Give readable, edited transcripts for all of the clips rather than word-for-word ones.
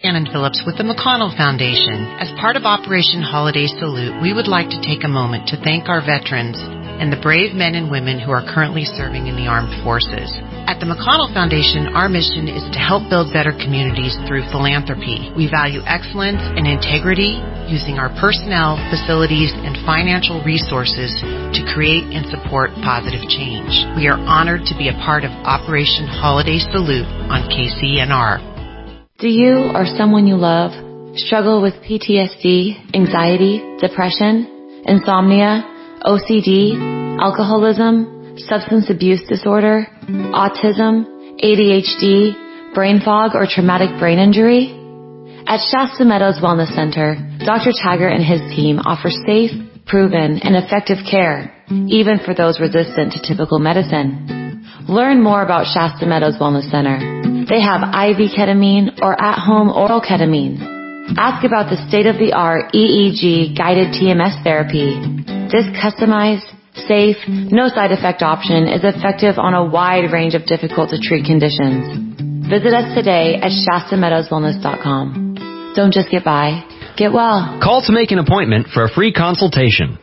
Shannon Phillips with the McConnell Foundation. As part of Operation Holiday Salute, we would like to take a moment to thank our veterans and the brave men and women who are currently serving in the armed forces. At the McConnell Foundation, our mission is to help build better communities through philanthropy. We value excellence and integrity, using our personnel, facilities, and financial resources to create and support positive change. We are honored to be a part of Operation Holiday Salute on KCNR. Do you or someone you love struggle with PTSD, anxiety, depression, insomnia, OCD, alcoholism, substance abuse disorder, autism, ADHD, brain fog, or traumatic brain injury? At Shasta Meadows Wellness Center, Dr. Taggart and his team offer safe, proven, and effective care, even for those resistant to typical medicine. Learn more about Shasta Meadows Wellness Center. They have IV ketamine or at-home oral ketamine. Ask about the state-of-the-art EEG guided TMS therapy. This customized, safe, no side effect option is effective on a wide range of difficult to treat conditions. Visit us today at ShastaMeadowsWellness.com. Don't just get by, get well. Call to make an appointment for a free consultation.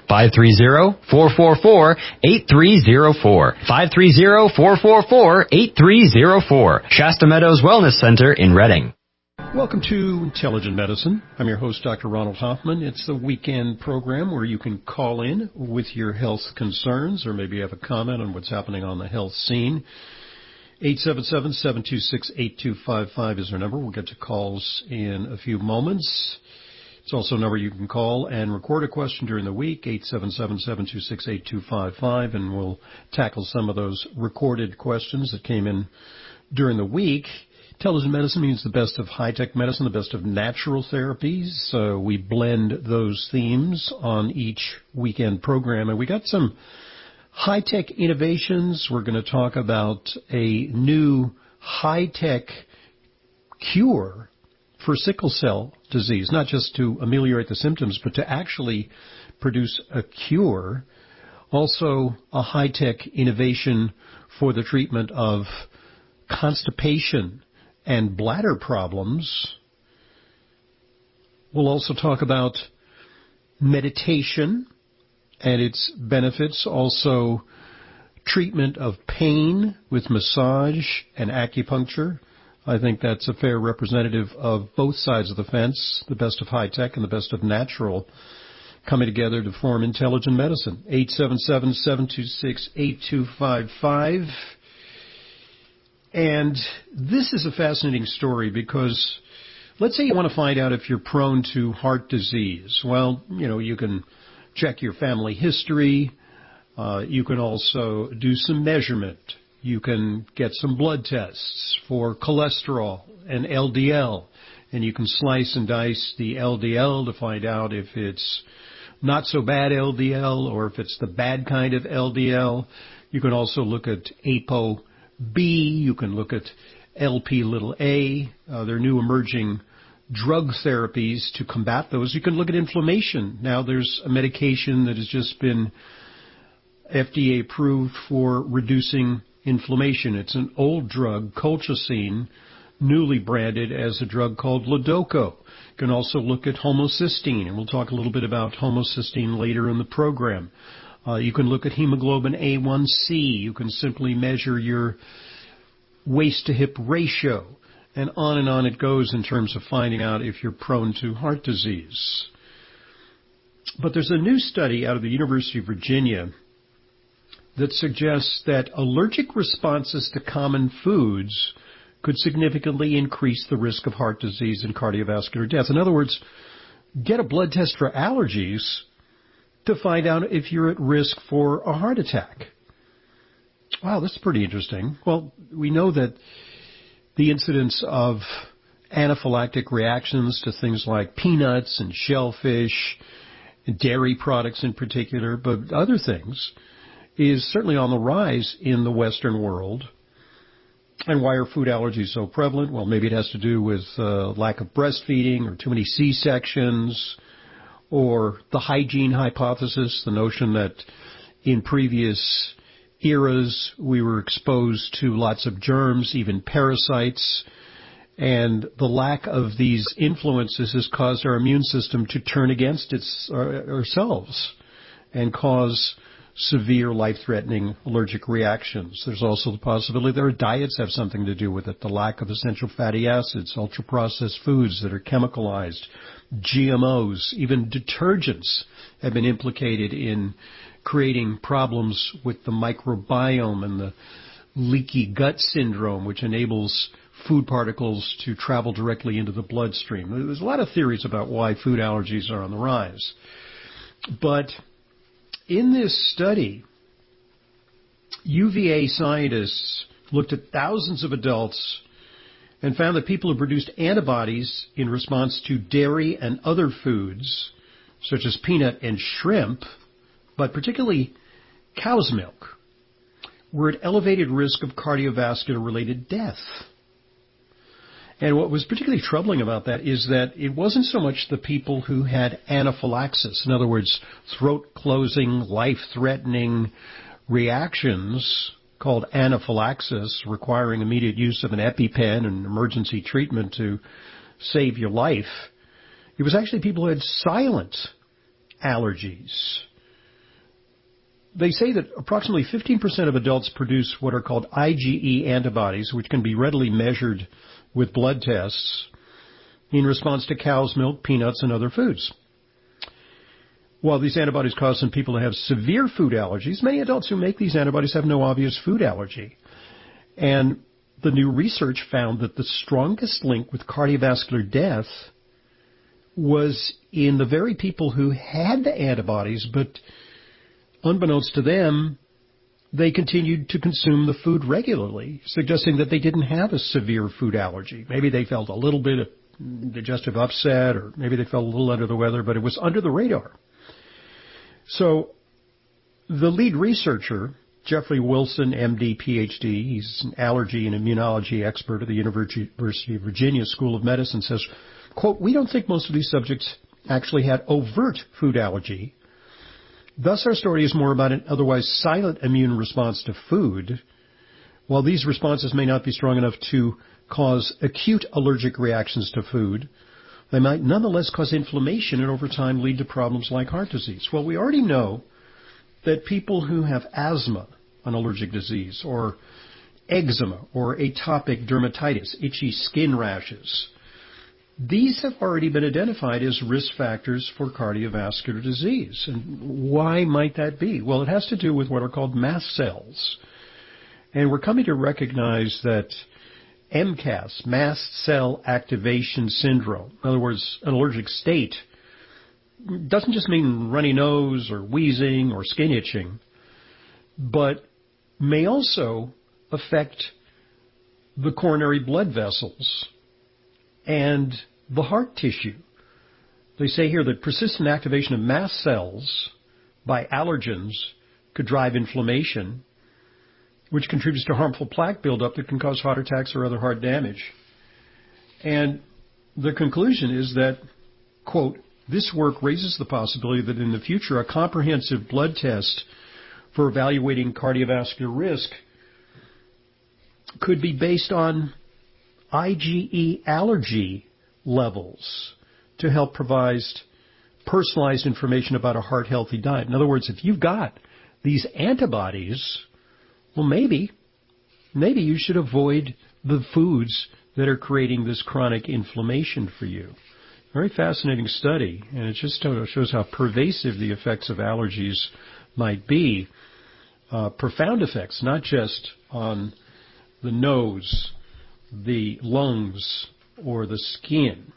530-444-8304. 530-444-8304. Shasta Meadows Wellness Center in Reading. Welcome to Intelligent Medicine. I'm your host, Dr. Ronald Hoffman. It's the weekend program where you can call in with your health concerns or maybe you have a comment on what's happening on the health scene. 877-726-8255 is our number. We'll get to calls in a few moments. It's also a number you can call and record a question during the week, 877-726-8255, and we'll tackle some of those recorded questions that came in during the week. Intelligent medicine means the best of high-tech medicine, the best of natural therapies. We blend those themes on each weekend program, and we got some high-tech innovations. We're going to talk about a new high-tech cure for sickle cell disease, not just to ameliorate the symptoms, but to actually produce a cure. Also, a high-tech innovation for the treatment of constipation and bladder problems. We'll also talk about meditation and its benefits, also treatment of pain with massage and acupuncture. I think that's a fair representative of both sides of the fence, the best of high-tech and the best of natural, coming together to form intelligent medicine. 877-726-8255. And this is a fascinating story because let's say you want to find out if you're prone to heart disease. Well, you can check your family history. You can also do some measurement. You can get some blood tests for cholesterol and LDL, and you can slice and dice the LDL to find out if it's not so bad LDL or if it's the bad kind of LDL. You can also look at ApoB. You can look at Lp(a). There are new emerging drug therapies to combat those. You can look at inflammation. Now there's a medication that has just been FDA approved for reducing inflammation. It's an old drug, colchicine, newly branded as a drug called Lidoco. You can also look at homocysteine, and we'll talk a little bit about homocysteine later in the program. You can look at hemoglobin A1C. You can simply measure your waist-to-hip ratio, and on it goes in terms of finding out if you're prone to heart disease. But there's a new study out of the University of Virginia that suggests that allergic responses to common foods could significantly increase the risk of heart disease and cardiovascular death. In other words, get a blood test for allergies to find out if you're at risk for a heart attack. Wow, that's pretty interesting. Well, we know that the incidence of anaphylactic reactions to things like peanuts and shellfish, and dairy products in particular, but other things, is certainly on the rise in the Western world. And why are food allergies so prevalent? Well, maybe it has to do with lack of breastfeeding or too many C-sections, or the hygiene hypothesis, the notion that in previous eras we were exposed to lots of germs, even parasites, And the lack of these influences has caused our immune system to turn against ourselves and cause severe life-threatening allergic reactions. There's also the possibility that our diets have something to do with it. The lack of essential fatty acids, ultra-processed foods that are chemicalized, GMOs, even detergents have been implicated in creating problems with the microbiome and the leaky gut syndrome, which enables food particles to travel directly into the bloodstream. There's a lot of theories about why food allergies are on the rise. But in this study, UVA scientists looked at thousands of adults and found that people who produced antibodies in response to dairy and other foods, such as peanut and shrimp, but particularly cow's milk, were at elevated risk of cardiovascular-related death. And what was particularly troubling about that is that it wasn't so much the people who had anaphylaxis, in other words, throat-closing, life-threatening reactions called anaphylaxis, requiring immediate use of an EpiPen and emergency treatment to save your life. It was actually people who had silent allergies. They say that approximately 15% of adults produce what are called IgE antibodies, which can be readily measured with blood tests in response to cow's milk, peanuts, and other foods. While these antibodies cause some people to have severe food allergies, many adults who make these antibodies have no obvious food allergy. And the new research found that the strongest link with cardiovascular death was in the very people who had the antibodies, but unbeknownst to them, they continued to consume the food regularly, suggesting that they didn't have a severe food allergy. Maybe they felt a little bit of digestive upset, or maybe they felt a little under the weather, but it was under the radar. So the lead researcher, Jeffrey Wilson, MD, PhD, he's an allergy and immunology expert at the University of Virginia School of Medicine, says, quote, "We don't think most of these subjects actually had overt food allergy. Thus, our story is more about an otherwise silent immune response to food. While these responses may not be strong enough to cause acute allergic reactions to food, they might nonetheless cause inflammation and over time lead to problems like heart disease." Well, we already know that people who have asthma, an allergic disease, or eczema, or atopic dermatitis, itchy skin rashes, these have already been identified as risk factors for cardiovascular disease. And why might that be? Well, it has to do with what are called mast cells. And we're coming to recognize that MCAS, mast cell activation syndrome, in other words, an allergic state, doesn't just mean runny nose or wheezing or skin itching, but may also affect the coronary blood vessels and the heart tissue. They say here that persistent activation of mast cells by allergens could drive inflammation, which contributes to harmful plaque buildup that can cause heart attacks or other heart damage. And the conclusion is that, quote, "This work raises the possibility that in the future a comprehensive blood test for evaluating cardiovascular risk could be based on IgE allergy levels to help provide personalized information about a heart-healthy diet." In other words, if you've got these antibodies, well, maybe you should avoid the foods that are creating this chronic inflammation for you. Very fascinating study, and it just shows how pervasive the effects of allergies might be. Profound effects, not just on the nose, the lungs, or the skin.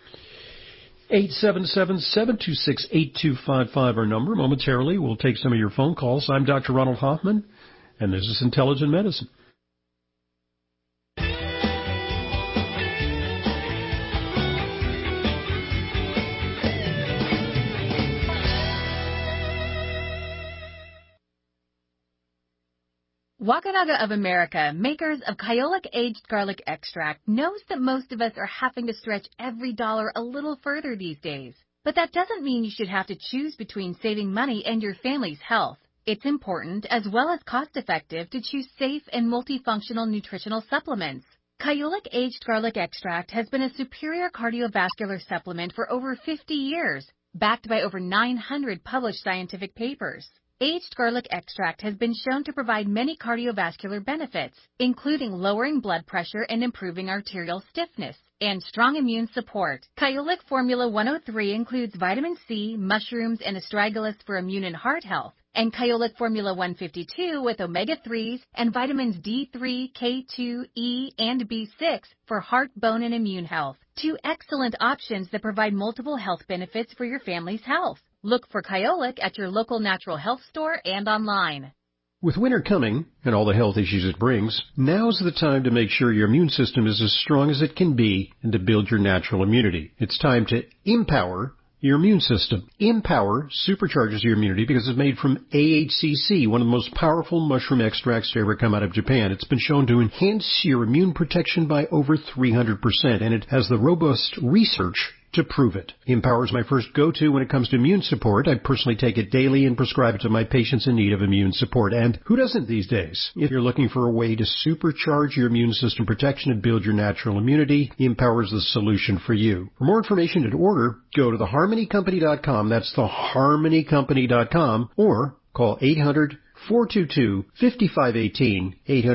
877-726-8255, our number. Momentarily, we'll take some of your phone calls. I'm Dr. Ronald Hoffman, and this is Intelligent Medicine. Wakanaga of America, makers of Kyolic Aged Garlic Extract, knows that most of us are having to stretch every dollar a little further these days. But that doesn't mean you should have to choose between saving money and your family's health. It's important, as well as cost-effective, to choose safe and multifunctional nutritional supplements. Kyolic Aged Garlic Extract has been a superior cardiovascular supplement for over 50 years, backed by over 900 published scientific papers. Aged garlic extract has been shown to provide many cardiovascular benefits, including lowering blood pressure and improving arterial stiffness, and strong immune support. Kyolic Formula 103 includes vitamin C, mushrooms, and astragalus for immune and heart health, and Kyolic Formula 152 with omega-3s and vitamins D3, K2, E, and B6 for heart, bone, and immune health. Two excellent options that provide multiple health benefits for your family's health. Look for Kyolic at your local natural health store and online. With winter coming and all the health issues it brings, now's the time to make sure your immune system is as strong as it can be and to build your natural immunity. It's time to empower your immune system. Empower supercharges your immunity because it's made from AHCC, one of the most powerful mushroom extracts to ever come out of Japan. It's been shown to enhance your immune protection by over 300%, and it has the robust research to prove it. Empower is my first go-to when it comes to immune support. I personally take it daily and prescribe it to my patients in need of immune support. And who doesn't these days? If you're looking for a way to supercharge your immune system protection and build your natural immunity, Empower is the solution for you. For more information and order, go to theharmonycompany.com. That's theharmonycompany.com, or call 800-422-5518,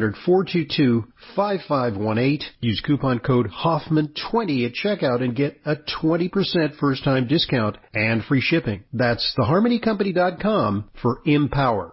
800-422-5518. Use coupon code Hoffman20 at checkout and get a 20% first-time discount and free shipping. That's theharmonycompany.com for Empower.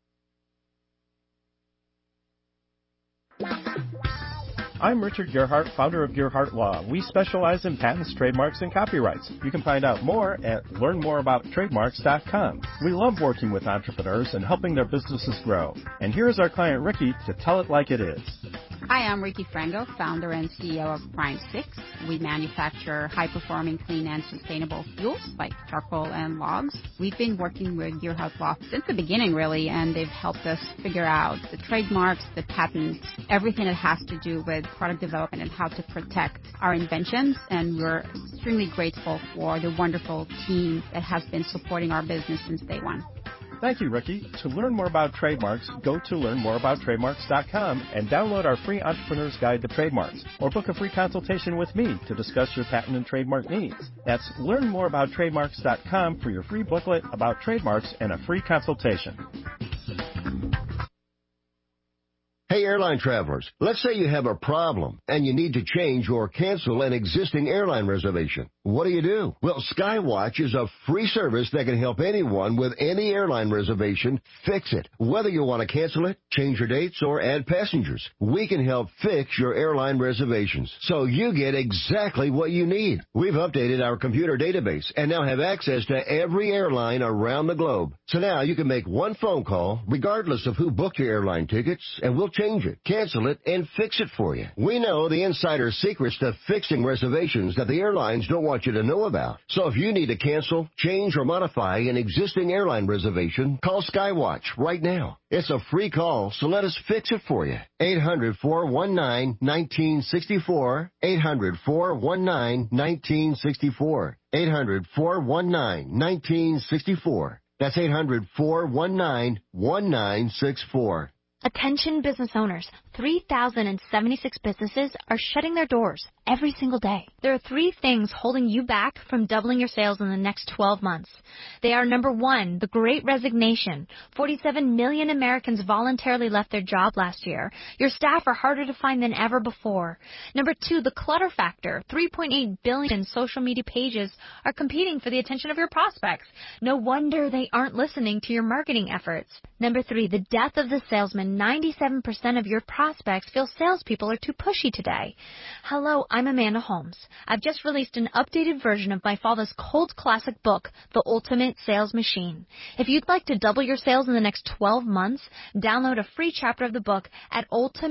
I'm Richard Gerhardt, founder of Gerhardt Law. We specialize in patents, trademarks, and copyrights. You can find out more at learnmoreabouttrademarks.com. We love working with entrepreneurs and helping their businesses grow. And here's our client, Ricky, to tell it like it is. Hi, I'm Ricky Frango, founder and CEO of Prime 6. We manufacture high-performing, clean, and sustainable fuels like charcoal and logs. We've been working with Gerhardt Law since the beginning, really, and they've helped us figure out the trademarks, the patents, everything that has to do with product development and how to protect our inventions. And we're extremely grateful for the wonderful team that has been supporting our business since day one. Thank you, Ricky. To learn more about trademarks, go to learnmoreabouttrademarks.com and download our free Entrepreneur's Guide to Trademarks, or book a free consultation with me to discuss your patent and trademark needs. That's learnmoreabouttrademarks.com for your free booklet about trademarks and a free consultation. Hey, airline travelers, let's say you have a problem and you need to change or cancel an existing airline reservation. What do? Well, Skywatch is a free service that can help anyone with any airline reservation fix it. Whether you want to cancel it, change your dates, or add passengers, we can help fix your airline reservations so you get exactly what you need. We've updated our computer database and now have access to every airline around the globe. So now you can make one phone call regardless of who booked your airline tickets, and we'll change it, cancel it, and fix it for you. We know the insider secrets to fixing reservations that the airlines don't want you to know about. So if you need to cancel, change, or modify an existing airline reservation, call Skywatch right now. It's a free call, so let us fix it for you. 800-419-1964. 800-419-1964. 800-419-1964. That's 800-419-1964. Attention business owners, 3,076 businesses are shutting their doors every single day. There are 3 things holding you back from doubling your sales in the next 12 months. They are, number 1, the Great Resignation. 47 million Americans voluntarily left their job last year. Your staff are harder to find than ever before. Number 2, the clutter factor. 3.8 billion social media pages are competing for the attention of your prospects. No wonder they aren't listening to your marketing efforts. Number 3, the death of the salesman. 97% of your prospects feel salespeople are too pushy today. Hello, I'm Amanda Holmes. I've just released an updated version of my father's cult classic book, The Ultimate Sales Machine. If you'd like to double your sales in the next 12 months, download a free chapter of the book at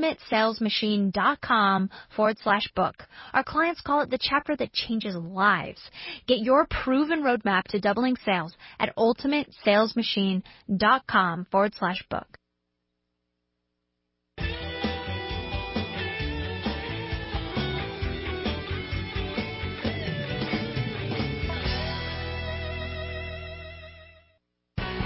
ultimatesalesmachine.com/book. Our clients call it the chapter that changes lives. Get your proven roadmap to doubling sales at ultimatesalesmachine.com/book.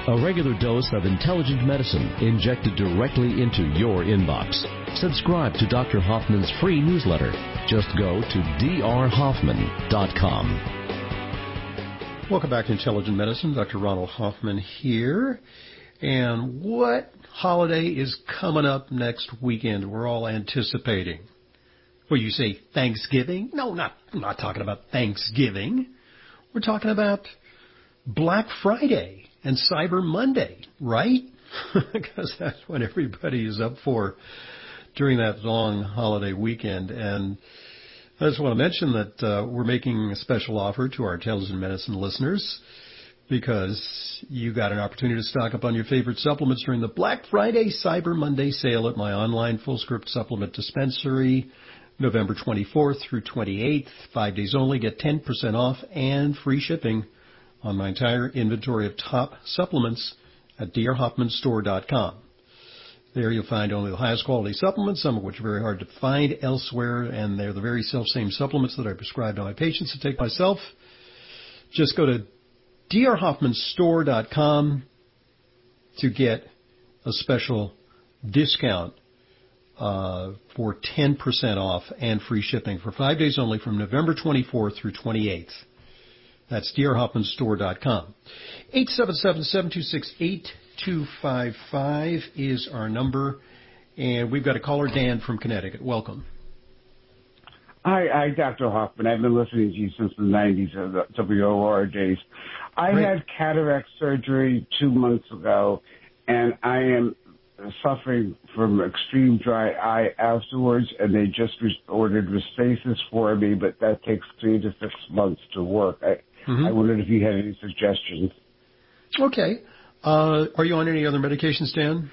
A regular dose of intelligent medicine injected directly into your inbox. Subscribe to Dr. Hoffman's free newsletter. Just go to drhoffman.com. Welcome back to Intelligent Medicine. Dr. Ronald Hoffman here. And what holiday is coming up next weekend we're all anticipating? Well, you say Thanksgiving? No, I'm not talking about Thanksgiving. We're talking about Black Friday and Cyber Monday, right? Because that's what everybody is up for during that long holiday weekend. And I just want to mention that we're making a special offer to our Intelligent Medicine listeners because you got an opportunity to stock up on your favorite supplements during the Black Friday Cyber Monday sale at my online full-script supplement dispensary, November 24th through 28th, 5 days only. Get 10% off and free shipping on my entire inventory of top supplements at drhoffmanstore.com. There you'll find only the highest quality supplements, some of which are very hard to find elsewhere, and they're the very self-same supplements that I prescribe to my patients to take myself. Just go to drhoffmanstore.com to get a special discount for 10% off and free shipping for 5 days only from November 24th through 28th. That's drhoffmanstore.com. 877-726-8255 is our number, and we've got a caller, Dan from Connecticut. Welcome. Hi, Dr. Hoffman. I've been listening to you since the 90s, the WOR days. I had cataract surgery 2 months ago, and I am suffering from extreme dry eye afterwards, and they just ordered Restasis for me, but that takes 3 to 6 months to work. I wondered if you had any suggestions. Okay. Are you on any other medications, Dan?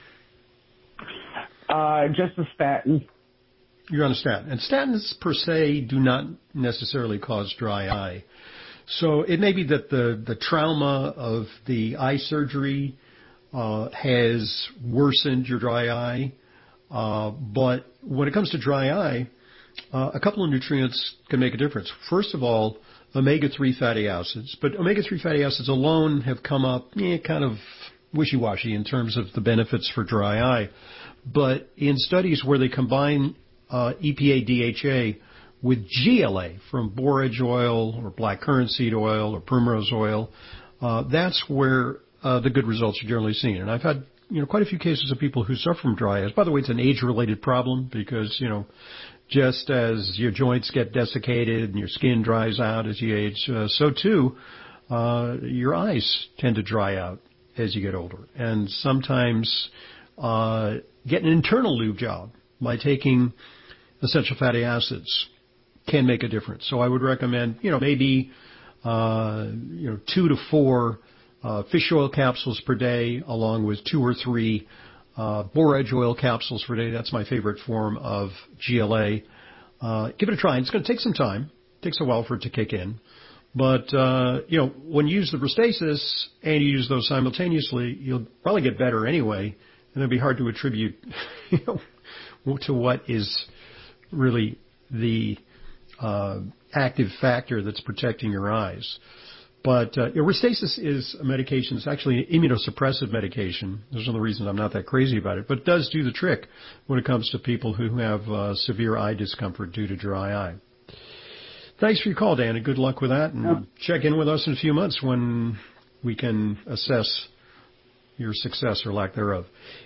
Just a statin. You're on a statin. And statins per se do not necessarily cause dry eye. So it may be that the trauma of the eye surgery has worsened your dry eye. But when it comes to dry eye, a couple of nutrients can make a difference. First of all, omega-3 fatty acids. But omega-3 fatty acids alone have come up kind of wishy-washy in terms of the benefits for dry eye. But in studies where they combine EPA DHA with GLA from borage oil or black currant seed oil or primrose oil, that's where the good results are generally seen. And I've had quite a few cases of people who suffer from dry eyes. By the way, it's an age-related problem because just as your joints get desiccated and your skin dries out as you age, so too your eyes tend to dry out as you get older. And sometimes get an internal lube job by taking essential fatty acids can make a difference. So I would recommend, maybe 2 to 4 fish oil capsules per day, along with 2 or 3 borage oil capsules per day. That's my favorite form of GLA. Give it a try. It's going to take some time. It takes a while for it to kick in. But, when you use the Restasis and you use those simultaneously, you'll probably get better anyway. And it'll be hard to attribute, to what is really the active factor that's protecting your eyes. But Restasis is a medication. It's actually an immunosuppressive medication. There's another reason I'm not that crazy about it. But it does do the trick when it comes to people who have severe eye discomfort due to dry eye. Thanks for your call, Dan, and good luck with that. And check in with us in a few months when we can assess your success or lack thereof.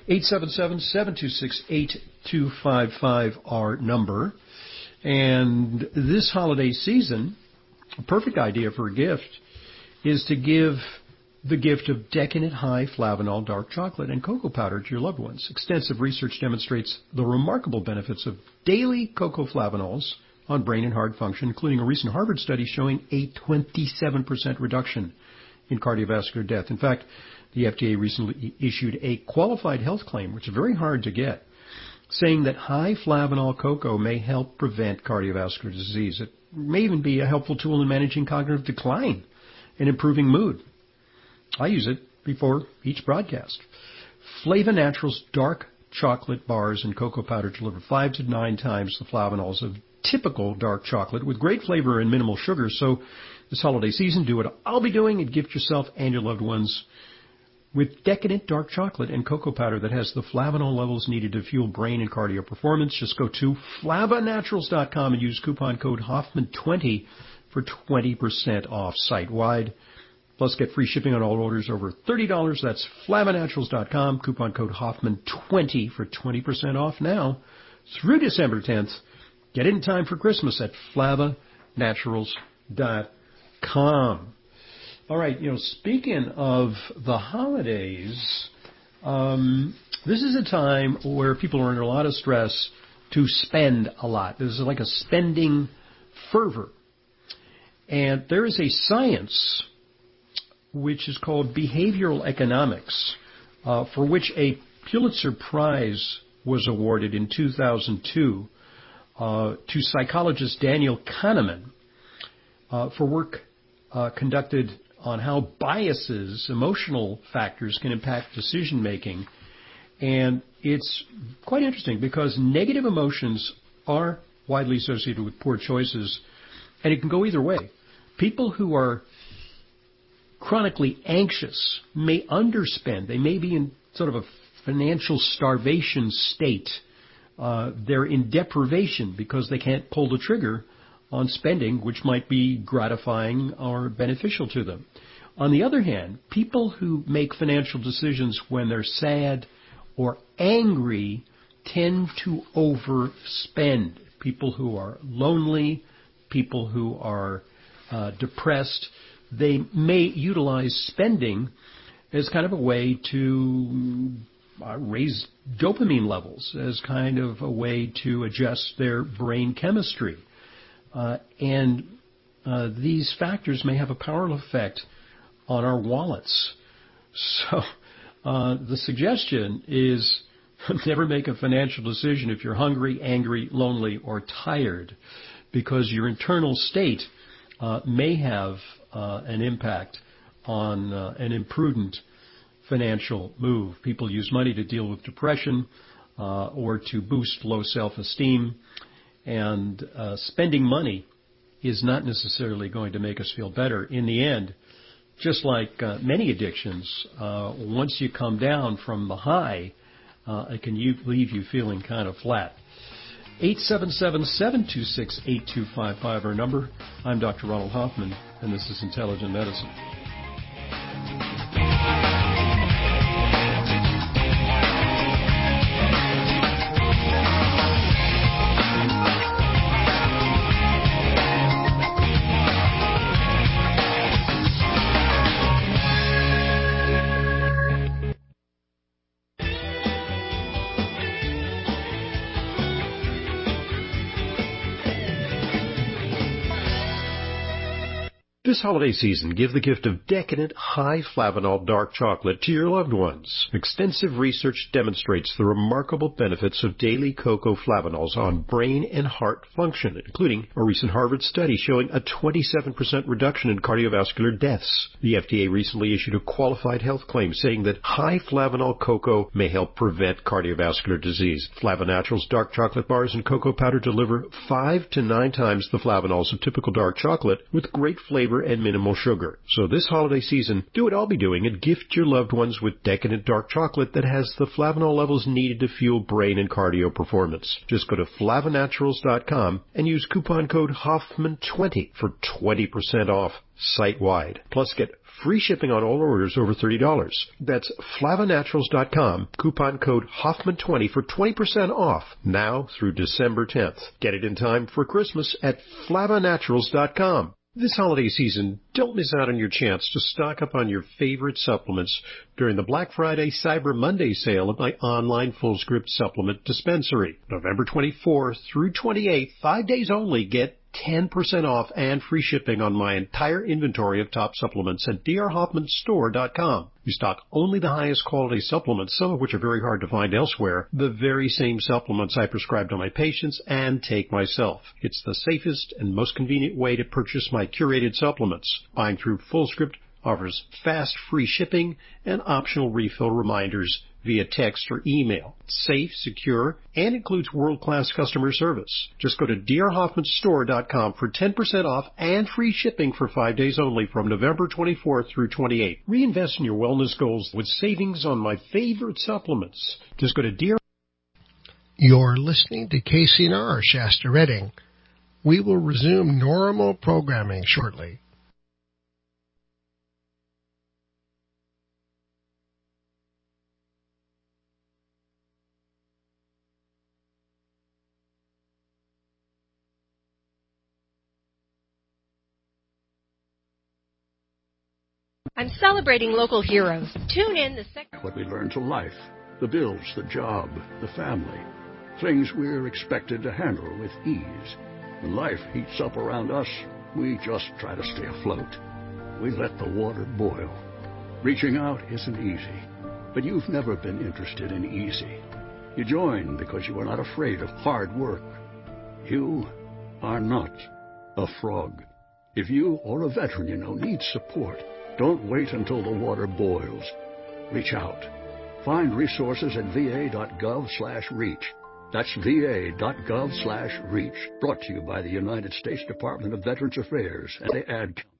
877-726-8255, our number. And this holiday season, a perfect idea for a gift is to give the gift of decadent high flavanol dark chocolate and cocoa powder to your loved ones. Extensive research demonstrates the remarkable benefits of daily cocoa flavanols on brain and heart function, including a recent Harvard study showing a 27% reduction in cardiovascular death. In fact, the FDA recently issued a qualified health claim, which is very hard to get, saying that high flavanol cocoa may help prevent cardiovascular disease. It may even be a helpful tool in managing cognitive decline and improving mood. I use it before each broadcast. Flava Naturals dark chocolate bars and cocoa powder deliver 5 to 9 times the flavanols of typical dark chocolate with great flavor and minimal sugar. So this holiday season, do what I'll be doing and gift yourself and your loved ones with decadent dark chocolate and cocoa powder that has the flavanol levels needed to fuel brain and cardio performance. Just go to FlavaNaturals.com and use coupon code Hoffman20 for 20% off site-wide. Plus, get free shipping on all orders over $30. That's FlavaNaturals.com. Coupon code Hoffman20 for 20% off now through December 10th. Get it in time for Christmas at FlavaNaturals.com. All right, speaking of the holidays, this is a time where people are under a lot of stress to spend a lot. This is like a spending fervor. And there is a science which is called behavioral economics, for which a Pulitzer Prize was awarded in 2002 to psychologist Daniel Kahneman for work conducted on how biases, emotional factors, can impact decision-making. And it's quite interesting because negative emotions are widely associated with poor choices, and it can go either way. People who are chronically anxious may underspend. They may be in sort of a financial starvation state. They're in deprivation because they can't pull the trigger on spending, which might be gratifying or beneficial to them. On the other hand, people who make financial decisions when they're sad or angry tend to overspend. People who are lonely, people who are depressed, they may utilize spending as kind of a way to raise dopamine levels, as kind of a way to adjust their brain chemistry. And these factors may have a powerful effect on our wallets. So the suggestion is never make a financial decision if you're hungry, angry, lonely, or tired, because your internal state may have an impact on an imprudent financial move. People use money to deal with depression or to boost low self-esteem. And spending money is not necessarily going to make us feel better. In the end, just like many addictions, once you come down from the high, it can leave you feeling kind of flat. 877-726-8255, our number. I'm Dr. Ronald Hoffman, and this is Intelligent Medicine. This holiday season, give the gift of decadent, high-flavanol dark chocolate to your loved ones. Extensive research demonstrates the remarkable benefits of daily cocoa flavanols on brain and heart function, including a recent Harvard study showing a 27% reduction in cardiovascular deaths. The FDA recently issued a qualified health claim saying that high-flavanol cocoa may help prevent cardiovascular disease. FlavaNaturals dark chocolate bars and cocoa powder deliver 5 to 9 times the flavanols of typical dark chocolate with great flavor and minimal sugar. So this holiday season, do what I'll be doing and gift your loved ones with decadent dark chocolate that has the flavanol levels needed to fuel brain and cardio performance. Just go to FlavaNaturals.com and use coupon code Hoffman20 for 20% off site-wide. Plus, get free shipping on all orders over $30. That's FlavaNaturals.com, coupon code Hoffman20 for 20% off now through December 10th. Get it in time for Christmas at FlavaNaturals.com. This holiday season, don't miss out on your chance to stock up on your favorite supplements during the Black Friday Cyber Monday sale at my online FullScript supplement dispensary. November 24th through 28th, 5 days only, get 10% off and free shipping on my entire inventory of top supplements at drhoffmanstore.com. We stock only the highest quality supplements, some of which are very hard to find elsewhere, the very same supplements I prescribe to my patients and take myself. It's the safest and most convenient way to purchase my curated supplements. Buying through FullScript offers fast, free shipping and optional refill reminders via text or email. It's safe, secure, and includes world-class customer service. Just go to drhoffmanstore.com for 10% off and free shipping for 5 days only from November 24th through 28th. Reinvest in your wellness goals with savings on my favorite supplements. Just go to Dear. You're listening to KCNR, Shasta Redding. We will resume normal programming shortly. I'm celebrating local heroes. Tune in the second. What we learn to life, the bills, the job, the family, things we're expected to handle with ease. When life heats up around us, we just try to stay afloat. We let the water boil. Reaching out isn't easy, but you've never been interested in easy. You join because you are not afraid of hard work. You are not a frog. If you or a veteran you know needs support, don't wait until the water boils. Reach out. Find resources at va.gov/reach. That's va.gov/reach. Brought to you by the United States Department of Veterans Affairs and the Ad Council.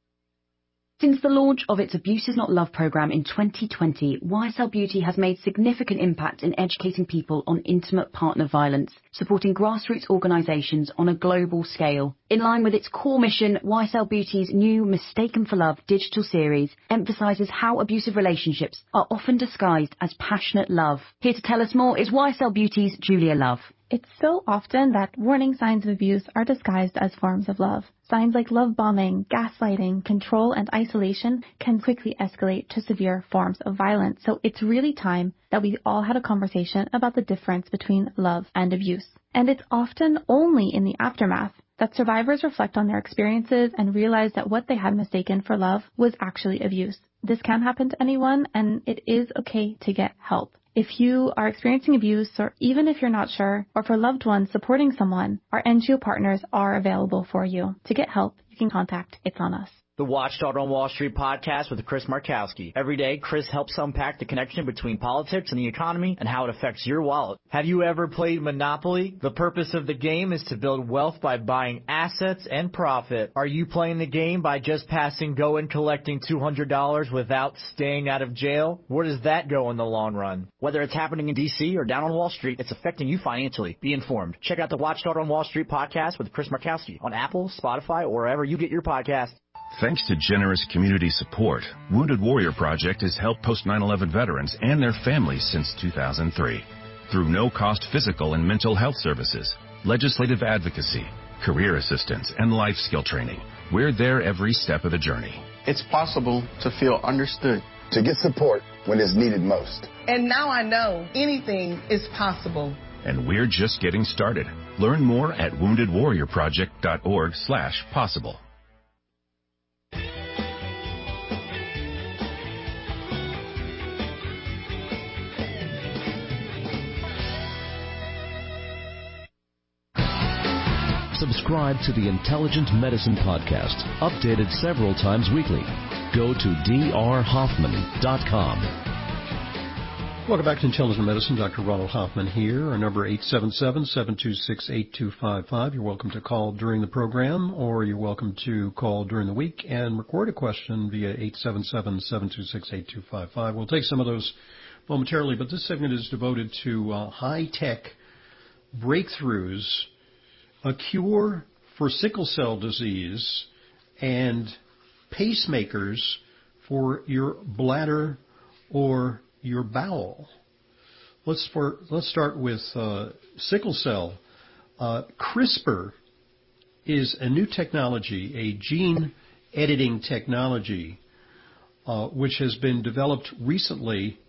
Since the launch of its Abuse Is Not Love program in 2020, YSL Beauty has made significant impact in educating people on intimate partner violence, supporting grassroots organisations on a global scale. In line with its core mission, YSL Beauty's new Mistaken for Love digital series emphasises how abusive relationships are often disguised as passionate love. Here to tell us more is YSL Beauty's Julia Love. It's so often that warning signs of abuse are disguised as forms of love. Signs like love bombing, gaslighting, control, and isolation can quickly escalate to severe forms of violence. So it's really time that we all had a conversation about the difference between love and abuse. And it's often only in the aftermath that survivors reflect on their experiences and realize that what they had mistaken for love was actually abuse. This can happen to anyone, and it is okay to get help. If you are experiencing abuse, or even if you're not sure, or for loved ones supporting someone, our NGO partners are available for you. To get help, you can contact It's On Us. The Watchdog on Wall Street podcast with Chris Markowski. Every day, Chris helps unpack the connection between politics and the economy and how it affects your wallet. Have you ever played Monopoly? The purpose of the game is to build wealth by buying assets and profit. Are you playing the game by just passing go and collecting $200 without staying out of jail? Where does that go in the long run? Whether it's happening in D.C. or down on Wall Street, it's affecting you financially. Be informed. Check out the Watchdog on Wall Street podcast with Chris Markowski on Apple, Spotify, or wherever you get your podcast. Thanks to generous community support, Wounded Warrior Project has helped post 9/11 veterans and their families since 2003. Through no-cost physical and mental health services, legislative advocacy, career assistance, and life skill training, we're there every step of the journey. It's possible to feel understood, to get support when it's needed most. And now I know anything is possible. And we're just getting started. Learn more at woundedwarriorproject.org/possible. Subscribe to the Intelligent Medicine Podcast, updated several times weekly. Go to drhoffman.com. Welcome back to Intelligent Medicine. Dr. Ronald Hoffman here. Our number 877-726-8255. You're welcome to call during the program, or you're welcome to call during the week and record a question via 877-726-8255. We'll take some of those momentarily, but this segment is devoted to high-tech breakthroughs, a cure for sickle cell disease, and pacemakers for your bladder or your bowel. Let's start with sickle cell. CRISPR is a new technology, a gene editing technology, which has been developed recently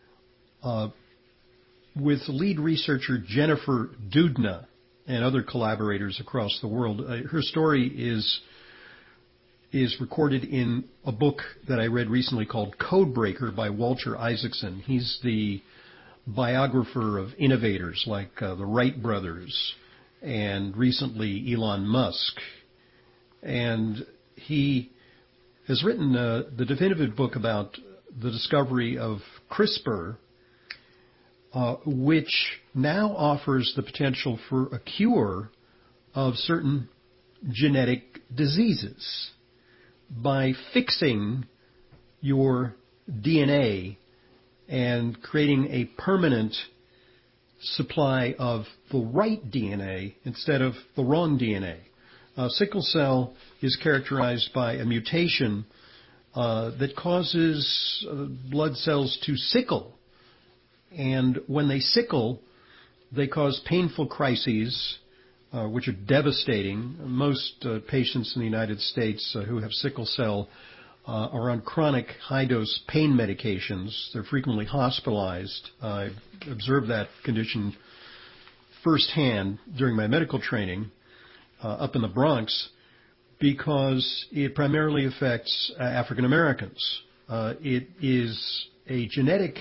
with lead researcher Jennifer Doudna and other collaborators across the world. Her story is recorded in a book that I read recently called Codebreaker by Walter Isaacson. He's the biographer of innovators like the Wright brothers and recently Elon Musk. And he has written the definitive book about the discovery of CRISPR, which now offers the potential for a cure of certain genetic diseases by fixing your DNA and creating a permanent supply of the right DNA instead of the wrong DNA. Sickle cell is characterized by a mutation that causes blood cells to sickle. And when they sickle, they cause painful crises, which are devastating. Most patients in the United States who have sickle cell are on chronic high-dose pain medications. They're frequently hospitalized. I observed that condition firsthand during my medical training up in the Bronx because it primarily affects African Americans. It is a genetic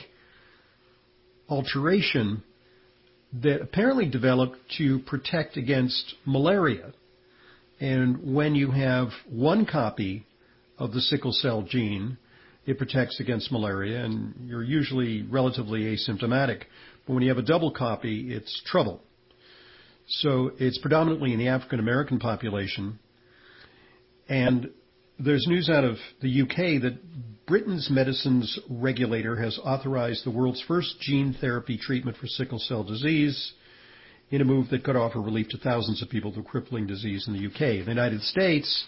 alteration that apparently developed to protect against malaria. And when you have one copy of the sickle cell gene, it protects against malaria, and you're usually relatively asymptomatic. But when you have a double copy, it's trouble. So it's predominantly in the African American population. And there's news out of the UK that Britain's medicines regulator has authorized the world's first gene therapy treatment for sickle cell disease in a move that could offer relief to thousands of people with crippling disease in the UK. In the United States,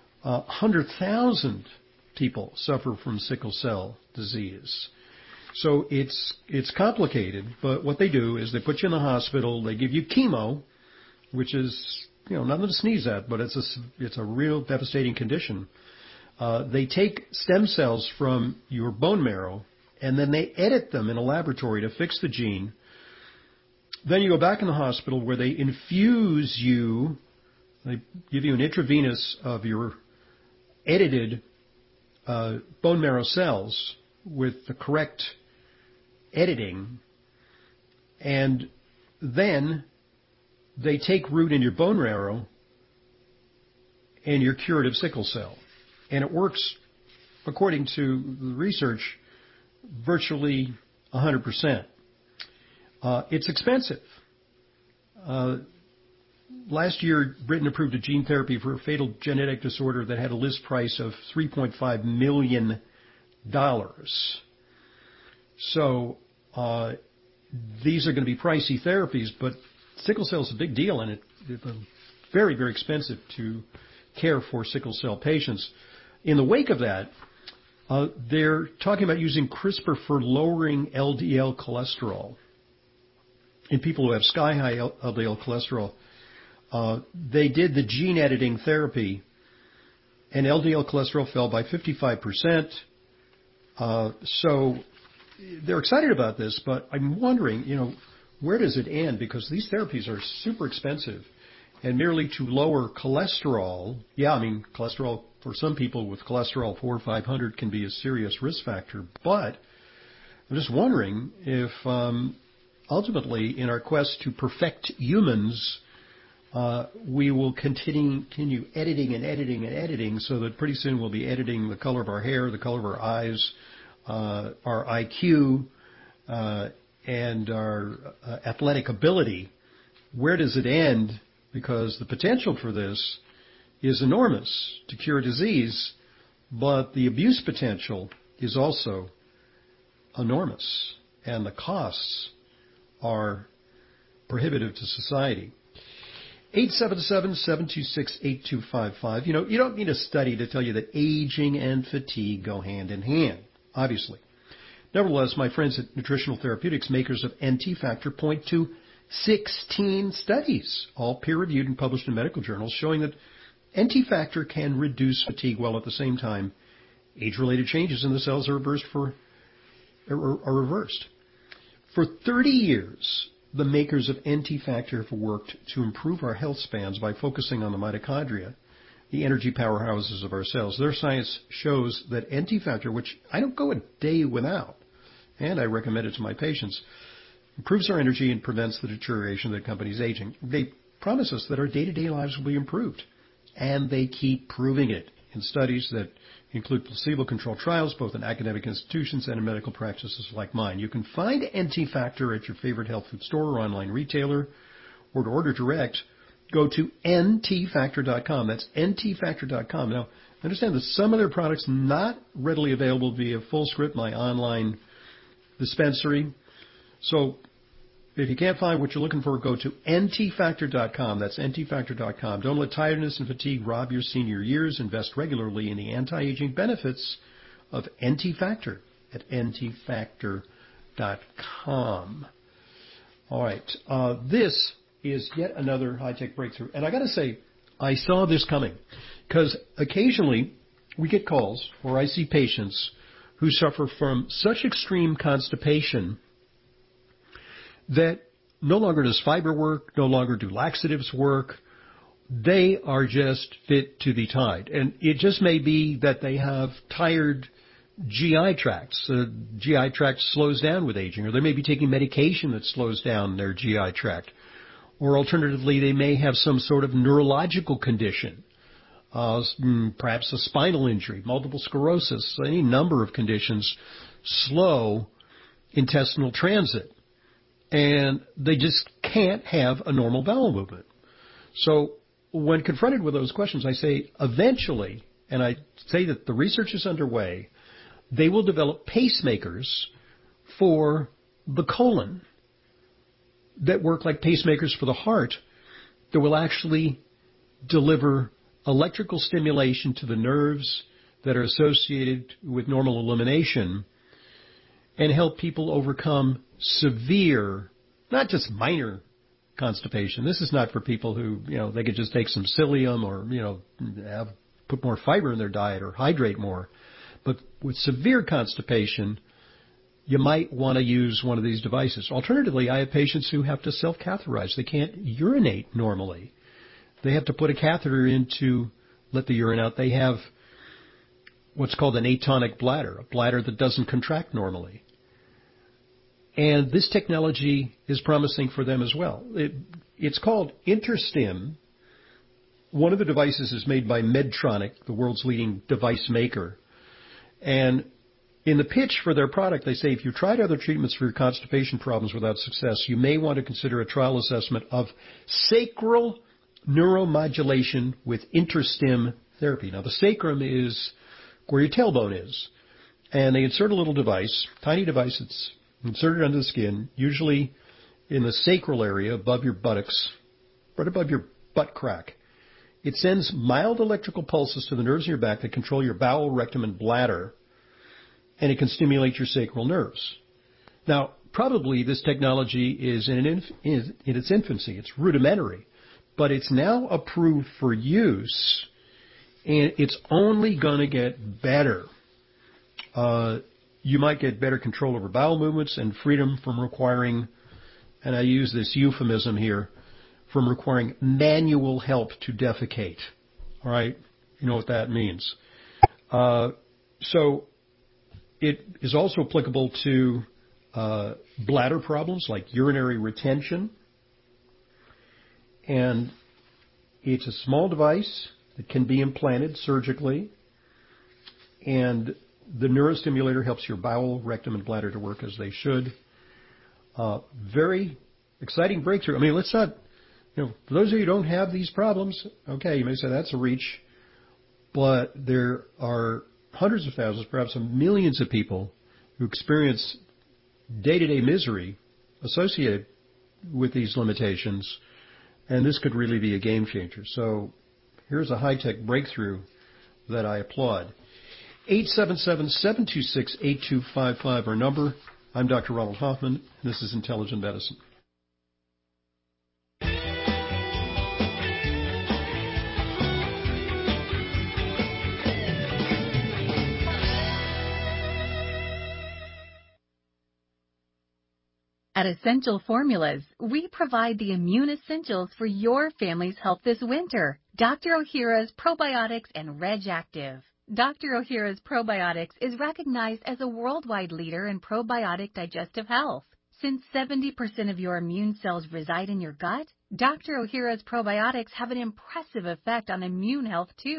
100,000 people suffer from sickle cell disease. So it's complicated, but what they do is they put you in the hospital, they give you chemo, which is, nothing to sneeze at, but it's a real devastating condition. They take stem cells from your bone marrow, and then they edit them in a laboratory to fix the gene. Then you go back in the hospital where they infuse you, they give you an intravenous of your edited bone marrow cells with the correct editing, and then they take root in your bone marrow and you're cured of sickle cell. And it works, according to the research, virtually 100%. It's expensive. Last year, Britain approved a gene therapy for a fatal genetic disorder that had a list price of $3.5 million. So these are going to be pricey therapies, but sickle cell is a big deal, and it's very, very expensive to care for sickle cell patients. In the wake of that, they're talking about using CRISPR for lowering LDL cholesterol in people who have sky-high LDL cholesterol. They did the gene editing therapy, and LDL cholesterol fell by 55%. So they're excited about this, but I'm wondering, where does it end? Because these therapies are super expensive. And merely to lower cholesterol, cholesterol for some people with cholesterol 400 or 500 can be a serious risk factor. But I'm just wondering if ultimately in our quest to perfect humans, we will continue editing and editing and editing so that pretty soon we'll be editing the color of our hair, the color of our eyes, our IQ, and our athletic ability. Where does it end? Because the potential for this is enormous to cure disease, but the abuse potential is also enormous, and the costs are prohibitive to society. 877-726-8255. You don't need a study to tell you that aging and fatigue go hand in hand, obviously. Nevertheless, my friends at Nutritional Therapeutics, makers of NT Factor, point to 16 studies, all peer-reviewed and published in medical journals, showing that NT Factor can reduce fatigue while at the same time age-related changes in the cells are reversed. For 30 years, the makers of NT Factor have worked to improve our health spans by focusing on the mitochondria, the energy powerhouses of our cells. Their science shows that NT Factor, which I don't go a day without, and I recommend it to my patients, improves our energy and prevents the deterioration that accompanies aging. They promise us that our day-to-day lives will be improved, and they keep proving it. in studies that include placebo-controlled trials, both in academic institutions and in medical practices like mine. You can find NT Factor at your favorite health food store or online retailer, or to order direct, go to ntfactor.com. That's ntfactor.com. Now, understand that some of their products not readily available via FullScript, my online dispensary. So if you can't find what you're looking for, go to ntfactor.com. That's ntfactor.com. Don't let tiredness and fatigue rob your senior years. Invest regularly in the anti-aging benefits of NT Factor at ntfactor.com. All right. This is yet another high-tech breakthrough. And I got to say, I saw this coming because occasionally we get calls or I see patients who suffer from such extreme constipation that no longer does fiber work, no longer do laxatives work. They are just fit to be tied. And it just may be that they have tired GI tracts. The GI tract slows down with aging, or they may be taking medication that slows down their GI tract. Or alternatively, they may have some sort of neurological condition, perhaps a spinal injury, multiple sclerosis, any number of conditions slow intestinal transit. And they just can't have a normal bowel movement. So when confronted with those questions, I say eventually, and I say that the research is underway, they will develop pacemakers for the colon that work like pacemakers for the heart that will actually deliver electrical stimulation to the nerves that are associated with normal elimination and help people overcome severe, not just minor constipation. This is not for people who, they could just take some psyllium or, put more fiber in their diet or hydrate more. But with severe constipation, you might want to use one of these devices. Alternatively, I have patients who have to self-catheterize. They can't urinate normally. They have to put a catheter in to let the urine out. They have what's called an atonic bladder, a bladder that doesn't contract normally. And this technology is promising for them as well. It's called InterStim. One of the devices is made by Medtronic, the world's leading device maker. And in the pitch for their product, they say if you tried other treatments for your constipation problems without success, you may want to consider a trial assessment of sacral neuromodulation with InterStim therapy. Now, the sacrum is where your tailbone is. And they insert a little device, tiny device that's inserted under the skin, usually in the sacral area above your buttocks, right above your butt crack. It sends mild electrical pulses to the nerves in your back that control your bowel, rectum, and bladder, and it can stimulate your sacral nerves. Now, probably this technology is in its infancy. It's rudimentary, but it's now approved for use, and it's only going to get better. You might get better control over bowel movements and freedom from requiring, and I use this euphemism here, from requiring manual help to defecate. All right? You know what that means. So it is also applicable to bladder problems like urinary retention. And it's a small device that can be implanted surgically. And the neurostimulator helps your bowel, rectum, and bladder to work as they should. Very exciting breakthrough. I mean, let's not, for those of you who don't have these problems, okay, you may say that's a reach, but there are hundreds of thousands, perhaps millions of people who experience day-to-day misery associated with these limitations, and this could really be a game changer. So here's a high-tech breakthrough that I applaud. 877-726-8255, our number. I'm Dr. Ronald Hoffman. This is Intelligent Medicine. At Essential Formulas, we provide the immune essentials for your family's health this winter. Dr. Ohhira's Probiotics and Reg Active. Dr. Ohhira's Probiotics is recognized as a worldwide leader in probiotic digestive health. Since 70% of your immune cells reside in your gut, Dr. Ohhira's Probiotics have an impressive effect on immune health too.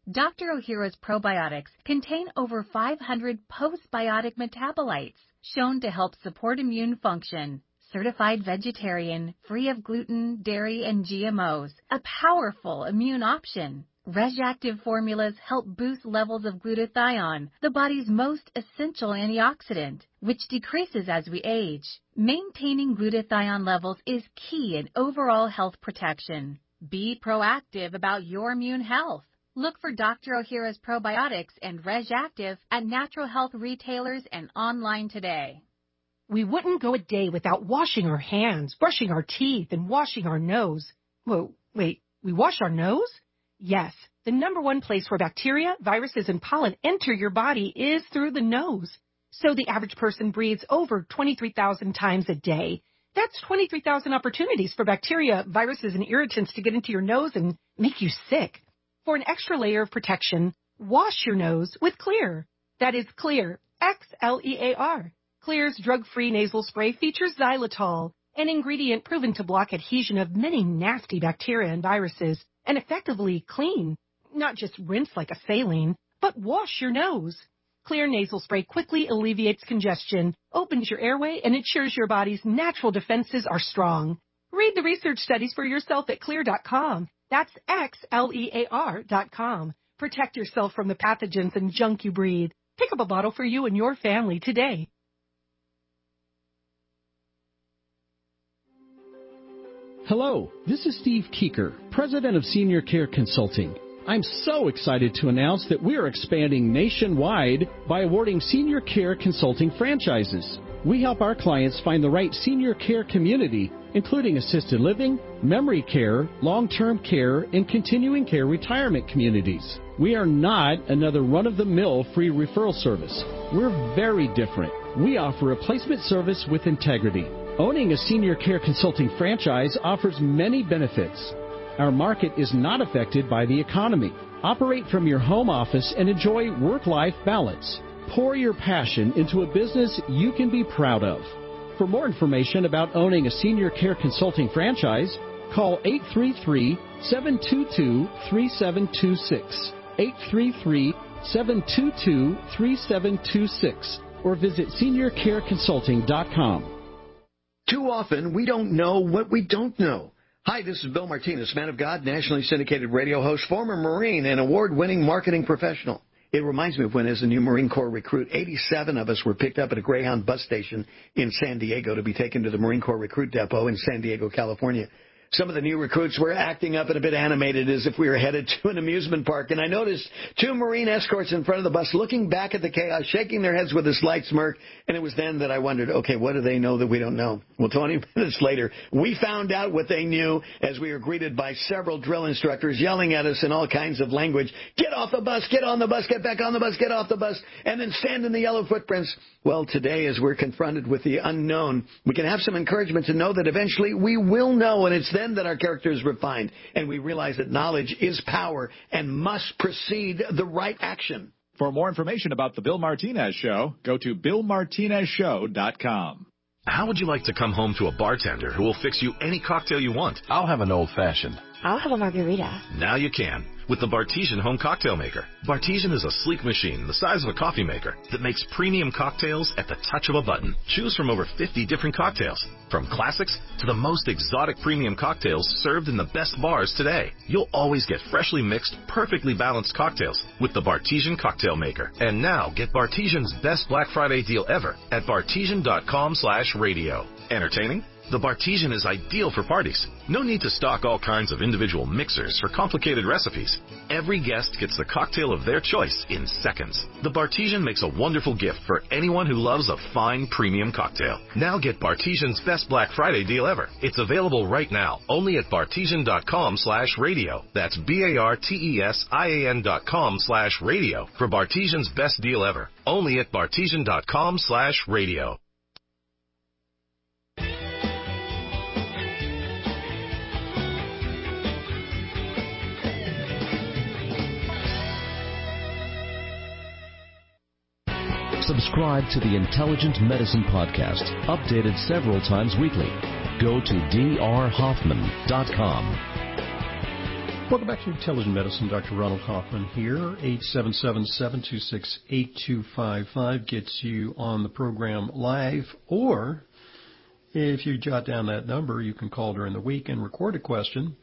Dr. Ohhira's probiotics contain over 500 postbiotic metabolites shown to help support immune function. Certified vegetarian, free of gluten, dairy, and GMOs. A powerful immune option. RegActive formulas help boost levels of glutathione, the body's most essential antioxidant, which decreases as we age. Maintaining glutathione levels is key in overall health protection. Be proactive about your immune health. Look for Dr. Ohhira's probiotics and RegActive at natural health retailers and online today. We wouldn't go a day without washing our hands, brushing our teeth, and washing our nose. Whoa, wait, we wash our nose? Yes, the number one place where bacteria, viruses, and pollen enter your body is through the nose. So the average person breathes over 23,000 times a day. That's 23,000 opportunities for bacteria, viruses, and irritants to get into your nose and make you sick. For an extra layer of protection, wash your nose with Xlear. That is Xlear, Xlear. Xlear's drug-free nasal spray features xylitol, an ingredient proven to block adhesion of many nasty bacteria and viruses, and effectively clean. Not just rinse like a saline, but wash your nose. Xlear nasal spray quickly alleviates congestion, opens your airway, and ensures your body's natural defenses are strong. Read the research studies for yourself at Xlear.com. That's Xlear.com. Protect yourself from the pathogens and junk you breathe. Pick up a bottle for you and your family today. Hello, this is Steve Keeker, President of Senior Care Consulting. I'm so excited to announce that we are expanding nationwide by awarding senior care consulting franchises. We help our clients find the right senior care community, including assisted living, memory care, long-term care, and continuing care retirement communities. We are not another run-of-the-mill free referral service. We're very different. We offer a placement service with integrity. Owning a senior care consulting franchise offers many benefits. Our market is not affected by the economy. Operate from your home office and enjoy work-life balance. Pour your passion into a business you can be proud of. For more information about owning a senior care consulting franchise, call 833-722-3726, 833-722-3726, or visit seniorcareconsulting.com. Too often, we don't know what we don't know. Hi, this is Bill Martinez, man of God, nationally syndicated radio host, former Marine, and award-winning marketing professional. It reminds me of when, as a new Marine Corps recruit, 87 of us were picked up at a Greyhound bus station in San Diego to be taken to the Marine Corps Recruit Depot in San Diego, California. Some of the new recruits were acting up and a bit animated as if we were headed to an amusement park, and I noticed two Marine escorts in front of the bus looking back at the chaos, shaking their heads with a slight smirk, and it was then that I wondered, okay, what do they know that we don't know? Well, 20 minutes later, we found out what they knew as we were greeted by several drill instructors yelling at us in all kinds of language, get off the bus, get on the bus, get back on the bus, get off the bus, and then stand in the yellow footprints. Well, today, as we're confronted with the unknown, we can have some encouragement to know that eventually we will know, and it's then that our character is refined, and we realize that knowledge is power and must precede the right action. For more information about The Bill Martinez Show, go to BillMartinezShow.com. How would you like to come home to a bartender who will fix you any cocktail you want? I'll have an old-fashioned. I'll have a margarita. Now you can with the Bartesian Home Cocktail Maker. Bartesian is a sleek machine the size of a coffee maker that makes premium cocktails at the touch of a button. Choose from over 50 different cocktails, from classics to the most exotic premium cocktails served in the best bars today. You'll always get freshly mixed, perfectly balanced cocktails with the Bartesian Cocktail Maker. And now get Bartesian's best Black Friday deal ever at Bartesian.com/radio. Entertaining? The Bartesian is ideal for parties. No need to stock all kinds of individual mixers for complicated recipes. Every guest gets the cocktail of their choice in seconds. The Bartesian makes a wonderful gift for anyone who loves a fine premium cocktail. Now get Bartesian's best Black Friday deal ever. It's available right now, only at Bartesian.com/radio. That's BARTESIAN.com/radio for Bartesian's best deal ever. Only at Bartesian.com/radio. Subscribe to the Intelligent Medicine Podcast, updated several times weekly. Go to drhoffman.com. Welcome back to Intelligent Medicine. Dr. Ronald Hoffman here. 877-726-8255 gets you on the program live, or if you jot down that number, you can call during the week and record a question,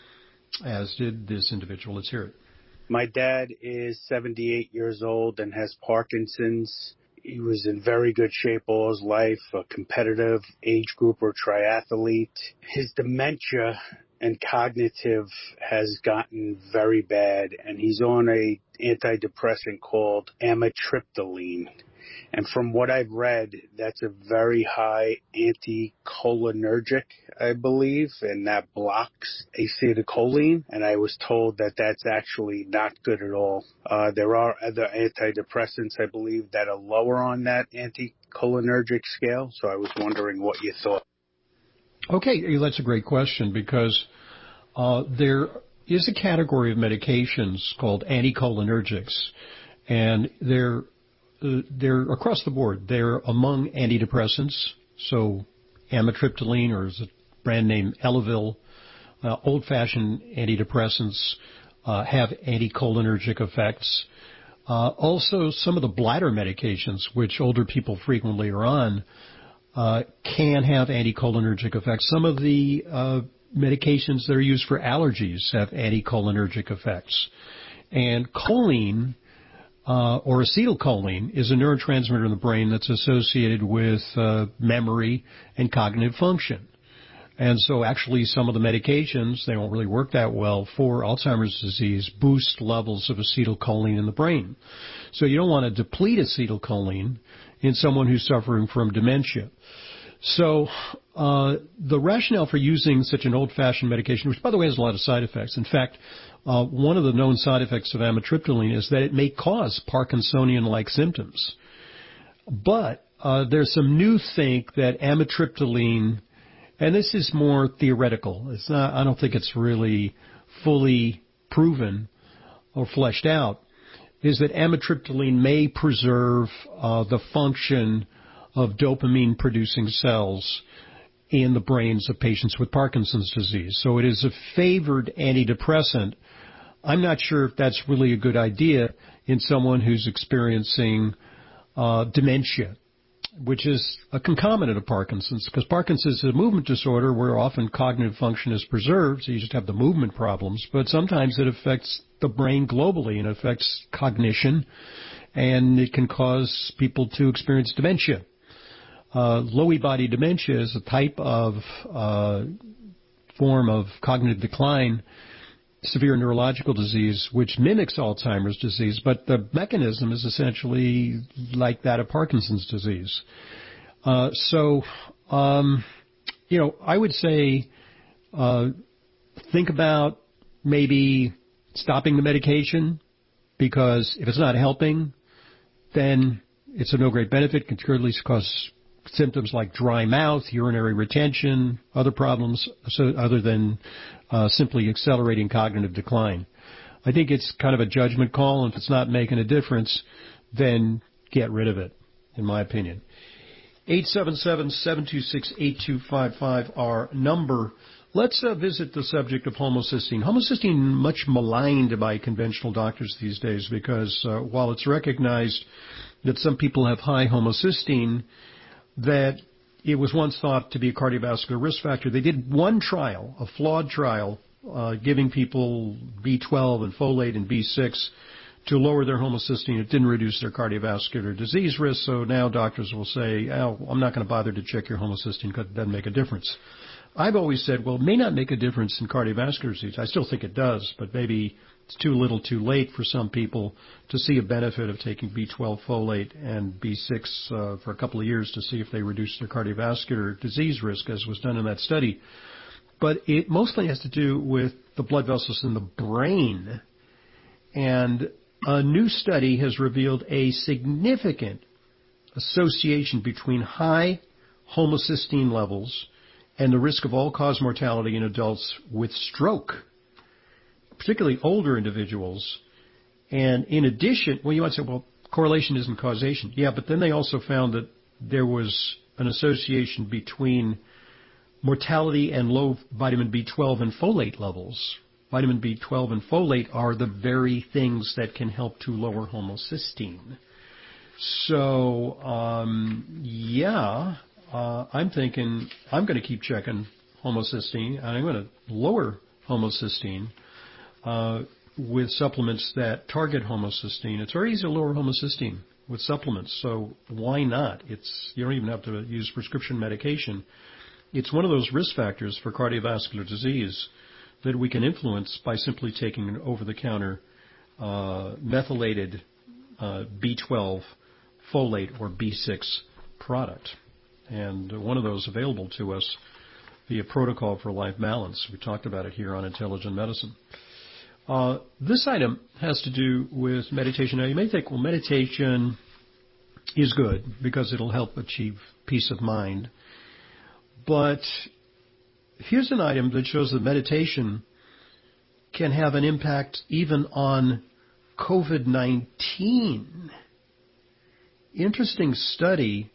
as did this individual. Let's hear it. My dad is 78 years old and has Parkinson's. He was in very good shape all his life, a competitive age group or triathlete. His dementia and cognitive has gotten very bad, and he's on a antidepressant called amitriptyline. And from what I've read, that's a very high anticholinergic, I believe, and that blocks acetylcholine. And I was told that that's actually not good at all. There are other antidepressants, I believe, that are lower on that anticholinergic scale. So I was wondering what you thought. Okay, that's a great question, because there is a category of medications called anticholinergics, and they're across the board. They're among antidepressants, so amitriptyline, or is it brand name Elavil, old-fashioned antidepressants have anticholinergic effects. Also, some of the bladder medications, which older people frequently are on, can have anticholinergic effects. Some of the medications that are used for allergies have anticholinergic effects. And choline, or acetylcholine, is a neurotransmitter in the brain that's associated with memory and cognitive function. And so actually some of the medications, they don't really work that well for Alzheimer's disease, boost levels of acetylcholine in the brain. So you don't want to deplete acetylcholine in someone who's suffering from dementia. So the rationale for using such an old-fashioned medication, which, by the way, has a lot of side effects. In fact, one of the known side effects of amitriptyline is that it may cause Parkinsonian-like symptoms. But there's some new think that amitriptyline, and this is more theoretical. It's not. I don't think it's really fully proven or fleshed out, is that amitriptyline may preserve the function of dopamine-producing cells in the brains of patients with Parkinson's disease. So it is a favored antidepressant. I'm not sure if that's really a good idea in someone who's experiencing dementia, which is a concomitant of Parkinson's, because Parkinson's is a movement disorder where often cognitive function is preserved, so you just have the movement problems, but sometimes it affects the brain globally and affects cognition, and it can cause people to experience dementia. Lewy body dementia is a type of form of cognitive decline, severe neurological disease, which mimics Alzheimer's disease, but the mechanism is essentially like that of Parkinson's disease. I would say think about maybe stopping the medication, because if it's not helping, then it's of no great benefit. It can clearly cause symptoms like dry mouth, urinary retention, other problems other than simply accelerating cognitive decline. I think it's kind of a judgment call, and if it's not making a difference, then get rid of it, in my opinion. 877-726-8255, our number. Let's visit the subject of homocysteine. Homocysteine, much maligned by conventional doctors these days, because while it's recognized that some people have high homocysteine, that it was once thought to be a cardiovascular risk factor. They did one trial, a flawed trial, giving people B12 and folate and B6 to lower their homocysteine. It didn't reduce their cardiovascular disease risk, so now doctors will say, I'm not going to bother to check your homocysteine because it doesn't make a difference. I've always said, well, it may not make a difference in cardiovascular disease. I still think it does, but maybe it's too little too late for some people to see a benefit of taking B12 folate and B6 for a couple of years to see if they reduce their cardiovascular disease risk, as was done in that study. But it mostly has to do with the blood vessels in the brain. And a new study has revealed a significant association between high homocysteine levels and the risk of all-cause mortality in adults with stroke, particularly older individuals. And in addition, well, you might say, well, correlation isn't causation. Yeah, but then they also found that there was an association between mortality and low vitamin B12 and folate levels vitamin B12 and folate are the very things that can help to lower homocysteine. So, I'm thinking I'm going to keep checking homocysteine, and I'm going to lower homocysteine with supplements that target homocysteine. It's very easy to lower homocysteine with supplements, so why not? You don't even have to use prescription medication. It's one of those risk factors for cardiovascular disease that we can influence by simply taking an over-the-counter methylated B12, folate, or B6 product. And one of those available to us via Protocol for Life Balance. We talked about it here on Intelligent Medicine. This item has to do with meditation. Now, you may think, well, meditation is good because it'll help achieve peace of mind. But here's an item that shows that meditation can have an impact even on COVID-19. Interesting study.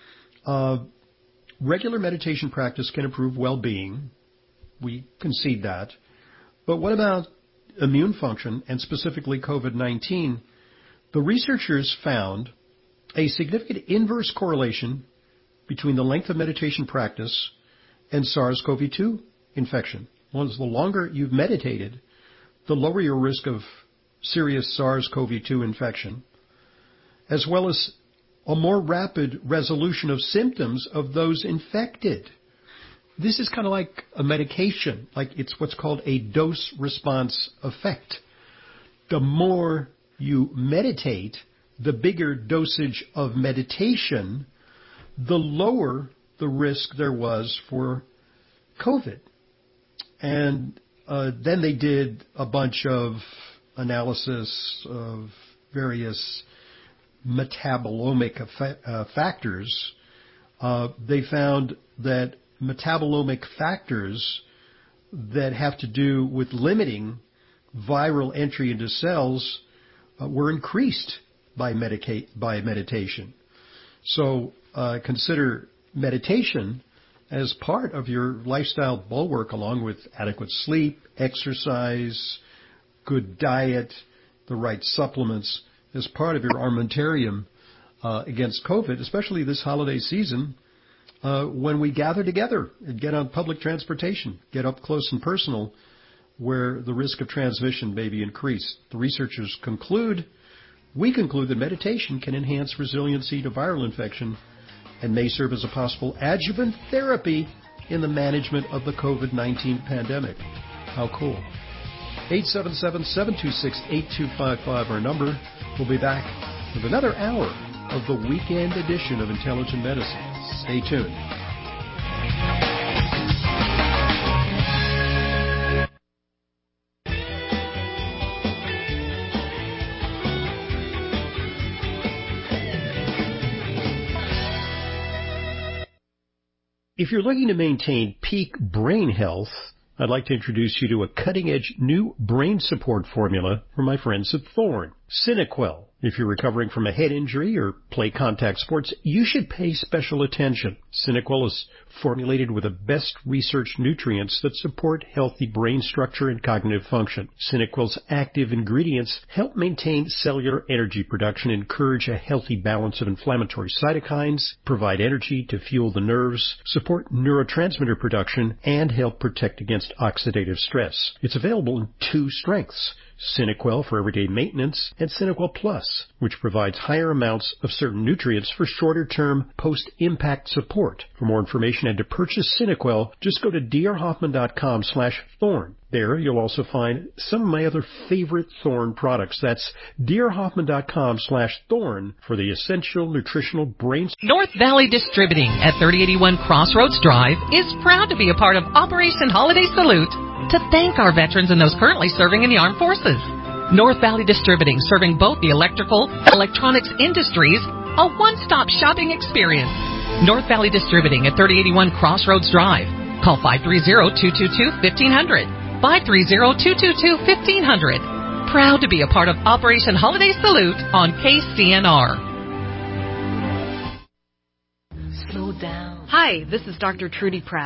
Regular meditation practice can improve well-being. We concede that. But what about immune function, and specifically COVID-19? The researchers found a significant inverse correlation between the length of meditation practice and SARS-CoV-2 infection. Well, the longer you've meditated, the lower your risk of serious SARS-CoV-2 infection, as well as a more rapid resolution of symptoms of those infected. This is kind of like a medication, like it's what's called a dose-response effect. The more you meditate, the bigger dosage of meditation, the lower the risk there was for COVID. And then they did a bunch of analysis of various metabolomic factors. They found that metabolomic factors that have to do with limiting viral entry into cells were increased by meditation. So consider meditation as part of your lifestyle bulwark, along with adequate sleep, exercise, good diet, the right supplements, as part of your armamentarium against COVID, especially this holiday season, when we gather together and get on public transportation, get up close and personal, where the risk of transmission may be increased. The researchers we conclude that meditation can enhance resiliency to viral infection and may serve as a possible adjuvant therapy in the management of the COVID-19 pandemic. How cool. 877-726-8255, our number. We'll be back with another hour of the weekend edition of Intelligent Medicine. Stay tuned. If you're looking to maintain peak brain health, I'd like to introduce you to a cutting-edge new brain support formula from my friends at Thorne, SynaQuell. If you're recovering from a head injury or play contact sports, you should pay special attention. SynaQuell is formulated with the best researched nutrients that support healthy brain structure and cognitive function. SynaQuell's active ingredients help maintain cellular energy production, encourage a healthy balance of inflammatory cytokines, provide energy to fuel the nerves, support neurotransmitter production, and help protect against oxidative stress. It's available in 2 strengths: SynaQuell for everyday maintenance, and SynaQuell Plus, which provides higher amounts of certain nutrients for shorter-term post-impact support. For more information and to purchase SynaQuell, just go to drhoffman.com/thorn. There you'll also find some of my other favorite Thorne products. That's drhoffman.com/thorn for the essential nutritional brain. North Valley Distributing at 3081 Crossroads Drive is proud to be a part of Operation Holiday Salute to thank our veterans and those currently serving in the armed forces. North Valley Distributing, serving both the electrical and electronics industries, a one-stop shopping experience. North Valley Distributing at 3081 Crossroads Drive. Call 530-222-1500. 530-222-1500. Proud to be a part of Operation Holiday Salute on KCNR. Slow down. Hi, this is Dr. Trudy Pratt.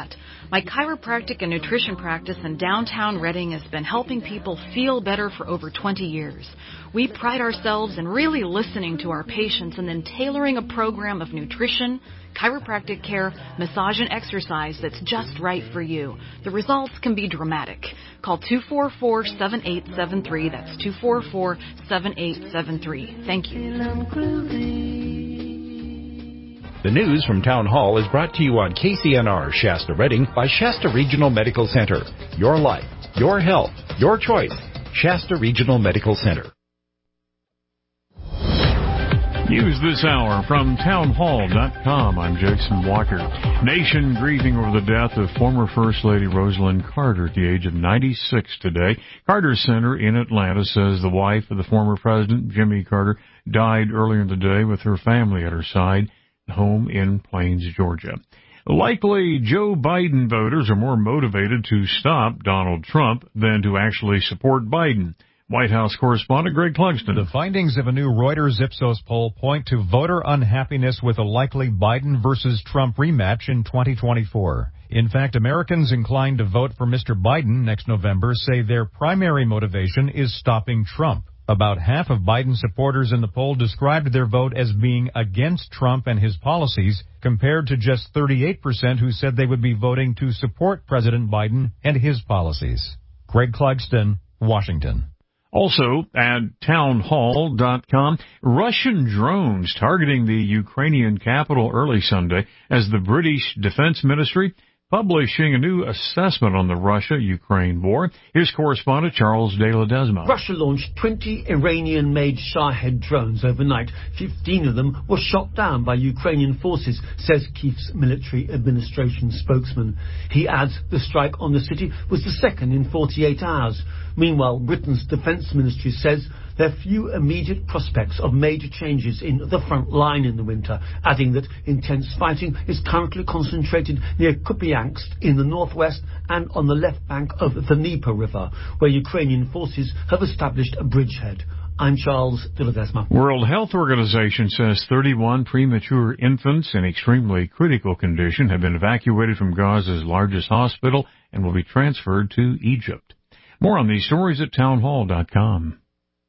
My chiropractic and nutrition practice in downtown Reading has been helping people feel better for over 20 years. We pride ourselves in really listening to our patients and then tailoring a program of nutrition, chiropractic care, massage, and exercise that's just right for you. The results can be dramatic. Call 244-7873. That's 244-7873. Thank you. The news from Town Hall is brought to you on KCNR Shasta Reading by Shasta Regional Medical Center. Your life, your health, your choice. Shasta Regional Medical Center. News this hour from townhall.com. I'm Jason Walker. Nation grieving over the death of former First Lady Rosalynn Carter at the age of 96 today. Carter Center in Atlanta says the wife of the former president, Jimmy Carter, died earlier in the day with her family at her side, home in Plains, Georgia. Likely, Joe Biden voters are more motivated to stop Donald Trump than to actually support Biden. White House correspondent Greg Clugston. The findings of a new Reuters Ipsos poll point to voter unhappiness with a likely Biden versus Trump rematch in 2024. In fact, Americans inclined to vote for Mr. Biden next November say their primary motivation is stopping Trump. About half of Biden supporters in the poll described their vote as being against Trump and his policies, compared to just 38% who said they would be voting to support President Biden and his policies. Greg Clugston, Washington. Also, at townhall.com, Russian drones targeting the Ukrainian capital early Sunday as the British Defense Ministry publishing a new assessment on the Russia-Ukraine war. Here's correspondent Charles de Ledesma. Russia launched 20 Iranian-made Shahed drones overnight. 15 of them were shot down by Ukrainian forces, says Kyiv's military administration spokesman. He adds the strike on the city was the second in 48 hours. Meanwhile, Britain's defence ministry says there are few immediate prospects of major changes in the front line in the winter, adding that intense fighting is currently concentrated near Kupiansk in the northwest and on the left bank of the Dnieper River, where Ukrainian forces have established a bridgehead. I'm Charles de Ledesma. World Health Organization says 31 premature infants in extremely critical condition have been evacuated from Gaza's largest hospital and will be transferred to Egypt. More on these stories at townhall.com.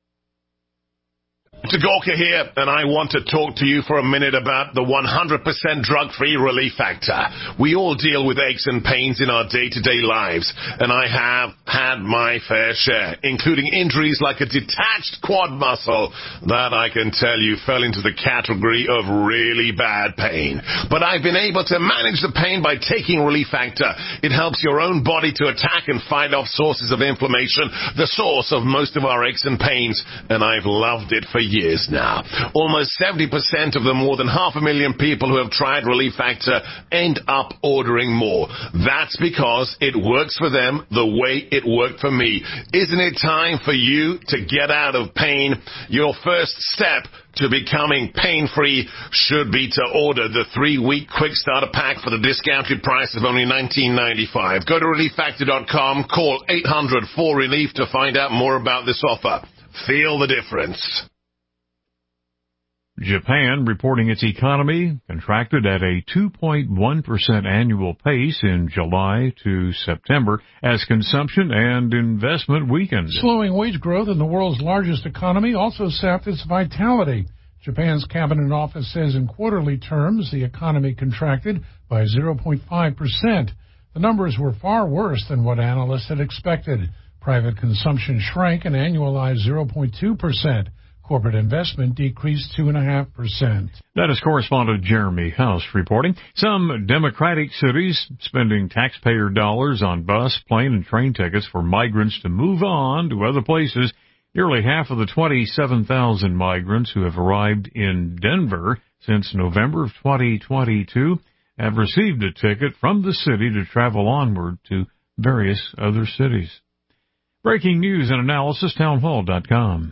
Gorka here, and I want to talk to you for a minute about the 100% drug-free Relief Factor. We all deal with aches and pains in our day-to-day lives, and I have had my fair share, including injuries like a detached quad muscle that I can tell you fell into the category of really bad pain. But I've been able to manage the pain by taking Relief Factor. It helps your own body to attack and fight off sources of inflammation, the source of most of our aches and pains, and I've loved it for years now. Almost 70% of the more than 500,000 people who have tried Relief Factor end up ordering more. That's because it works for them the way it worked for me. Isn't it time for you to get out of pain? Your first step to becoming pain-free should be to order the 3-week quick starter pack for the discounted price of only $19.95. Go to relieffactor.com, call 800-4RELIEF to find out more about this offer. Feel the difference. Japan reporting its economy contracted at a 2.1% annual pace in July to September as consumption and investment weakened. Slowing wage growth in the world's largest economy also sapped its vitality. Japan's Cabinet Office says in quarterly terms the economy contracted by 0.5%. The numbers were far worse than what analysts had expected. Private consumption shrank an annualized 0.2%. Corporate investment decreased 2.5%. That is correspondent Jeremy House reporting. Some Democratic cities spending taxpayer dollars on bus, plane, and train tickets for migrants to move on to other places. Nearly half of the 27,000 migrants who have arrived in Denver since November of 2022 have received a ticket from the city to travel onward to various other cities. Breaking news and analysis, townhall.com.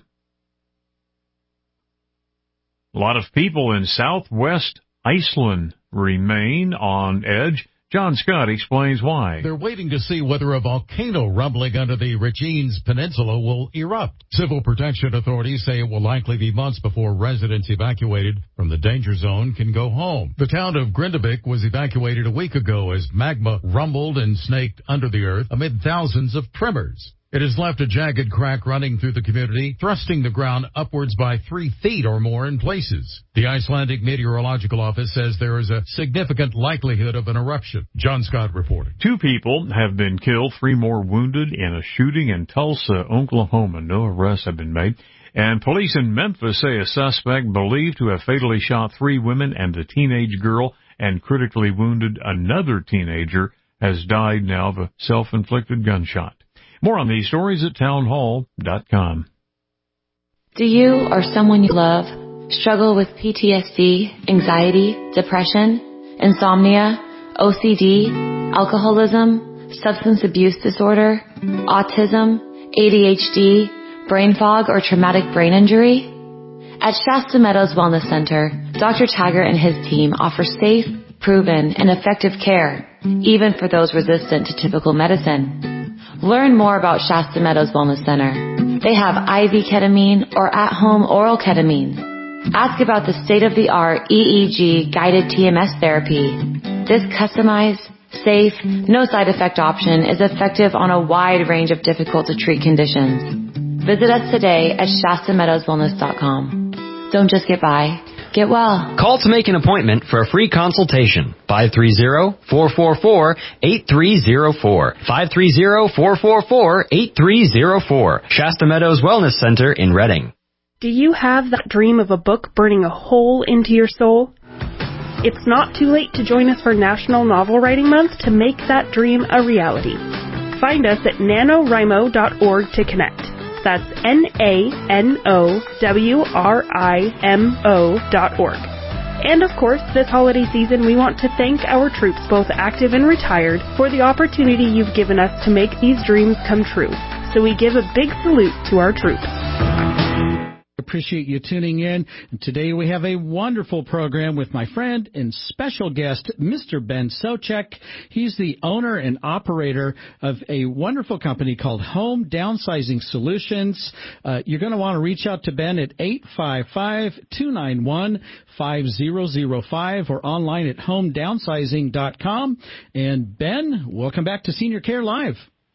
A lot of people in southwest Iceland remain on edge John Scott explains why. They're waiting to see whether a volcano rumbling under the Regines Peninsula will erupt. Civil protection authorities say it will likely be months before residents evacuated from the danger zone can go home. The town of Grindavik was evacuated a week ago as magma rumbled and snaked under the earth amid thousands of tremors. It has left a jagged crack running through the community, thrusting the ground upwards by 3 feet or more in places. The Icelandic Meteorological Office says there is a significant likelihood of an eruption. John Scott reporting. 2 people have been killed, 3 more wounded in a shooting in Tulsa, Oklahoma. No arrests have been made. And police in Memphis say a suspect believed to have fatally shot 3 women and a teenage girl and critically wounded another teenager has died now of a self-inflicted gunshot. More on these stories at townhall.com. Do you or someone you love struggle with PTSD, anxiety, depression, insomnia, OCD, alcoholism, substance abuse disorder, autism, ADHD, brain fog, or traumatic brain injury? At Shasta Meadows Wellness Center, Dr. Taggart and his team offer safe, proven, and effective care, even for those resistant to typical medicine. Learn more about Shasta Meadows Wellness Center. They have IV ketamine or at-home oral ketamine. Ask about the state-of-the-art EEG guided TMS therapy. This customized, safe, no side effect option is effective on a wide range of difficult to treat conditions. Visit us today at ShastaMeadowsWellness.com. Don't just get by. Get well. Call to make an appointment for a free consultation. 530-444-8304. 530-444-8304. Shasta Meadows Wellness Center in Reading. Do you have that dream of a book burning a hole into your soul? It's not too late to join us for National Novel Writing Month to make that dream a reality. Find us at NaNoWriMo.org to connect. That's NaNoWriMo.org. And of course, this holiday season, we want to thank our troops, both active and retired, for the opportunity you've given us to make these dreams come true. So we give a big salute to our troops. Appreciate you tuning in. And today we have a wonderful program with my friend and special guest, Mr. Ben Socek. He's the owner and operator of a wonderful company called Home Downsizing Solutions. You're going to want to reach out to Ben at 855-291-5005 or online at homedownsizing.com. And Ben, welcome back to Senior Care Live.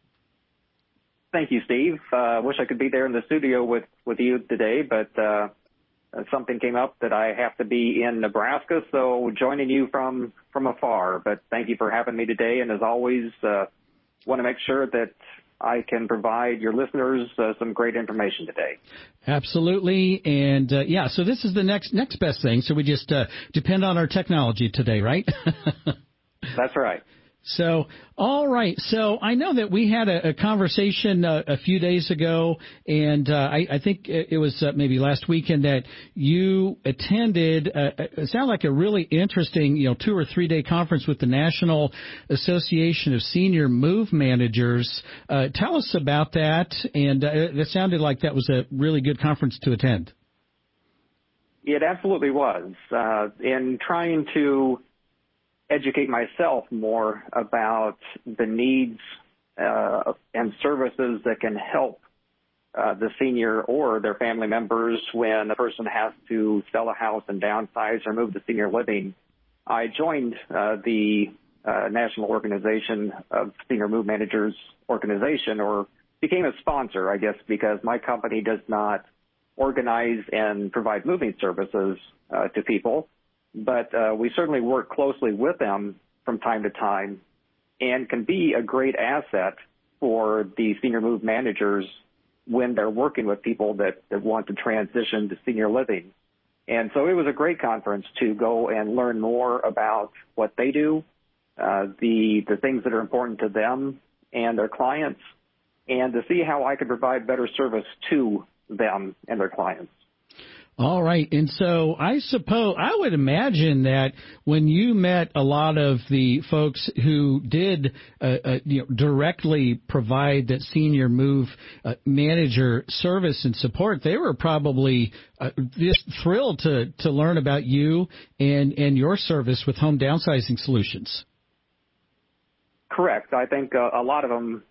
Thank you, Steve. Wish I could be there in the studio with you today, but something came up that I have to be in Nebraska, so joining you from afar. But thank you for having me today, and as always, want to make sure that I can provide your listeners some great information today. Absolutely, and so this is the next best thing. So we just depend on our technology today, right? That's right. So, all right. So I know that we had a conversation a few days ago, and I think it was maybe last weekend that you attended. It sounded like a really interesting, 2 or 3 day conference with the National Association of Senior Move Managers. Tell us about that, and it sounded like that was a really good conference to attend. It absolutely was. In trying to educate myself more about the needs and services that can help the senior or their family members when a person has to sell a house and downsize or move to senior living, I joined the National Organization of Senior Move Managers organization, or became a sponsor, I guess, because my company does not organize and provide moving services to people. But we certainly work closely with them from time to time and can be a great asset for the senior move managers when they're working with people that want to transition to senior living. And so it was a great conference to go and learn more about what they do, the things that are important to them and their clients, and to see how I could provide better service to them and their clients. All right. And so I would imagine that when you met a lot of the folks who did directly provide that senior move manager service and support, they were probably just thrilled to learn about you and your service with Home Downsizing Solutions. Correct. I think a lot of them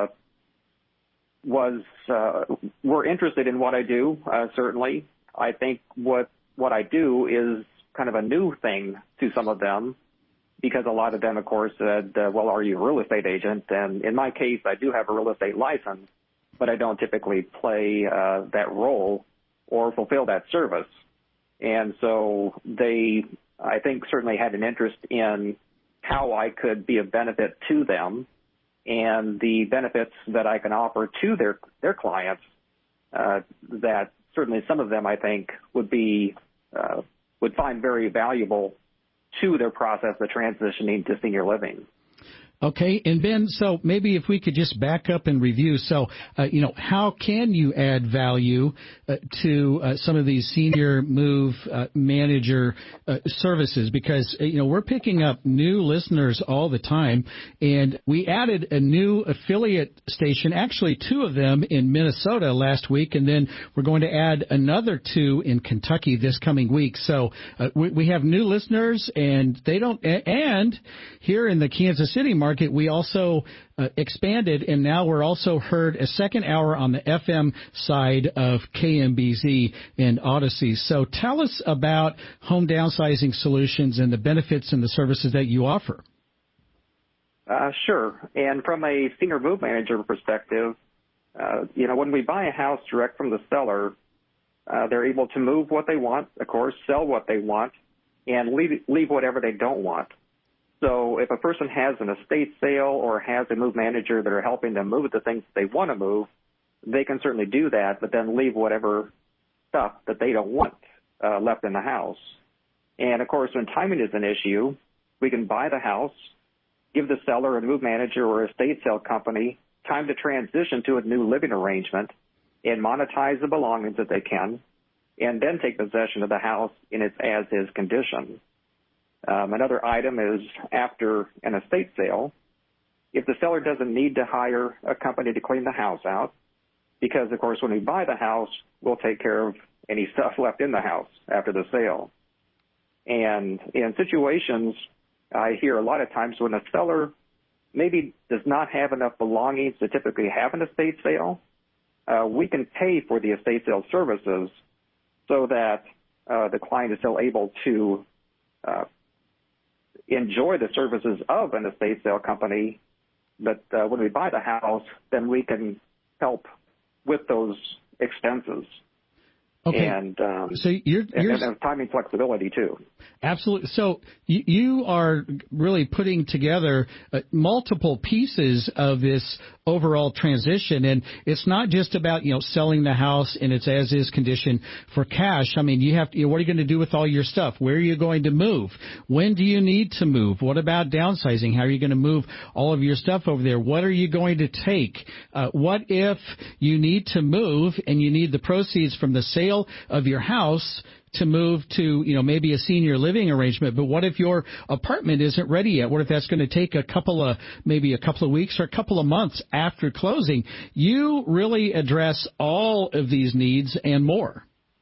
were interested in what I do. Certainly, I think what I do is kind of a new thing to some of them, because a lot of them, of course, said, "Well, are you a real estate agent?" And in my case, I do have a real estate license, but I don't typically play that role or fulfill that service. And so they, I think, certainly had an interest in how I could be of benefit to them and the benefits that I can offer to their clients, that certainly some of them, I think, would find very valuable to their process of transitioning to senior living. Okay, and Ben, so maybe if we could just back up and review. So, how can you add value to some of these senior move manager services? Because, we're picking up new listeners all the time, and we added a new affiliate station, actually 2 of them in Minnesota last week, and then we're going to add another 2 in Kentucky this coming week. So we have new listeners, and and here in the Kansas City market, we also expanded, and now we're also heard a second hour on the FM side of KMBZ and Odyssey. So tell us about home downsizing solutions and the benefits and the services that you offer. Sure. And from a senior move manager perspective, when we buy a house direct from the seller, they're able to move what they want, of course, sell what they want, and leave whatever they don't want. So if a person has an estate sale or has a move manager that are helping them move the things they want to move, they can certainly do that, but then leave whatever stuff that they don't want left in the house. And, of course, when timing is an issue, we can buy the house, give the seller, a move manager, or estate sale company time to transition to a new living arrangement and monetize the belongings that they can, and then take possession of the house in its as-is condition. Another item is after an estate sale, if the seller doesn't need to hire a company to clean the house out, because, of course, when we buy the house, we'll take care of any stuff left in the house after the sale. And in situations, I hear a lot of times when a seller maybe does not have enough belongings to typically have an estate sale, we can pay for the estate sale services so that the client is still able to enjoy the services of an estate sale company. But when we buy the house, then we can help with those expenses. Okay. And so you're and timing flexibility too. Absolutely. So you are really putting together multiple pieces of this overall transition, and it's not just about selling the house in its as-is condition for cash. I mean, you have to, what are you going to do with all your stuff? Where are you going to move? When do you need to move? What about downsizing? How are you going to move all of your stuff over there? What are you going to take? What if you need to move and you need the proceeds from the sale of your house to move to, maybe a senior living arrangement, but what if your apartment isn't ready yet? What if that's going to take maybe a couple of weeks or a couple of months after closing? You really address all of these needs and more.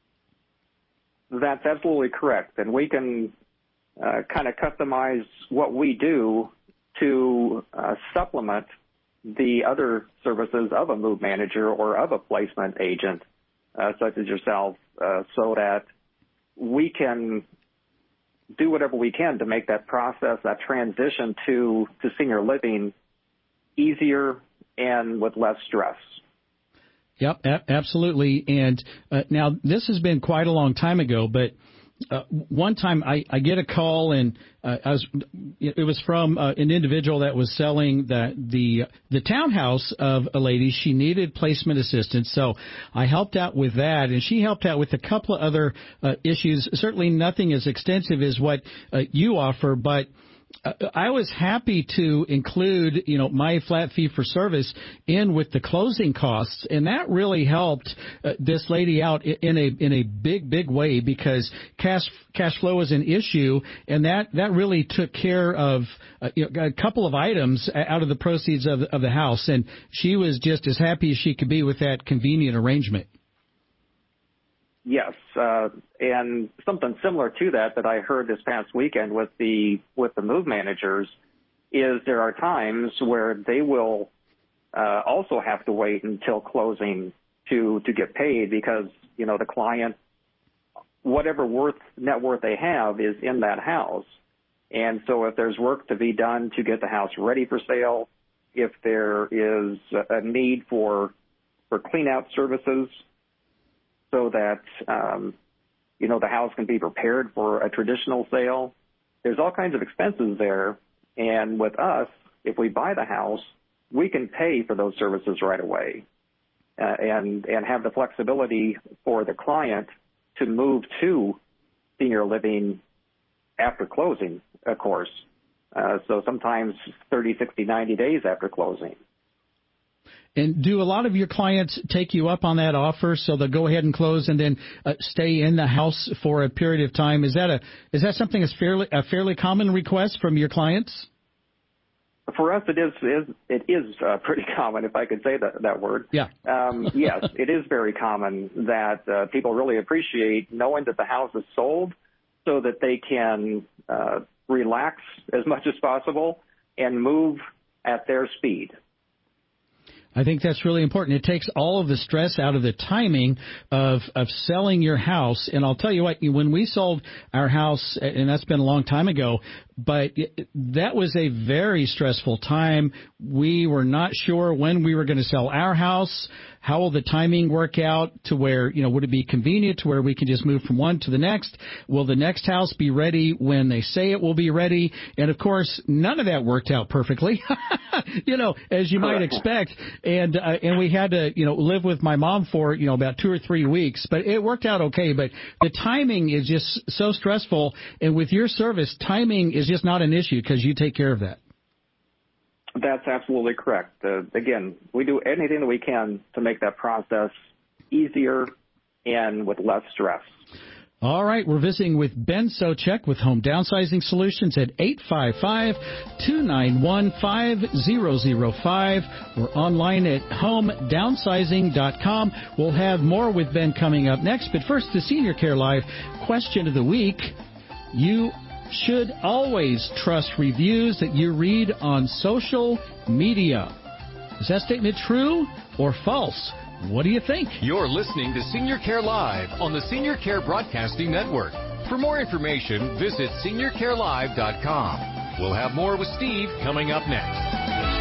That's absolutely correct. And we can kind of customize what we do to supplement the other services of a move manager or of a placement agent, such as yourself, so that we can do whatever we can to make that process, that transition to senior living easier and with less stress. Yep, absolutely. And now this has been quite a long time ago, but one time I get a call, and it was from an individual that was selling the townhouse of a lady. She needed placement assistance, so I helped out with that, and she helped out with a couple of other issues. Certainly nothing as extensive as what you offer, but I was happy to include, my flat fee for service in with the closing costs, and that really helped this lady out in a big way, because cash flow was an issue, and that really took care of a couple of items out of the proceeds of the house, and she was just as happy as she could be with that convenient arrangement. Yes, and something similar to that I heard this past weekend with the move managers is there are times where they will also have to wait until closing to get paid because, the client, whatever net worth they have is in that house. And so if there's work to be done to get the house ready for sale, if there is a need for clean out services so that, the house can be prepared for a traditional sale, there's all kinds of expenses there. And with us, if we buy the house, we can pay for those services right away and have the flexibility for the client to move to senior living after closing, of course. So sometimes 30, 60, 90 days after closing. And do a lot of your clients take you up on that offer, so they'll go ahead and close and then stay in the house for a period of time? Is that something that's a fairly common request from your clients? For us, it is pretty common, if I could say that word. Yeah. Yes, it is very common that people really appreciate knowing that the house is sold so that they can relax as much as possible and move at their speed. I think that's really important. It takes all of the stress out of the timing of selling your house. And I'll tell you what, when we sold our house, and that's been a long time ago, but that was a very stressful time. We were not sure when we were going to sell our house. How will the timing work out to where, would it be convenient to where we can just move from one to the next? Will the next house be ready when they say it will be ready? And of course, none of that worked out perfectly, as you might expect. And we had to, live with my mom for, about 2 or 3 weeks, but it worked out okay. But the timing is just so stressful. And with your service, timing is just not an issue because you take care of that. That's absolutely correct. Again, we do anything that we can to make that process easier and with less stress. All right, we're visiting with Ben Socek with Home Downsizing Solutions at 855-291-5005. We're online at homedownsizing.com. We'll have more with Ben coming up next. But first, the Senior Care Live question of the week. You should always trust reviews that you read on social media. Is that statement true or false? What do you think? You're listening to Senior Care Live on the Senior Care Broadcasting Network. For more information, visit seniorcarelive.com. We'll have more with Steve coming up next.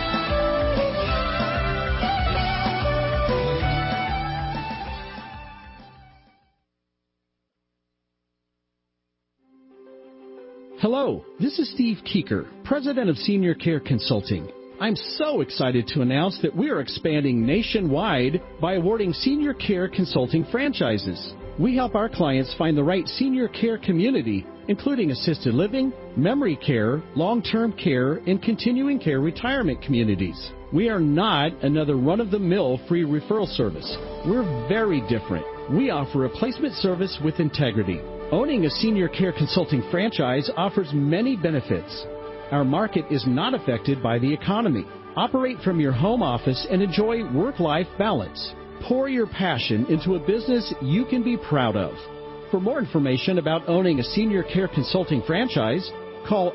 Hello, this is Steve Keeker, President of Senior Care Consulting. I'm so excited to announce that we are expanding nationwide by awarding Senior Care Consulting franchises. We help our clients find the right senior care community, including assisted living, memory care, long-term care, and continuing care retirement communities. We are not another run-of-the-mill free referral service. We're very different. We offer a placement service with integrity. Owning a Senior Care Consulting franchise offers many benefits. Our market is not affected by the economy. Operate from your home office and enjoy work-life balance. Pour your passion into a business you can be proud of. For more information about owning a Senior Care Consulting franchise, call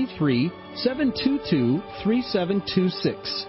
833-722-3726,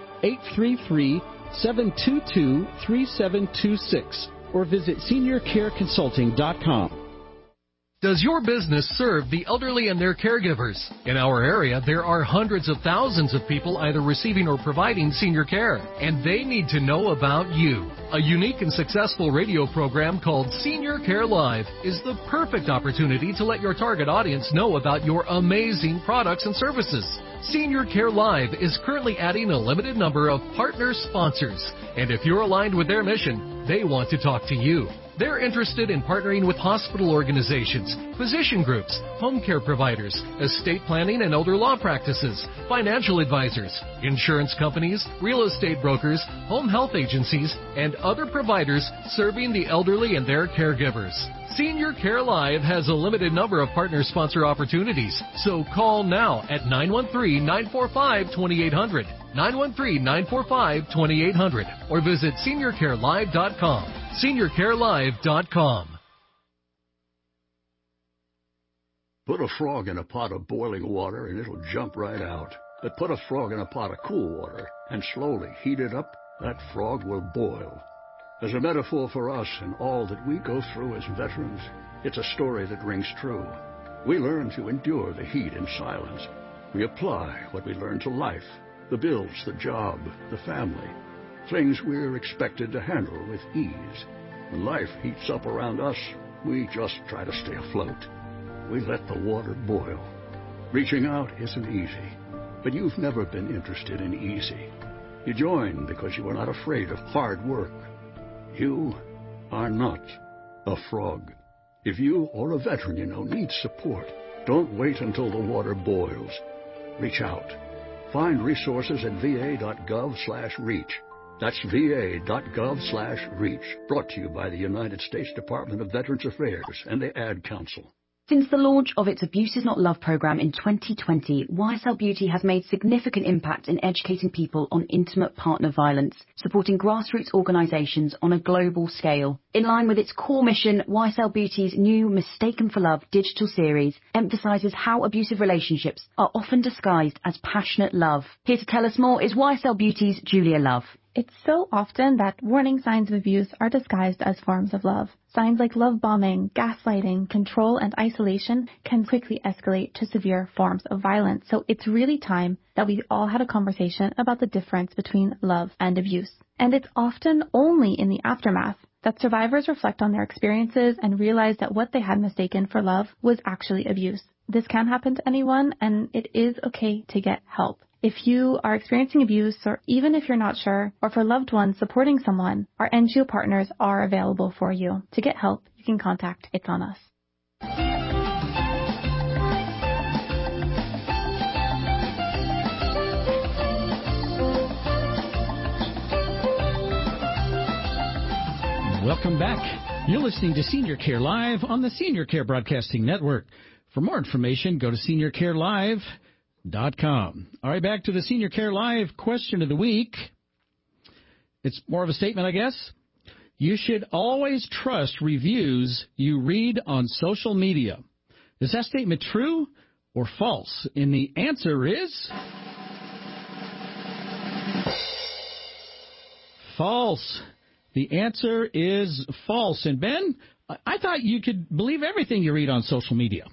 833-722-3726, or visit seniorcareconsulting.com. Does your business serve the elderly and their caregivers? In our area, there are hundreds of thousands of people either receiving or providing senior care, and they need to know about you. A unique and successful radio program called Senior Care Live is the perfect opportunity to let your target audience know about your amazing products and services. Senior Care Live is currently adding a limited number of partner sponsors, and if you're aligned with their mission, they want to talk to you. They're interested in partnering with hospital organizations, physician groups, home care providers, estate planning and elder law practices, financial advisors, insurance companies, real estate brokers, home health agencies, and other providers serving the elderly and their caregivers. Senior Care Live has a limited number of partner sponsor opportunities, so call now at 913-945-2800, 913-945-2800, or visit seniorcarelive.com. seniorcarelive.com. Put a frog in a pot of boiling water and it'll jump right out. But put a frog in a pot of cool water and slowly heat it up, that frog will boil. As a metaphor for us and all that we go through as veterans, it's a story that rings true. We learn to endure the heat in silence. We apply what we learn to life, the bills, the job, the family, things we're expected to handle with ease. When life heats up around us, we just try to stay afloat. We let the water boil. Reaching out isn't easy, but you've never been interested in easy. You joined because you were not afraid of hard work. You are not a frog. If you or a veteran you know needs support, don't wait until the water boils. Reach out. Find resources at va.gov/reach. That's va.gov/reach. Brought to you by the United States Department of Veterans Affairs and the Ad Council. Since the launch of its Abuse is Not Love program in 2020, YSL Beauty has made significant impact in educating people on intimate partner violence, supporting grassroots organisations on a global scale. In line with its core mission, YSL Beauty's new Mistaken for Love digital series emphasises how abusive relationships are often disguised as passionate love. Here to tell us more is YSL Beauty's Julia Love. It's so often that warning signs of abuse are disguised as forms of love. Signs like love bombing, gaslighting, control, and isolation can quickly escalate to severe forms of violence. So it's really time that we all had a conversation about the difference between love and abuse. And it's often only in the aftermath that survivors reflect on their experiences and realize that what they had mistaken for love was actually abuse. This can happen to anyone, and it is okay to get help. If you are experiencing abuse, or even if you're not sure, or for loved ones supporting someone, our NGO partners are available for you. To get help, you can contact It's On Us. Welcome back. You're listening to Senior Care Live on the Senior Care Broadcasting Network. For more information, go to seniorcarelive.com. All right, back to the Senior Care Live question of the week. It's more of a statement, I guess. You should always trust reviews you read on social media. Is that statement true or false? And the answer is false. The answer is false. And Ben, I thought you could believe everything you read on social media.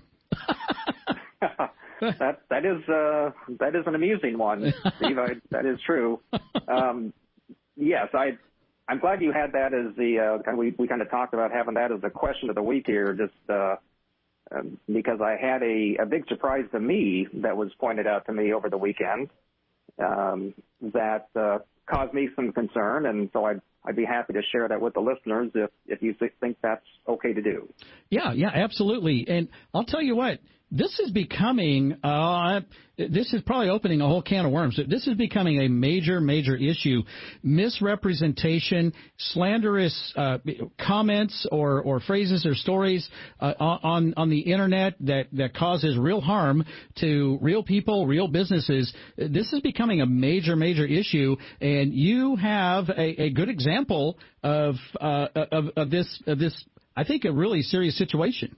That is an amusing one, Steve. That is true. Yes, I'm glad you had that as the we kind of talked about having that as the question of the week here, just because I had a big surprise to me that was pointed out to me over the weekend that caused me some concern, and so I'd be happy to share that with the listeners if you think that's okay to do. Yeah, absolutely. And I'll tell you what. This is becoming, this is probably opening a whole can of worms. This is becoming a major, major issue. Misrepresentation, slanderous comments or phrases or stories on the Internet that causes real harm to real people, real businesses. This is becoming a major, major issue, and you have a good example of this, I think, a really serious situation.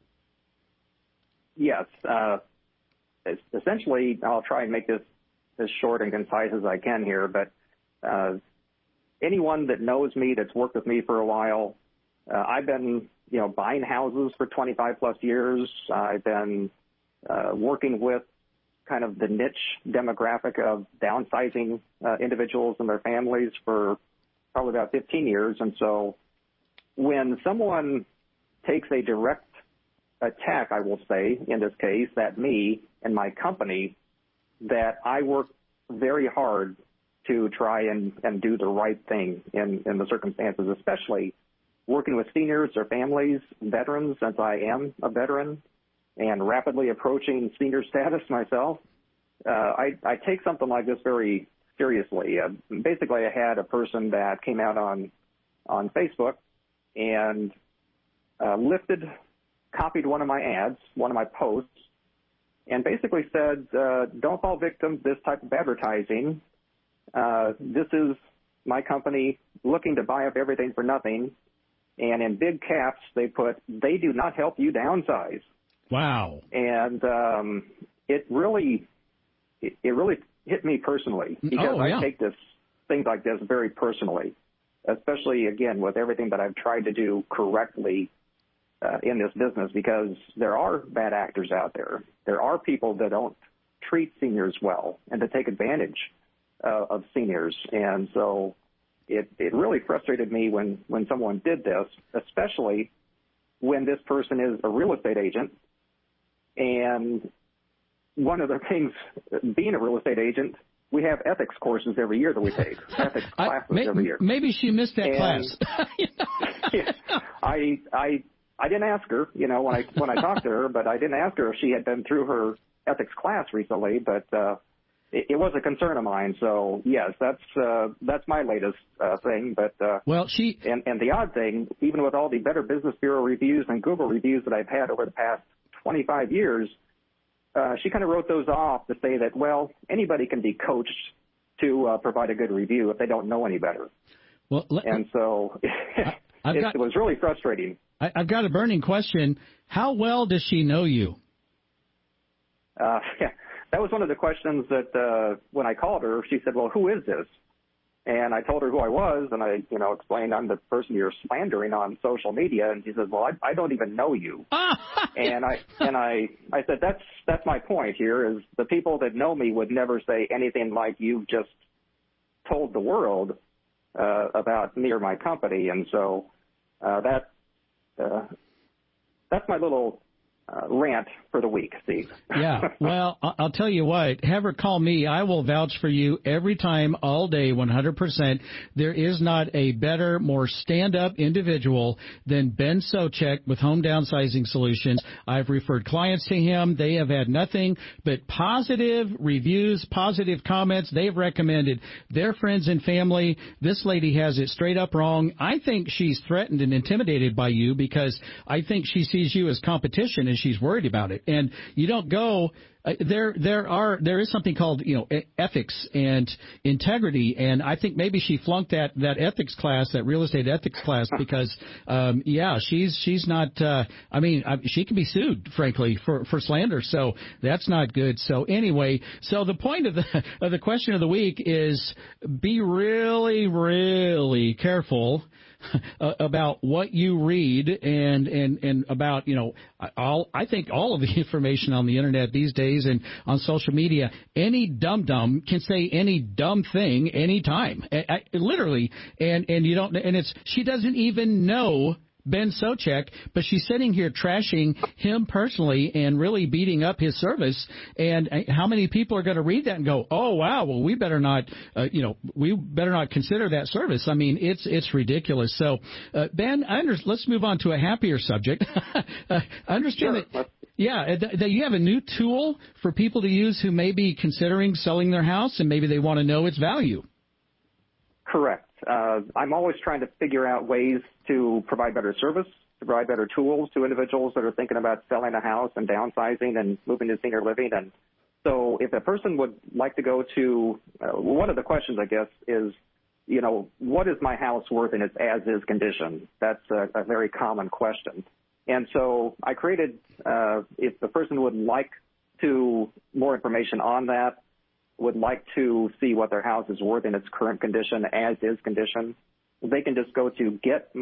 Yes. Essentially, I'll try and make this as short and concise as I can here, but anyone that knows me, that's worked with me for a while, I've been, buying houses for 25 plus years. I've been working with kind of the niche demographic of downsizing individuals and their families for probably about 15 years. And so when someone takes a direct attack, I will say, in this case, at me and my company, that I work very hard to try and do the right thing in the circumstances, especially working with seniors or families, veterans, since I am a veteran and rapidly approaching senior status myself. I take something like this very seriously. Basically, I had a person that came out on Facebook and copied one of my ads, one of my posts, and basically said, don't fall victim to this type of advertising. This is my company looking to buy up everything for nothing. And in big caps, they put, they do not help you downsize. Wow. And it really it really hit me personally because I take things like this very personally, especially, again, with everything that I've tried to do correctly in this business, because there are bad actors out there. There are people that don't treat seniors well and that take advantage of seniors. And so it really frustrated me when someone did this, especially when this person is a real estate agent. And one of the things, being a real estate agent, we have ethics courses every year that we take, ethics classes every year. Maybe she missed that class. I didn't ask her, when I talked to her, but I didn't ask her if she had been through her ethics class recently, but it was a concern of mine. So yes, that's my latest thing. But and the odd thing, even with all the Better Business Bureau reviews and Google reviews that I've had over the past 25 years, she kind of wrote those off to say that, well, anybody can be coached to provide a good review if they don't know any better. And so it was really frustrating. I've got a burning question. How well does she know you? That was one of the questions that when I called her, she said, well, who is this? And I told her who I was, and I, explained I'm the person you're slandering on social media. And she said, well, I don't even know you. and I said, that's my point here, is the people that know me would never say anything like you've just told the world about me or my company. And so that's my little rant for the week, Steve. Yeah, well, I'll tell you what, have her call me. I will vouch for you every time, all day, 100%. There is not a better, more stand-up individual than Ben Socek with Home Downsizing Solutions. I've referred clients to him. They have had nothing but positive reviews, positive comments. They've recommended their friends and family. This lady has it straight up wrong. I think she's threatened and intimidated by you because I think she sees you as competition and she's worried about it. And you don't go there is something called ethics and integrity, and I think maybe she flunked that ethics class, that real estate ethics class, because she's not she can be sued, frankly, for slander, so that's not good. So anyway, so the point of the question of the week is be really, really careful about what you read and about I think all of the information on the internet these days and on social media. Any dum-dum can say any dumb thing anytime, literally, and you don't, and she doesn't even know Ben Socek, but she's sitting here trashing him personally and really beating up his service. And how many people are going to read that and go, "Oh wow, well we better not, consider that service." I mean, it's ridiculous. So, Ben, let's move on to a happier subject. I understand that. Yeah, that you have a new tool for people to use who may be considering selling their house and maybe they want to know its value. Correct. I'm always trying to figure out ways to provide better service, to provide better tools to individuals that are thinking about selling a house and downsizing and moving to senior living. And so if a person would like to go to one of the questions, I guess, is, what is my house worth in its as-is condition? That's a very common question. And so I created, if the person would like to more information on that, would like to see what their house is worth in its current condition, as is condition, they can just go to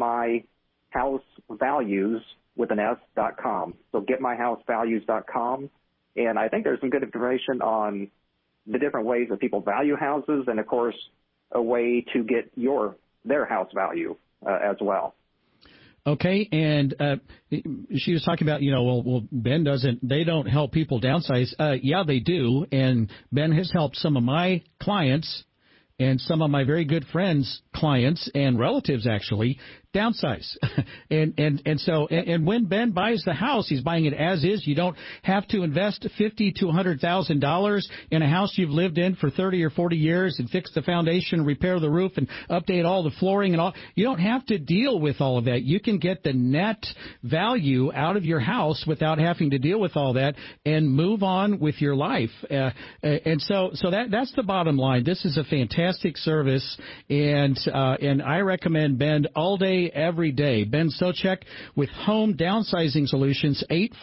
getmyhousevalues.com. So getmyhousevalues.com. And I think there's some good information on the different ways that people value houses and, of course, a way to get their house value as well. Okay, and she was talking about, Ben they don't help people downsize. Yeah, they do, and Ben has helped some of my clients and some of my very good friends' clients and relatives, actually, downsize. and so when Ben buys the house, he's buying it as is. You don't have to invest $50,000 to $100,000 in a house you've lived in for 30 or 40 years and fix the foundation, repair the roof, and update all the flooring and all. You don't have to deal with all of that. You can get the net value out of your house without having to deal with all that and move on with your life. And so that's the bottom line. This is a fantastic service, and I recommend Ben all day, day, every day. Ben Socek with Home Downsizing Solutions,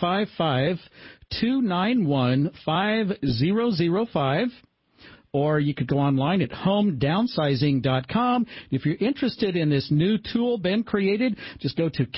855-291-5005. Or you could go online at homedownsizing.com. If you're interested in this new tool Ben created, just go to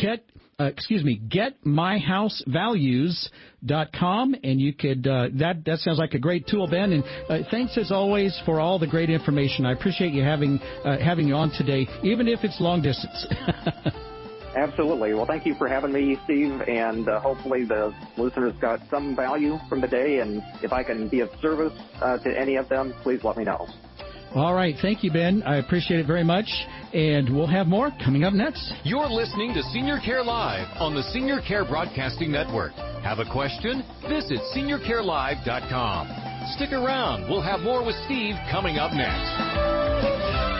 getmyhousevalues.com, and you could that sounds like a great tool, Ben. And thanks as always for all the great information. I appreciate you having you on today, even if it's long distance. Absolutely. Well, thank you for having me, Steve, and hopefully the listeners got some value from the day, and if I can be of service to any of them, please let me know. All right. Thank you, Ben. I appreciate it very much, and we'll have more coming up next. You're listening to Senior Care Live on the Senior Care Broadcasting Network. Have a question? Visit SeniorCareLive.com. Stick around. We'll have more with Steve coming up next.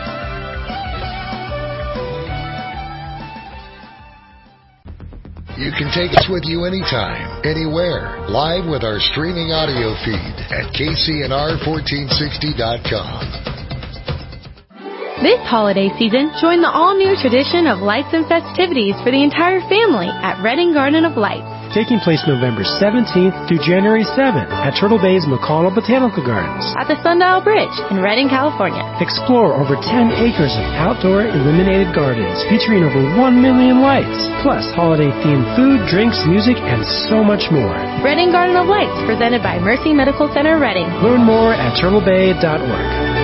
You can take us with you anytime, anywhere, live with our streaming audio feed at KCNR1460.com. This holiday season, join the all-new tradition of lights and festivities for the entire family at Redding Garden of Lights. Taking place November 17th through January 7th at Turtle Bay's McConnell Botanical Gardens. At the Sundial Bridge in Redding, California. Explore over 10 acres of outdoor illuminated gardens featuring over 1 million lights, plus holiday-themed food, drinks, music, and so much more. Redding Garden of Lights, presented by Mercy Medical Center, Redding. Learn more at turtlebay.org.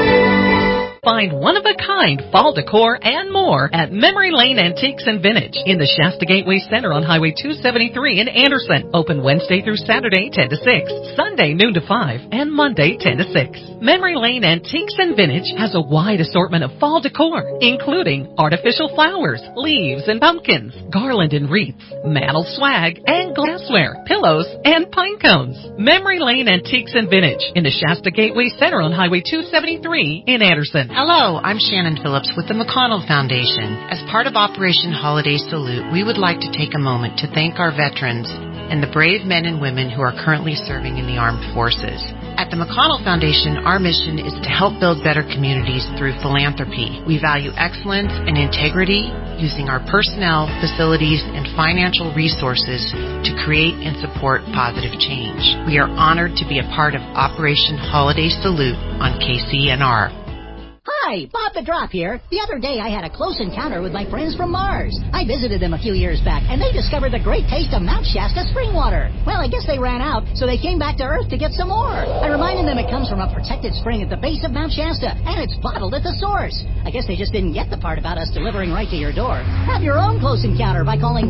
Find one-of-a-kind fall decor and more at Memory Lane Antiques and Vintage in the Shasta Gateway Center on Highway 273 in Anderson. Open Wednesday through Saturday, 10 to 6, Sunday, noon to 5, and Monday, 10 to 6. Memory Lane Antiques and Vintage has a wide assortment of fall decor, including artificial flowers, leaves and pumpkins, garland and wreaths, mantle swag, and glassware, pillows, and pine cones. Memory Lane Antiques and Vintage in the Shasta Gateway Center on Highway 273 in Anderson. Hello, I'm Shannon Phillips with the McConnell Foundation. As part of Operation Holiday Salute, we would like to take a moment to thank our veterans and the brave men and women who are currently serving in the armed forces. At the McConnell Foundation, our mission is to help build better communities through philanthropy. We value excellence and integrity, using our personnel, facilities, and financial resources to create and support positive change. We are honored to be a part of Operation Holiday Salute on KCNR. Hi, Bob the Drop here. The other day I had a close encounter with my friends from Mars. I visited them a few years back, and they discovered the great taste of Mount Shasta spring water. Well, I guess they ran out, so they came back to Earth to get some more. I reminded them it comes from a protected spring at the base of Mount Shasta, and it's bottled at the source. I guess they just didn't get the part about us delivering right to your door. Have your own close encounter by calling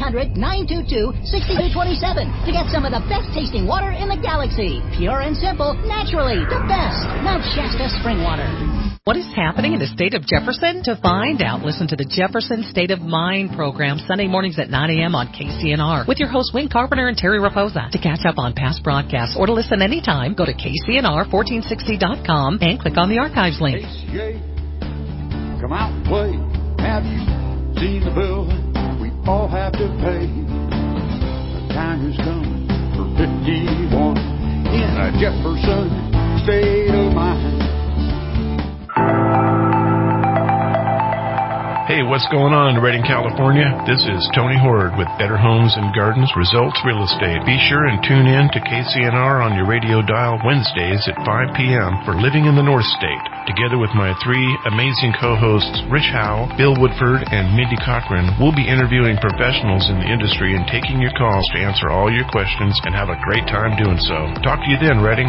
1-800-922-6227 to get some of the best tasting water in the galaxy. Pure and simple, naturally, the best. Mount Shasta spring water. What is happening in the state of Jefferson? To find out, listen to the Jefferson State of Mind program Sunday mornings at 9 a.m. on KCNR with your hosts Wayne Carpenter and Terry Raposa. To catch up on past broadcasts or to listen anytime, go to KCNR1460.com and click on the archives link. ACA, come out and play. Have you seen the bill we all have to pay? The time has come for 51 in a Jefferson State of Mind. Hey, what's going on in Redding, California? This is Tony Horde with Better Homes and Gardens Results Real Estate. Be sure and tune in to KCNR on your radio dial Wednesdays at 5 p.m. for Living in the North State. Together with my three amazing co-hosts, Rich Howell, Bill Woodford, and Mindy Cochran, we'll be interviewing professionals in the industry and taking your calls to answer all your questions and have a great time doing so. Talk to you then, Redding.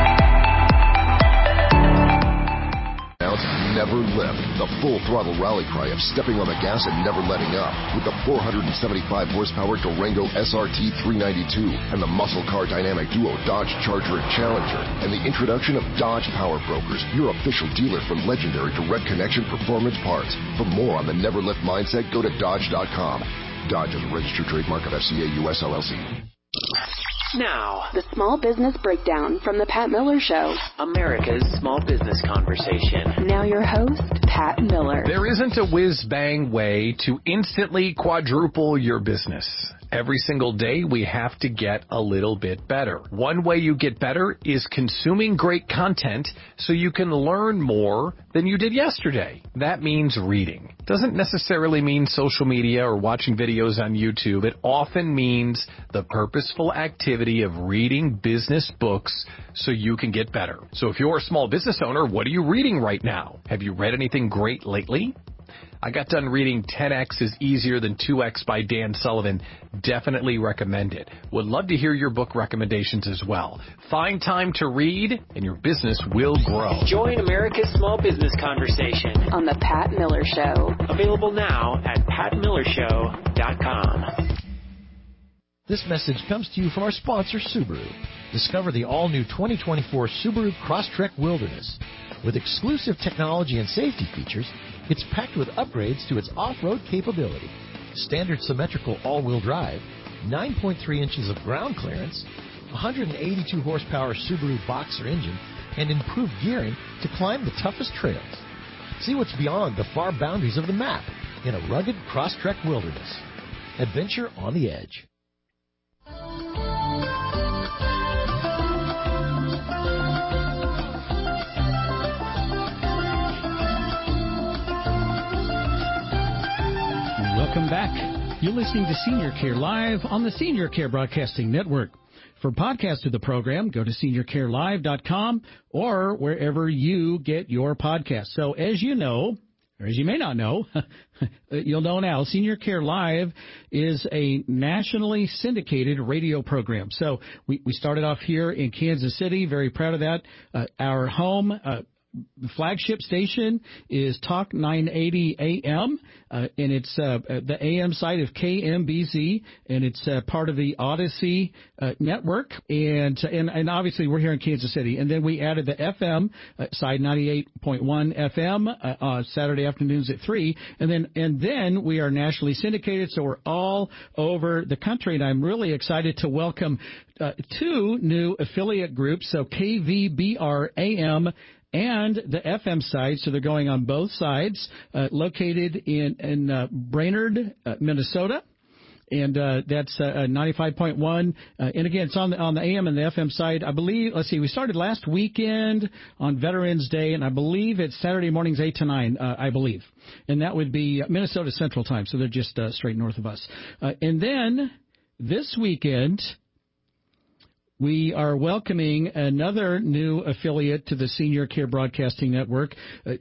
Never lift, the full-throttle rally cry of stepping on the gas and never letting up. With the 475-horsepower Durango SRT 392 and the muscle car dynamic duo Dodge Charger and Challenger, and the introduction of Dodge Power Brokers, your official dealer for legendary direct connection performance parts. For more on the never lift mindset, go to Dodge.com. Dodge is a registered trademark of FCA US LLC. Now, the Small Business Breakdown from The Pat Miller Show. America's small business conversation. Now your host, Pat Miller. There isn't a whiz-bang way to instantly quadruple your business. Every single day, we have to get a little bit better. One way you get better is consuming great content so you can learn more than you did yesterday. That means reading. Doesn't necessarily mean social media or watching videos on YouTube. It often means the purposeful activity of reading business books so you can get better. So if you're a small business owner, what are you reading right now? Have you read anything great lately? I got done reading 10X is Easier Than 2X by Dan Sullivan. Definitely recommend it. Would love to hear your book recommendations as well. Find time to read and your business will grow. Join America's Small Business Conversation on The Pat Miller Show. Available now at patmillershow.com. This message comes to you from our sponsor, Subaru. Discover the all-new 2024 Subaru Crosstrek Wilderness. With exclusive technology and safety features, it's packed with upgrades to its off-road capability. Standard symmetrical all-wheel drive, 9.3 inches of ground clearance, 182 horsepower Subaru Boxer engine, and improved gearing to climb the toughest trails. See what's beyond the far boundaries of the map in a rugged Crosstrek Wilderness. Adventure on the edge. Welcome back. You're listening to Senior Care Live on the Senior Care Broadcasting Network. For podcasts of the program, go to seniorcarelive.com or wherever you get your podcasts. So as you know, or as you may not know, you'll know now, Senior Care Live is a nationally syndicated radio program. So we started off here in Kansas City, very proud of that. Our home the flagship station is Talk 980 AM, and it's the AM side of KMBZ, and it's part of the Odyssey network. And obviously we're here in Kansas City. And then we added the FM side, 98.1 FM, Saturday afternoons at 3. And then we are nationally syndicated, so we're all over the country. And I'm really excited to welcome two new affiliate groups, so KVBR AM and the FM side, so they're going on both sides, located in Brainerd, Minnesota. And that's 95.1. And again, it's on the AM and the FM side. I believe, we started last weekend on Veterans Day, and I believe it's Saturday mornings 8 to 9, I believe. And that would be Minnesota Central Time, so they're just straight north of us. And then this weekend, we are welcoming another new affiliate to the Senior Care Broadcasting Network,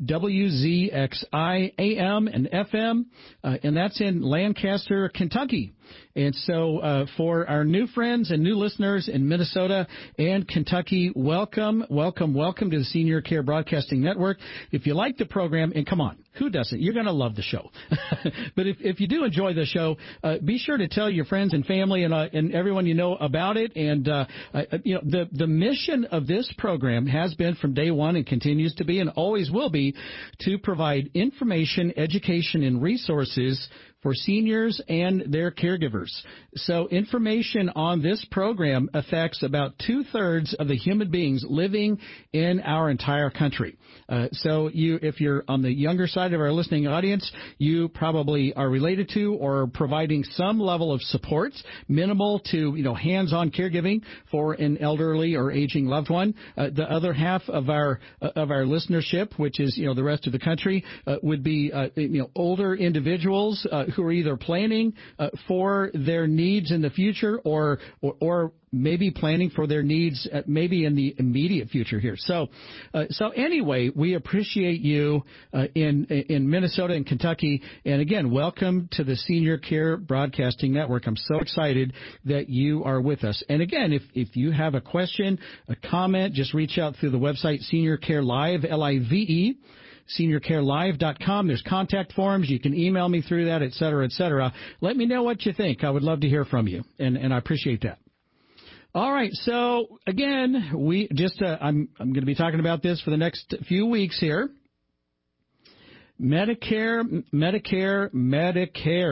WZXI AM and FM, and that's in Lancaster, Kentucky. And so for our new friends and new listeners in Minnesota and Kentucky, welcome to the Senior Care Broadcasting Network. If you like the program, and come on, who doesn't? You're going to love the show. But if you do enjoy the show, be sure to tell your friends and family and everyone you know about it. And the mission of this program has been from day one and continues to be and always will be to provide information, education, and resources for seniors and their caregivers. So information on this program affects about 2/3 of the human beings living in our entire country. So if you're on the younger side of our listening audience, you probably are related to or providing some level of support, minimal to hands-on caregiving for an elderly or aging loved one. The other half of our listenership, which is the rest of the country, would be older individuals who are either planning for their needs in the future or maybe planning for their needs maybe in the immediate future here. So anyway, we appreciate you in Minnesota and Kentucky. And again, welcome to the Senior Care Broadcasting Network. I'm so excited that you are with us. And again, if you have a question, a comment, just reach out through the website Senior Care Live, LIVE. SeniorCareLive.com. There's contact forms. You can email me through that, et cetera, et cetera. Let me know what you think. I would love to hear from you, and I appreciate that. All right. So again, we just I'm going to be talking about this for the next few weeks here. Medicare.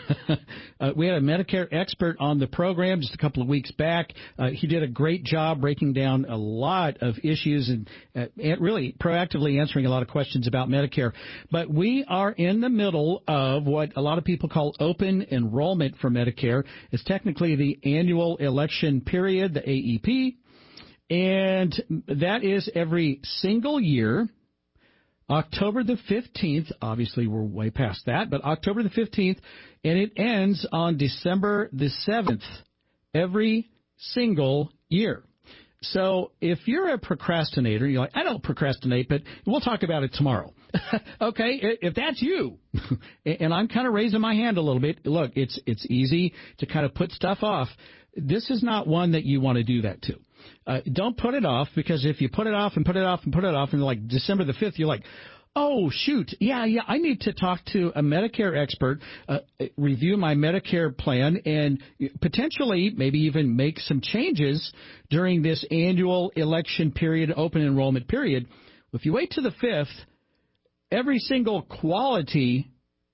We had a Medicare expert on the program just a couple of weeks back. He did a great job breaking down a lot of issues and really proactively answering a lot of questions about Medicare. But we are in the middle of what a lot of people call open enrollment for Medicare. It's technically the annual election period, the AEP, and that is every single year. October the 15th, obviously we're way past that, but October the 15th, and it ends on December the 7th, every single year. So if you're a procrastinator, you're like, I don't procrastinate, but we'll talk about it tomorrow. Okay, if that's you, and I'm kind of raising my hand a little bit, look, it's easy to kind of put stuff off. This is not one that you want to do that to. Don't put it off, because if you put it off and put it off and put it off, and like December the 5th, you're like, oh, shoot, yeah, I need to talk to a Medicare expert, review my Medicare plan, and potentially maybe even make some changes during this annual election period, open enrollment period. If you wait to the 5th, every single quality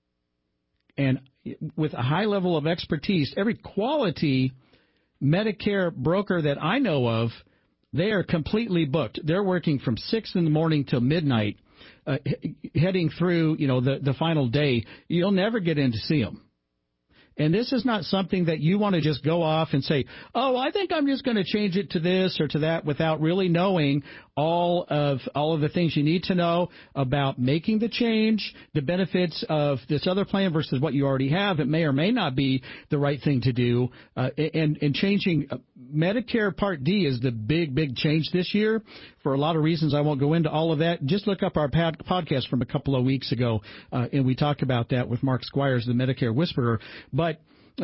and with a high level of expertise, every quality Medicare broker that I know of, they are completely booked. They're working from 6 in the morning till midnight, heading through, the final day. You'll never get in to see them. And this is not something that you want to just go off and say, oh, I think I'm just going to change it to this or to that, without really knowing all of the things you need to know about making the change, the benefits of this other plan versus what you already have. It may or may not be the right thing to do. And changing Medicare Part D is the big change this year for a lot of reasons. I won't go into all of that. Just look up our podcast from a couple of weeks ago, and we talk about that with Mark Squires, the Medicare Whisperer. But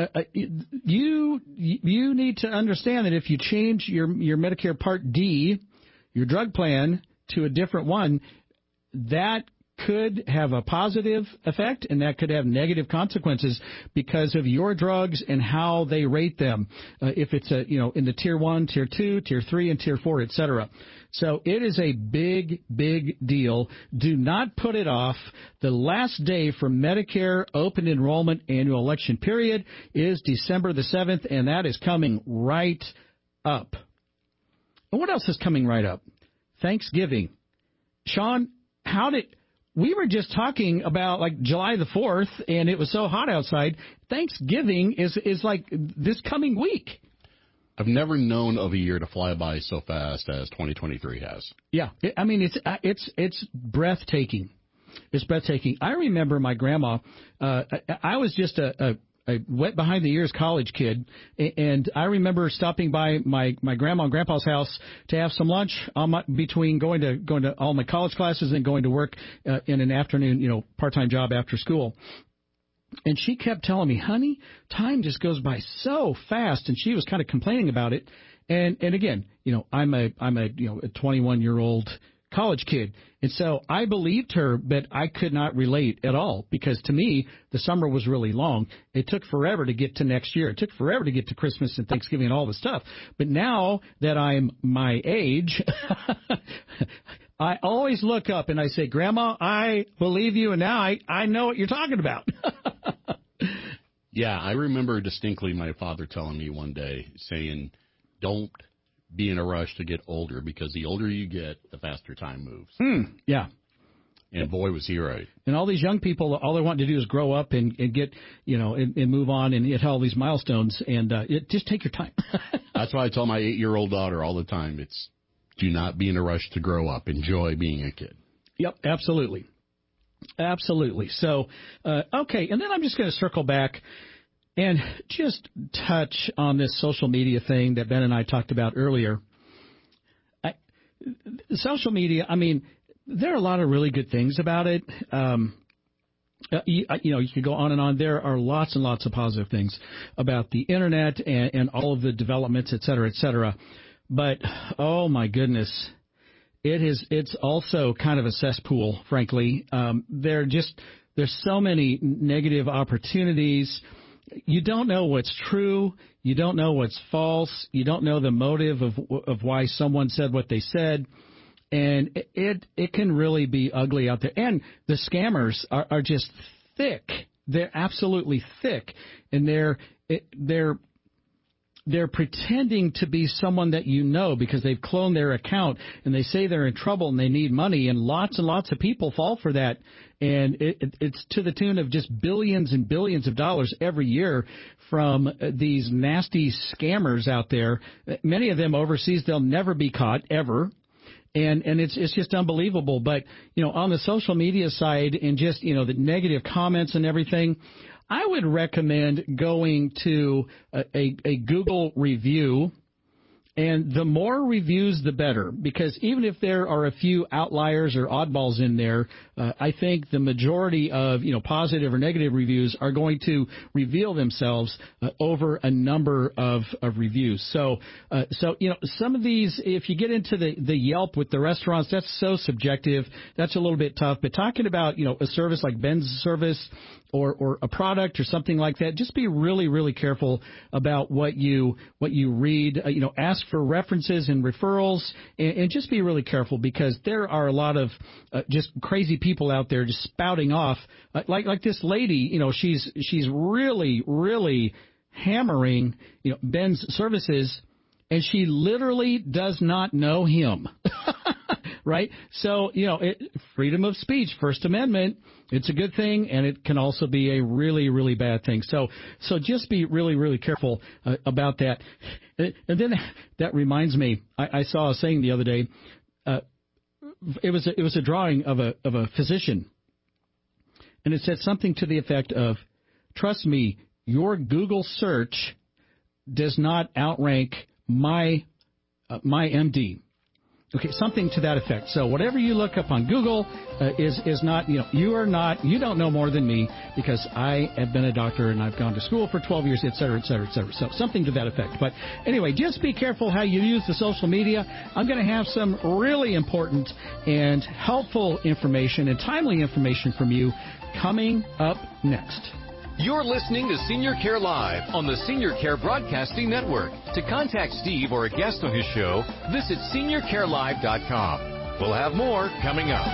you need to understand that if you change your Medicare Part D, your drug plan, to a different one, that could have a positive effect, and that could have negative consequences because of your drugs and how they rate them. If it's in the tier 1, tier 2, tier 3, and tier 4, et cetera. So it is a big deal. Do not put it off. The last day for Medicare open enrollment annual election period is December the 7th, and that is coming right up. And what else is coming right up? Thanksgiving. Sean, we were just talking about like July the 4th, and it was so hot outside. Thanksgiving is like this coming week. I've never known of a year to fly by so fast as 2023 has. Yeah, it's breathtaking. It's breathtaking. I remember my grandma. I was just a wet behind the ears college kid, and I remember stopping by my grandma and grandpa's house to have some lunch between going to all my college classes and going to work in an afternoon, part-time job after school. And she kept telling me, honey, time just goes by so fast. And she was kind of complaining about it. And again, I'm a 21-year-old college kid. And so I believed her, but I could not relate at all, because to me, the summer was really long. It took forever to get to next year. It took forever to get to Christmas and Thanksgiving and all the stuff. But now that I'm my age, I always look up and I say, Grandma, I believe you, and now I know what you're talking about. Yeah, I remember distinctly my father telling me one day, saying, don't be in a rush to get older, because the older you get, the faster time moves. Yeah. And boy, was he right. And all these young people, all they want to do is grow up and get, and move on and hit all these milestones. And just take your time. That's why I tell my 8-year-old daughter all the time, do not be in a rush to grow up. Enjoy being a kid. Yep, absolutely. Absolutely. So, okay, and then I'm just going to circle back and just touch on this social media thing that Ben and I talked about earlier. Social media, there are a lot of really good things about it. You could go on and on. There are lots and lots of positive things about the Internet and all of the developments, et cetera, et cetera. But, oh, my goodness, it's also kind of a cesspool, frankly. There's so many negative opportunities. You don't know what's true. You don't know what's false. You don't know the motive of why someone said what they said. And it can really be ugly out there. And the scammers are just thick. they're absolutely thick, and they're pretending to be someone that you know because they've cloned their account, and they say they're in trouble and they need money, and lots of people fall for that. And it's to the tune of just billions and billions of dollars every year from these nasty scammers out there. Many of them overseas, they'll never be caught, ever. And it's just unbelievable. But, on the social media side and just, the negative comments and everything, I would recommend going to a Google review, and the more reviews, the better, because even if there are a few outliers or oddballs in there, I think the majority of, positive or negative reviews are going to reveal themselves over a number of reviews. So, some of these, if you get into the Yelp with the restaurants, that's so subjective. That's a little bit tough. But talking about, a service like Ben's Service, or a product or something like that, just be really, really careful about what you read. Ask for references and referrals, and just be really careful, because there are a lot of just crazy people out there just spouting off, like this lady. She's really, really hammering Ben's Services, and she literally does not know him. Right? So, freedom of speech, First Amendment, it's a good thing, and it can also be a really, really bad thing. So just be really, really careful about that. And then that reminds me, I saw a saying the other day. It was a drawing of a physician, and it said something to the effect of, "Trust me, your Google search does not outrank my MD." Okay, something to that effect. So whatever you look up on Google is not, you don't know more than me, because I have been a doctor and I've gone to school for 12 years, et cetera, et cetera, et cetera. So something to that effect. But anyway, just be careful how you use the social media. I'm going to have some really important and helpful information and timely information from you coming up next. You're listening to Senior Care Live on the Senior Care Broadcasting Network. To contact Steve or a guest on his show, visit SeniorCareLive.com. We'll have more coming up.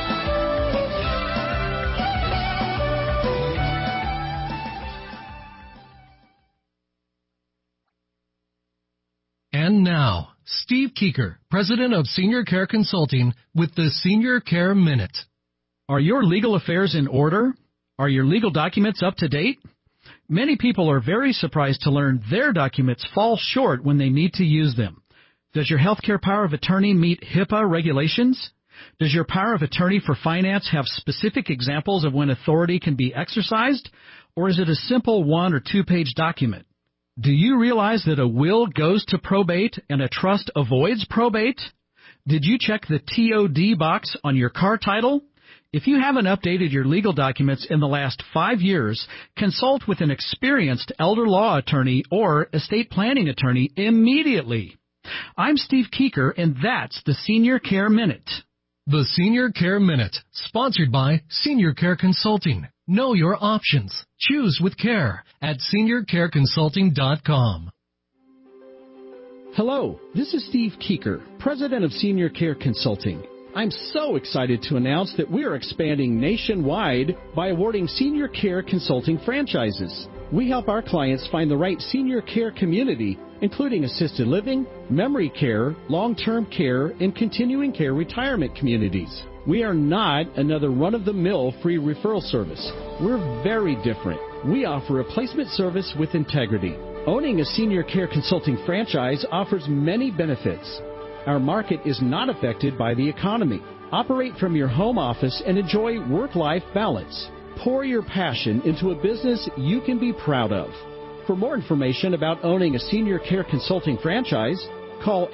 And now, Steve Keeker, President of Senior Care Consulting, with the Senior Care Minute. Are your legal affairs in order? Are your legal documents up to date? Many people are very surprised to learn their documents fall short when they need to use them. Does your healthcare power of attorney meet HIPAA regulations? Does your power of attorney for finance have specific examples of when authority can be exercised? Or is it a simple 1- or 2-page document? Do you realize that a will goes to probate and a trust avoids probate? Did you check the TOD box on your car title? If you haven't updated your legal documents in the last 5 years, consult with an experienced elder law attorney or estate planning attorney immediately. I'm Steve Keeker, and that's the Senior Care Minute. The Senior Care Minute, sponsored by Senior Care Consulting. Know your options. Choose with care at SeniorCareConsulting.com. Hello, this is Steve Keeker, President of Senior Care Consulting. I'm so excited to announce that we are expanding nationwide by awarding Senior Care Consulting franchises. We help our clients find the right senior care community, including assisted living, memory care, long-term care, and continuing care retirement communities. We are not another run-of-the-mill free referral service. We're very different. We offer a placement service with integrity. Owning a Senior Care Consulting franchise offers many benefits. Our market is not affected by the economy. Operate from your home office and enjoy work-life balance. Pour your passion into a business you can be proud of. For more information about owning a Senior Care Consulting franchise, call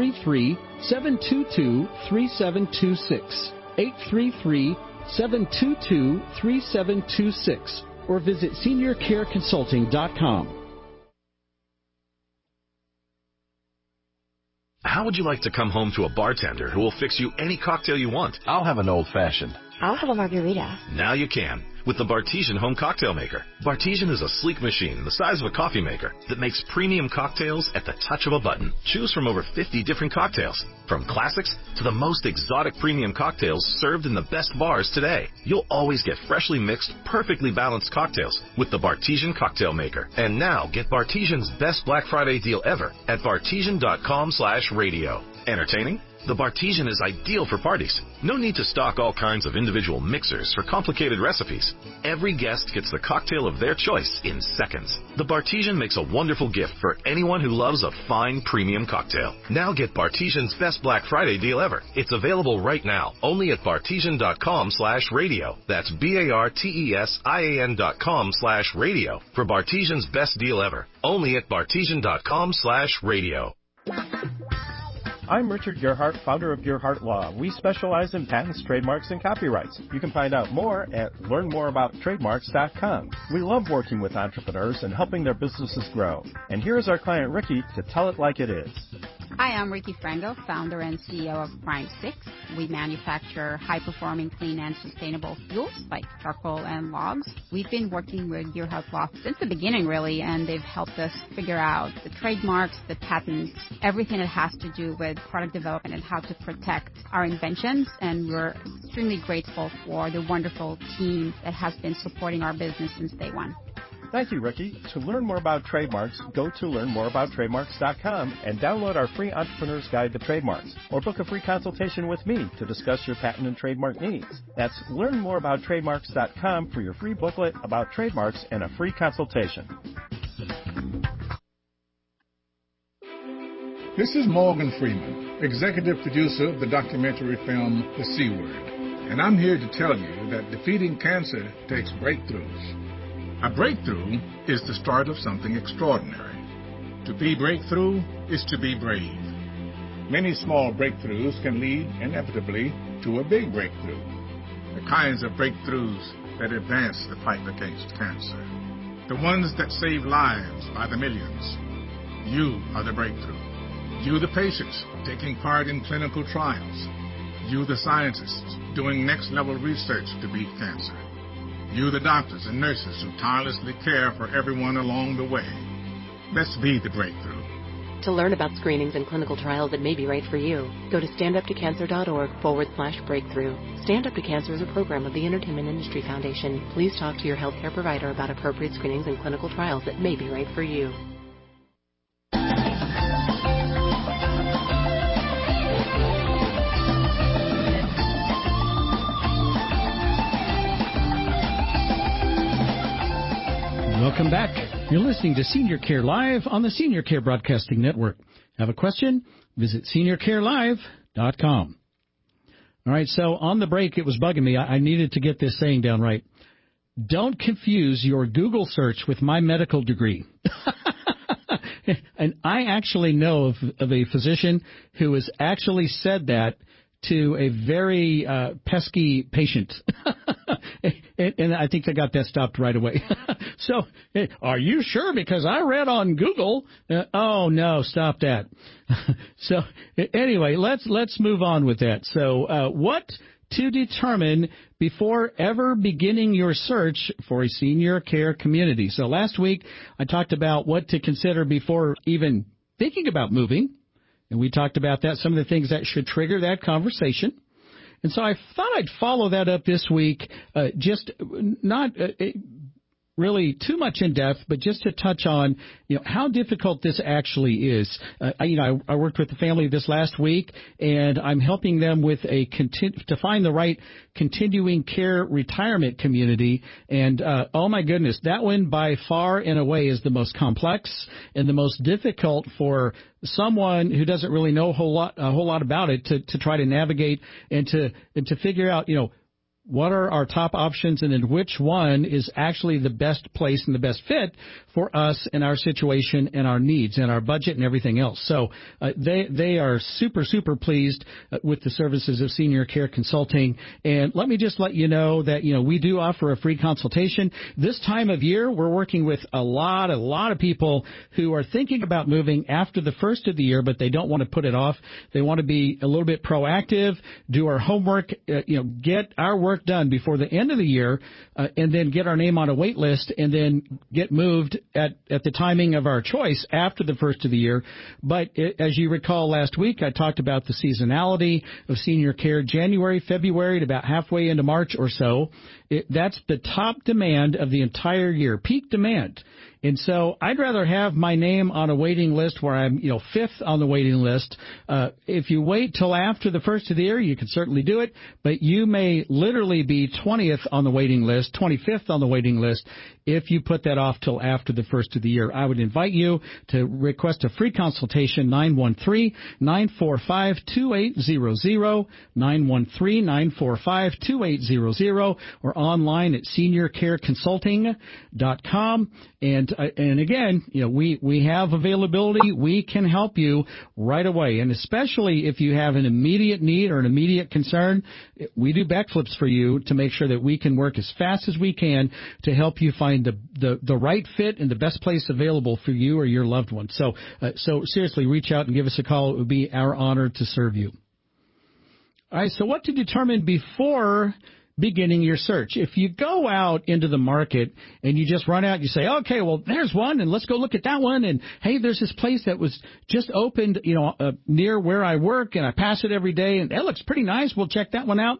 833-722-3726, 833-722-3726, or visit SeniorCareConsulting.com. How would you like to come home to a bartender who will fix you any cocktail you want? I'll have an old-fashioned. I'll have a margarita. Now you can, with the Bartesian Home Cocktail Maker. Bartesian is a sleek machine the size of a coffee maker that makes premium cocktails at the touch of a button. Choose from over 50 different cocktails, from classics to the most exotic premium cocktails served in the best bars today. You'll always get freshly mixed, perfectly balanced cocktails with the Bartesian Cocktail Maker. And now get Bartesian's best Black Friday deal ever at bartesian.com/radio. Entertaining? The Bartesian is ideal for parties. No need to stock all kinds of individual mixers for complicated recipes. Every guest gets the cocktail of their choice in seconds. The Bartesian makes a wonderful gift for anyone who loves a fine premium cocktail. Now get Bartesian's best Black Friday deal ever. It's available right now, only at bartesian.com/radio. That's BARTESIAN.com/radio for Bartesian's best deal ever. Only at bartesian.com/radio. I'm Richard Gerhardt, founder of Gerhardt Law. We specialize in patents, trademarks, and copyrights. You can find out more at learnmoreabouttrademarks.com. We love working with entrepreneurs and helping their businesses grow. And here is our client, Ricky, to tell it like it is. Hi, I'm Ricky Frango, founder and CEO of Prime 6. We manufacture high-performing, clean, and sustainable fuels like charcoal and logs. We've been working with Gerhardt Law since the beginning, really, and they've helped us figure out the trademarks, the patents, everything that has to do with product development and how to protect our inventions. And we're extremely grateful for the wonderful team that has been supporting our business since day one. Thank you, Ricky. To learn more about trademarks, go to learnmoreabouttrademarks.com and download our free Entrepreneur's Guide to Trademarks, or book a free consultation with me to discuss your patent and trademark needs. That's learnmoreabouttrademarks.com for your free booklet about trademarks and a free consultation. This is Morgan Freeman, executive producer of the documentary film The C Word, and I'm here to tell you that defeating cancer takes breakthroughs. A breakthrough is the start of something extraordinary. To be breakthrough is to be brave. Many small breakthroughs can lead inevitably to a big breakthrough. The kinds of breakthroughs that advance the fight against cancer. The ones that save lives by the millions. You are the breakthrough. You, the patients, taking part in clinical trials. You, the scientists, doing next-level research to beat cancer. You, the doctors and nurses who tirelessly care for everyone along the way. Let's be the breakthrough. To learn about screenings and clinical trials that may be right for you, go to standuptocancer.org/breakthrough. Stand Up to Cancer is a program of the Entertainment Industry Foundation. Please talk to your healthcare provider about appropriate screenings and clinical trials that may be right for you. Welcome back. You're listening to Senior Care Live on the Senior Care Broadcasting Network. Have a question? Visit seniorcarelive.com. All right, so on the break, it was bugging me. I needed to get this saying down right. Don't confuse your Google search with my medical degree. And I actually know of a physician who has actually said that to a very pesky patient. And I think I got that stopped right away. So, are you sure? Because I read on Google. Oh, no, stop that. So, anyway, let's move on with that. So, what to determine before ever beginning your search for a senior care community? So, last week, I talked about what to consider before even thinking about moving. And we talked about that, some of the things that should trigger that conversation. And so I thought I'd follow that up this week, just not really too much in depth, but just to touch on, how difficult this actually is. I worked with the family this last week, and I'm helping them with to find the right continuing care retirement community. And oh my goodness, that one by far and away is the most complex and the most difficult for someone who doesn't really know a whole lot about it to try to navigate and to figure out, what are our top options and then which one is actually the best place and the best fit for us and our situation and our needs and our budget and everything else. So they are super, super pleased with the services of Senior Care Consulting. And let me just let you know that, we do offer a free consultation. This time of year, we're working with a lot of people who are thinking about moving after the first of the year, but they don't want to put it off. They want to be a little bit proactive, do our homework, get our work work done before the end of the year, and then get our name on a wait list, and then get moved at the timing of our choice after the first of the year. But as you recall last week, I talked about the seasonality of senior care, January, February, to about halfway into March or so. That's the top demand of the entire year, peak demand. And so I'd rather have my name on a waiting list where I'm, fifth on the waiting list. If you wait till after the first of the year, you can certainly do it, but you may literally be 20th on the waiting list, 25th on the waiting list if you put that off till after the first of the year. I would invite you to request a free consultation, 913-945-2800, 913-945-2800, or online at seniorcareconsulting.com. And again, we have availability. We can help you right away. And especially if you have an immediate need or an immediate concern, we do backflips for you to make sure that we can work as fast as we can to help you find the right fit and the best place available for you or your loved one. So seriously, reach out and give us a call. It would be our honor to serve you. All right. So what to determine before beginning your search? If you go out into the market and you just run out, you say, okay, well, there's one, and let's go look at that one. And hey, there's this place that was just opened, near where I work, and I pass it every day, and that looks pretty nice. We'll check that one out.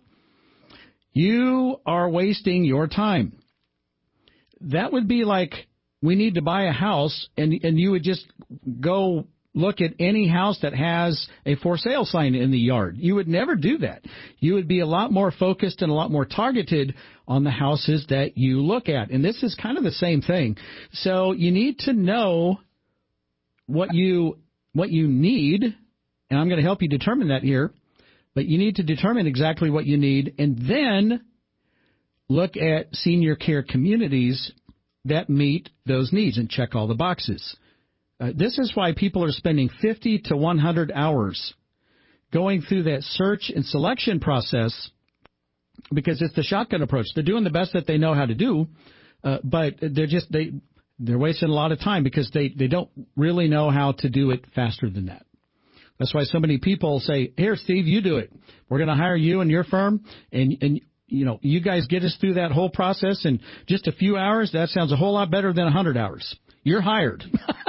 You are wasting your time. That would be like, we need to buy a house, and you would just go look at any house that has a for sale sign in the yard. You would never do that. You would be a lot more focused and a lot more targeted on the houses that you look at. And this is kind of the same thing. So you need to know what you need, and I'm going to help you determine that here, but you need to determine exactly what you need, and then look at senior care communities that meet those needs and check all the boxes. This is why people are spending 50 to 100 hours going through that search and selection process, because it's the shotgun approach. They're doing the best that they know how to do, but they're wasting a lot of time because they don't really know how to do it faster than that. That's why so many people say, here, Steve, you do it. We're going to hire you and your firm, and you guys get us through that whole process in just a few hours. That sounds a whole lot better than 100 hours. You're hired.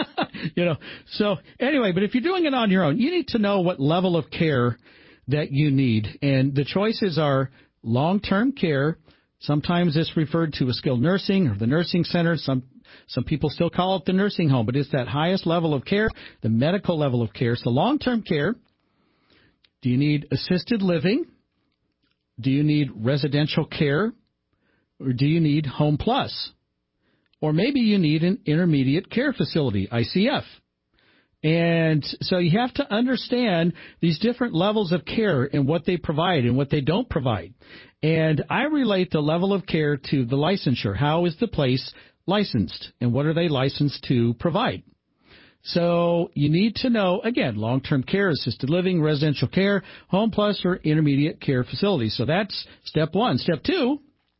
So anyway, but if you're doing it on your own, you need to know what level of care that you need. And the choices are long-term care. Sometimes it's referred to as skilled nursing or the nursing center. Some people still call it the nursing home, but it's that highest level of care, the medical level of care. So long-term care. Do you need assisted living? Do you need residential care? Or do you need Home Plus? Or maybe you need an intermediate care facility, ICF. And so you have to understand these different levels of care and what they provide and what they don't provide. And I relate the level of care to the licensure. How is the place licensed? And what are they licensed to provide? So you need to know, again, long-term care, assisted living, residential care, Home Plus, or intermediate care facilities. So that's step one. Step two,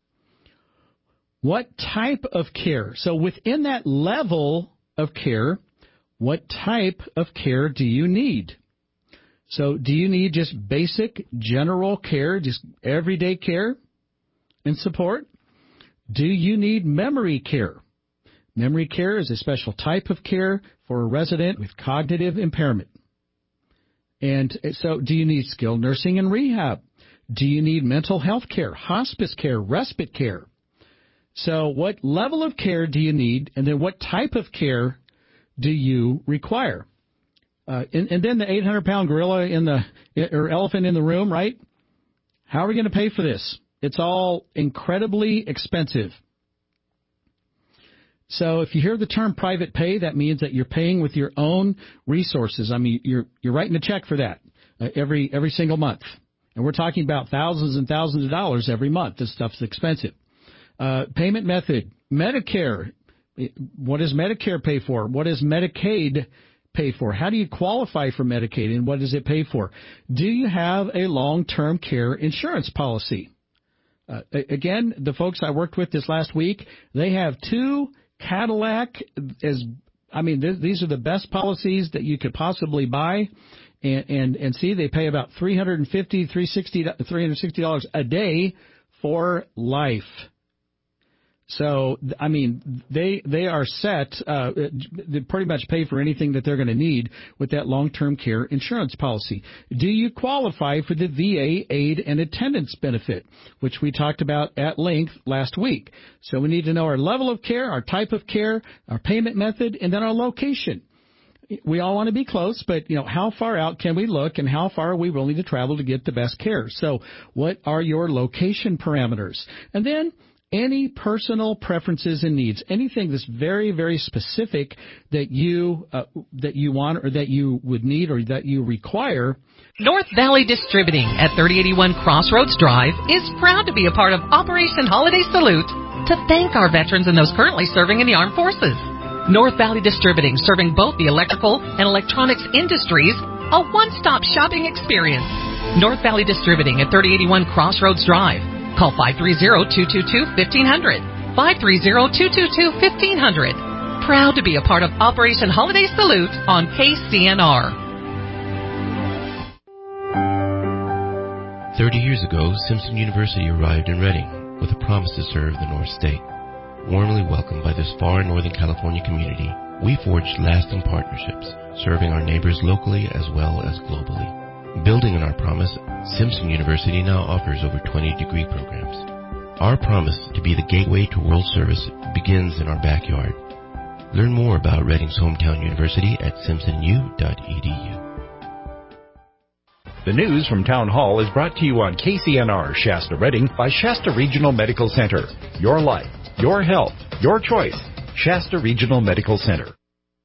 what type of care? So within that level of care, what type of care do you need? So do you need just basic general care, just everyday care and support? Do you need memory care? Memory care is a special type of care for a resident with cognitive impairment. And so do you need skilled nursing and rehab? Do you need mental health care, hospice care, respite care? So what level of care do you need, and then what type of care do you require? And then the 800-pound gorilla or elephant in the room, right? How are we going to pay for this? It's all incredibly expensive. So if you hear the term private pay, that means that you're paying with your own resources. I mean, you're writing a check for that every single month. And we're talking about thousands and thousands of dollars every month. This stuff's expensive. Payment method, Medicare. What does Medicare pay for? What does Medicaid pay for? How do you qualify for Medicaid, and what does it pay for? Do you have a long-term care insurance policy? Again, the folks I worked with this last week, they have two Cadillac. These are the best policies that you could possibly buy. And see, they pay about $360 a day for life. So, I mean, they are set. They pretty much pay for anything that they're going to need with that long-term care insurance policy. Do you qualify for the VA aid and attendance benefit, which we talked about at length last week? So we need to know our level of care, our type of care, our payment method, and then our location. We all want to be close, but, how far out can we look and how far are we willing to travel to get the best care? So what are your location parameters? And then any personal preferences and needs, anything that's very, very specific that you want or that you would need or that you require. North Valley Distributing at 3081 Crossroads Drive is proud to be a part of Operation Holiday Salute to thank our veterans and those currently serving in the armed forces. North Valley Distributing, serving both the electrical and electronics industries, a one-stop shopping experience. North Valley Distributing at 3081 Crossroads Drive. Call 530-222-1500. 530-222-1500. Proud to be a part of Operation Holiday Salute on KCNR. 30 years ago, Simpson University arrived in Reading with a promise to serve the North State. Warmly welcomed by this far Northern California community, we forged lasting partnerships, serving our neighbors locally as well as globally. Building on our promise, Simpson University now offers over 20 degree programs. Our promise to be the gateway to world service begins in our backyard. Learn more about Reading's hometown university at simpsonu.edu. The news from Town Hall is brought to you on KCNR Shasta Reading by Shasta Regional Medical Center. Your life, your health, your choice. Shasta Regional Medical Center.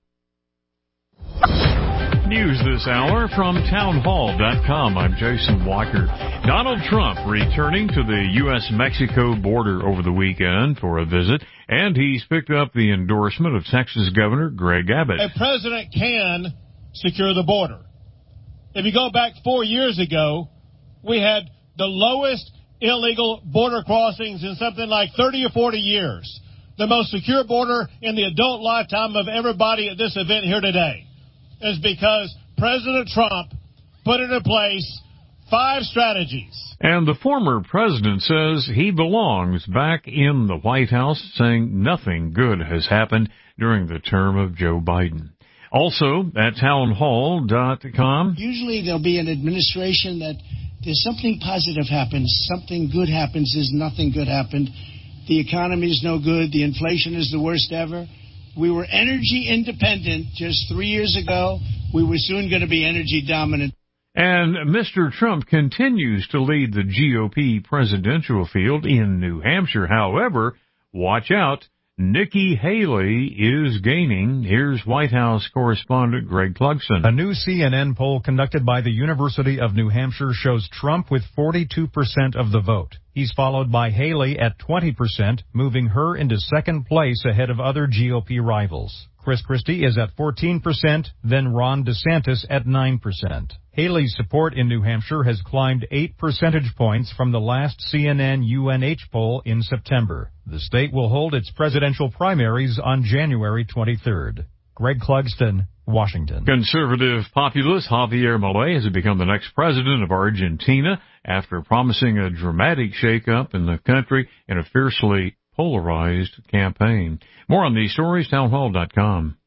News this hour from townhall.com. I'm Jason Walker. Donald Trump returning to the U.S.-Mexico border over the weekend for a visit, and he's picked up the endorsement of Texas Governor Greg Abbott. A president can secure the border. If you go back 4 years ago, we had the lowest illegal border crossings in something like 30 or 40 years. The most secure border in the adult lifetime of everybody at this event here today is because President Trump put into place 5 strategies. And the former president says he belongs back in the White House, saying nothing good has happened during the term of Joe Biden. Also at townhall.com. Usually there'll be an administration that there's something positive happens, something good happens, there's nothing good happened. The economy is no good, the inflation is the worst ever. We were energy independent just 3 years ago. We were soon going to be energy dominant. And Mr. Trump continues to lead the GOP presidential field in New Hampshire. However, watch out. Nikki Haley is gaining. Here's White House correspondent Greg Clugston. A new CNN poll conducted by the University of New Hampshire shows Trump with 42% of the vote. He's followed by Haley at 20%, moving her into second place ahead of other GOP rivals. Chris Christie is at 14%, then Ron DeSantis at 9%. Haley's support in New Hampshire has climbed 8 percentage points from the last CNN UNH poll in September. The state will hold its presidential primaries on January 23rd. Greg Clugston, Washington. Conservative populist Javier Milei has become the next president of Argentina after promising a dramatic shakeup in the country in a fiercely polarized campaign. More on these stories, townhall.com.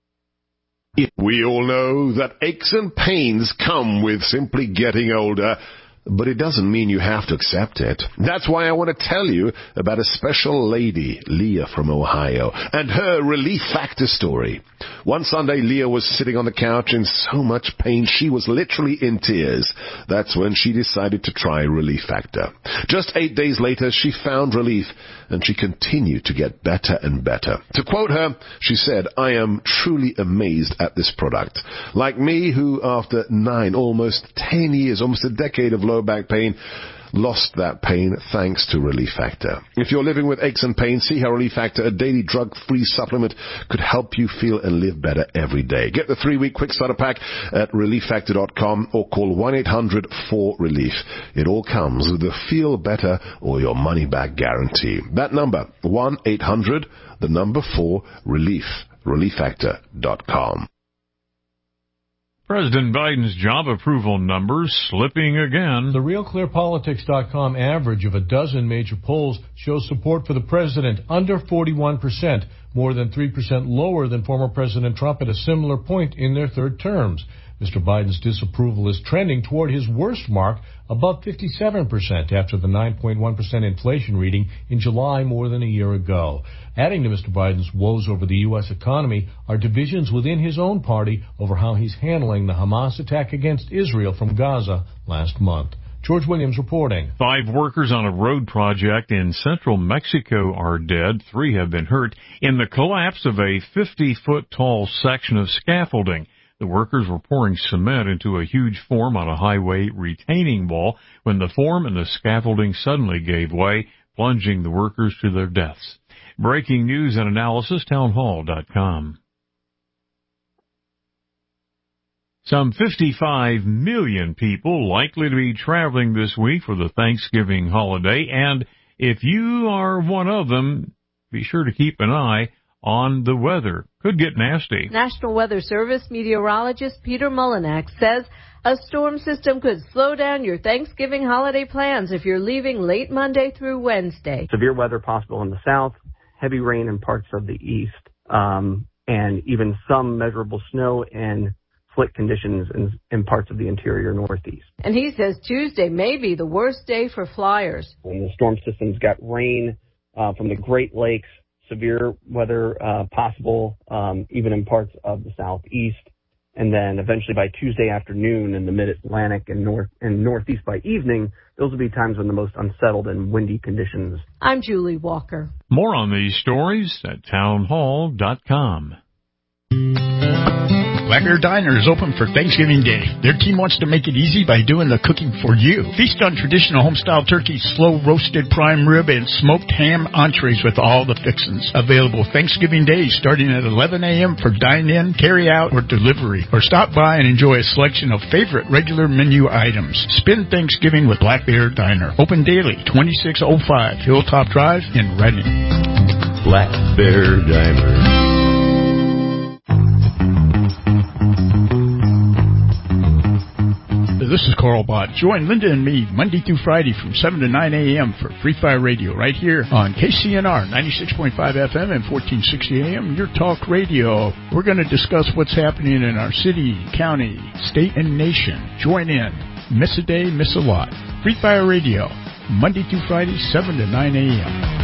We all know that aches and pains come with simply getting older, but it doesn't mean you have to accept it. That's why I want to tell you about a special lady, Leah from Ohio, and her Relief Factor story. One Sunday, Leah was sitting on the couch in so much pain she was literally in tears. That's when she decided to try Relief Factor. Just 8 days later, she found relief, and she continued to get better and better. To quote her, she said, "I am truly amazed at this product. Like me, who after 9, almost 10 years, almost a decade of low back pain, lost that pain thanks to Relief Factor. If you're living with aches and pains, see how Relief Factor, a daily drug-free supplement, could help you feel and live better every day. Get the 3-week quick starter pack at ReliefFactor.com or call 1-800-4RELIEF. It all comes with the feel better or your money back guarantee. That number, 1-800-4RELIEF. ReliefFactor.com. President Biden's job approval numbers slipping again. The RealClearPolitics.com average of a dozen major polls shows support for the president under 41%, more than 3% lower than former President Trump at a similar point in their third terms. Mr. Biden's disapproval is trending toward his worst mark, above 57%, after the 9.1% inflation reading in July more than a year ago. Adding to Mr. Biden's woes over the U.S. economy are divisions within his own party over how he's handling the Hamas attack against Israel from Gaza last month. George Williams reporting. 5 workers on a road project in central Mexico are dead. 3 have been hurt in the collapse of a 50-foot tall section of scaffolding. The workers were pouring cement into a huge form on a highway retaining wall when the form and the scaffolding suddenly gave way, plunging the workers to their deaths. Breaking news and analysis, townhall.com. Some 55 million people likely to be traveling this week for the Thanksgiving holiday, and if you are one of them, be sure to keep an eye on the weather. Could get nasty. National Weather Service meteorologist Peter Mullinax says a storm system could slow down your Thanksgiving holiday plans if you're leaving late Monday through Wednesday. Severe weather possible in the south, heavy rain in parts of the east, and even some measurable snow and slick conditions in parts of the interior northeast. And he says Tuesday may be the worst day for flyers. And the storm system's got rain from the Great Lakes, severe weather possible even in parts of the southeast, and then eventually by Tuesday afternoon in the mid-Atlantic and northeast by evening, those will be times when the most unsettled and windy conditions. I'm Julie Walker. More on these stories at townhall.com. Black Bear Diner is open for Thanksgiving Day. Their team wants to make it easy by doing the cooking for you. Feast on traditional home-style turkey, slow-roasted prime rib, and smoked ham entrees with all the fixins. Available Thanksgiving Day starting at 11 a.m. for dine-in, carry-out, or delivery. Or stop by and enjoy a selection of favorite regular menu items. Spend Thanksgiving with Black Bear Diner. Open daily, 2605 Hilltop Drive in Reading. Black Bear Diner. This is Carl Bott. Join Linda and me Monday through Friday from 7 to 9 a.m. for Free Fire Radio right here on KCNR 96.5 FM and 1460 AM, your talk radio. We're going to discuss what's happening in our city, county, state, and nation. Join in. Miss a day, miss a lot. Free Fire Radio, Monday through Friday, 7 to 9 a.m.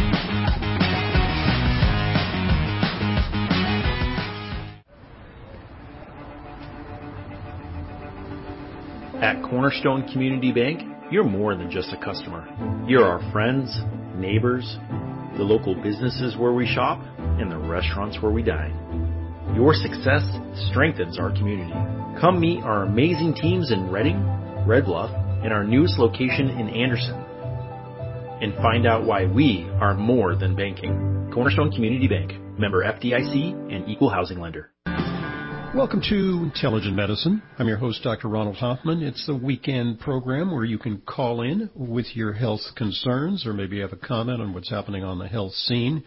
At Cornerstone Community Bank, you're more than just a customer. You're our friends, neighbors, the local businesses where we shop, and the restaurants where we dine. Your success strengthens our community. Come meet our amazing teams in Reading, Red Bluff, and our newest location in Anderson. And find out why we are more than banking. Cornerstone Community Bank, member FDIC and equal housing lender. Welcome to Intelligent Medicine. I'm your host, Dr. Ronald Hoffman. It's the weekend program where you can call in with your health concerns or maybe have a comment on what's happening on the health scene.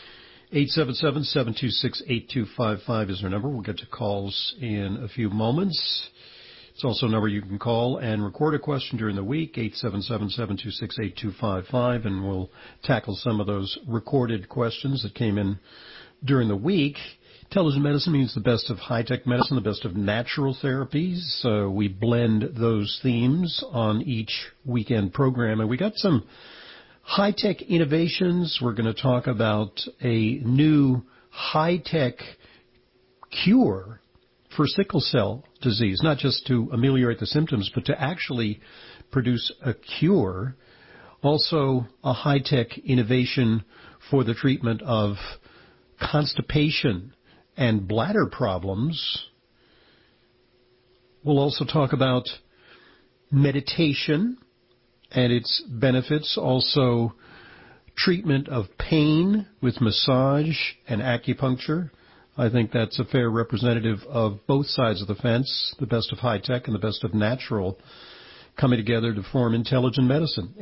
877-726-8255 is our number. We'll get to calls in a few moments. It's also a number you can call and record a question during the week, 877-726-8255, and we'll tackle some of those recorded questions that came in during the week. Intelligent medicine means the best of high-tech medicine, the best of natural therapies. We blend those themes on each weekend program. And we got some high-tech innovations. We're going to talk about a new high-tech cure for sickle cell disease, not just to ameliorate the symptoms, but to actually produce a cure. Also, a high-tech innovation for the treatment of constipation and bladder problems. We'll also talk about meditation and its benefits, also treatment of pain with massage and acupuncture. I think that's a fair representative of both sides of the fence, the best of high-tech and the best of natural, coming together to form intelligent medicine.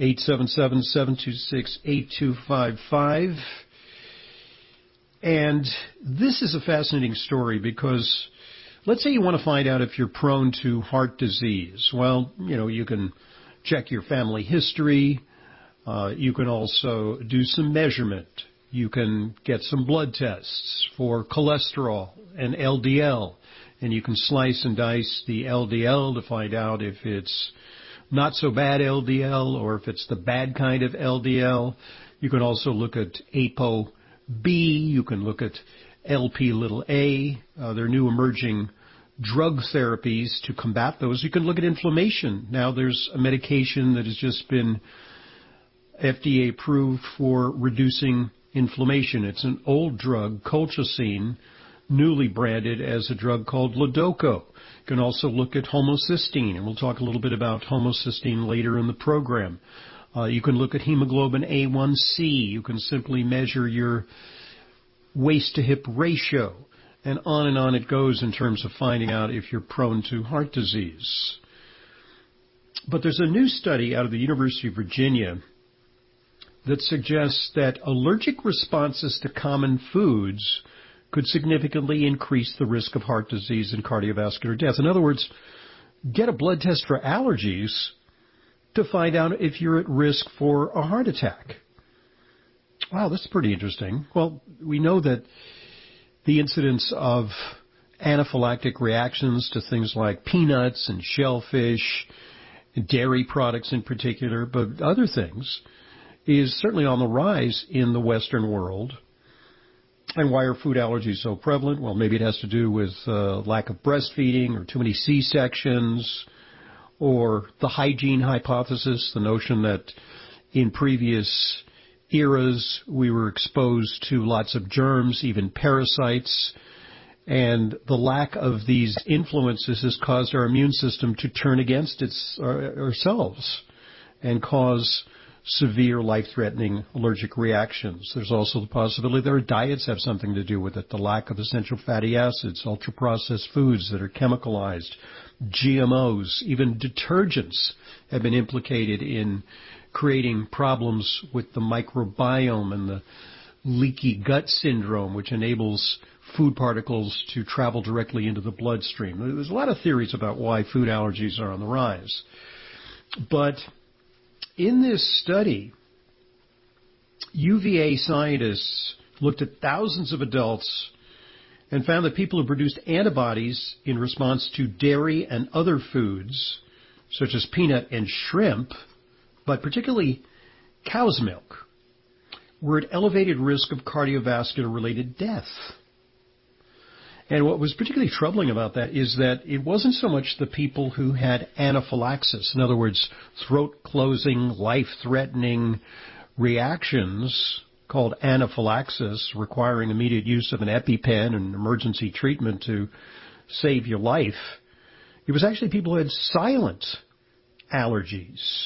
877-726-8255. And this is a fascinating story because let's say you want to find out if you're prone to heart disease. Well, you can check your family history. You can also do some measurement. You can get some blood tests for cholesterol and LDL. And you can slice and dice the LDL to find out if it's not so bad LDL or if it's the bad kind of LDL. You can also look at ApoB. You can look at LP(a). There are new emerging drug therapies to combat those. You can look at inflammation. Now there's a medication that has just been FDA approved for reducing inflammation. It's an old drug, colchicine, newly branded as a drug called Ledoco. You can also look at homocysteine, and we'll talk a little bit about homocysteine later in the program. You can look at hemoglobin A1C. You can simply measure your waist-to-hip ratio, and on it goes in terms of finding out if you're prone to heart disease. But there's a new study out of the University of Virginia that suggests that allergic responses to common foods could significantly increase the risk of heart disease and cardiovascular death. In other words, get a blood test for allergies to find out if you're at risk for a heart attack. Wow, that's pretty interesting. Well, we know that the incidence of anaphylactic reactions to things like peanuts and shellfish, dairy products in particular, but other things, is certainly on the rise in the Western world. And why are food allergies so prevalent? Well, maybe it has to do with lack of breastfeeding or too many C-sections, or the hygiene hypothesis, the notion that in previous eras we were exposed to lots of germs, even parasites, and the lack of these influences has caused our immune system to turn against ourselves and cause severe life-threatening allergic reactions. There's also the possibility that our diets have something to do with it. The lack of essential fatty acids, ultra-processed foods that are chemicalized, GMOs, even detergents have been implicated in creating problems with the microbiome and the leaky gut syndrome, which enables food particles to travel directly into the bloodstream. There's a lot of theories about why food allergies are on the rise. But in this study, UVA scientists looked at thousands of adults and found that people who produced antibodies in response to dairy and other foods, such as peanut and shrimp, but particularly cow's milk, were at elevated risk of cardiovascular-related death. And what was particularly troubling about that is that it wasn't so much the people who had anaphylaxis, in other words, throat-closing, life-threatening reactions called anaphylaxis, requiring immediate use of an EpiPen and emergency treatment to save your life. It was actually people who had silent allergies.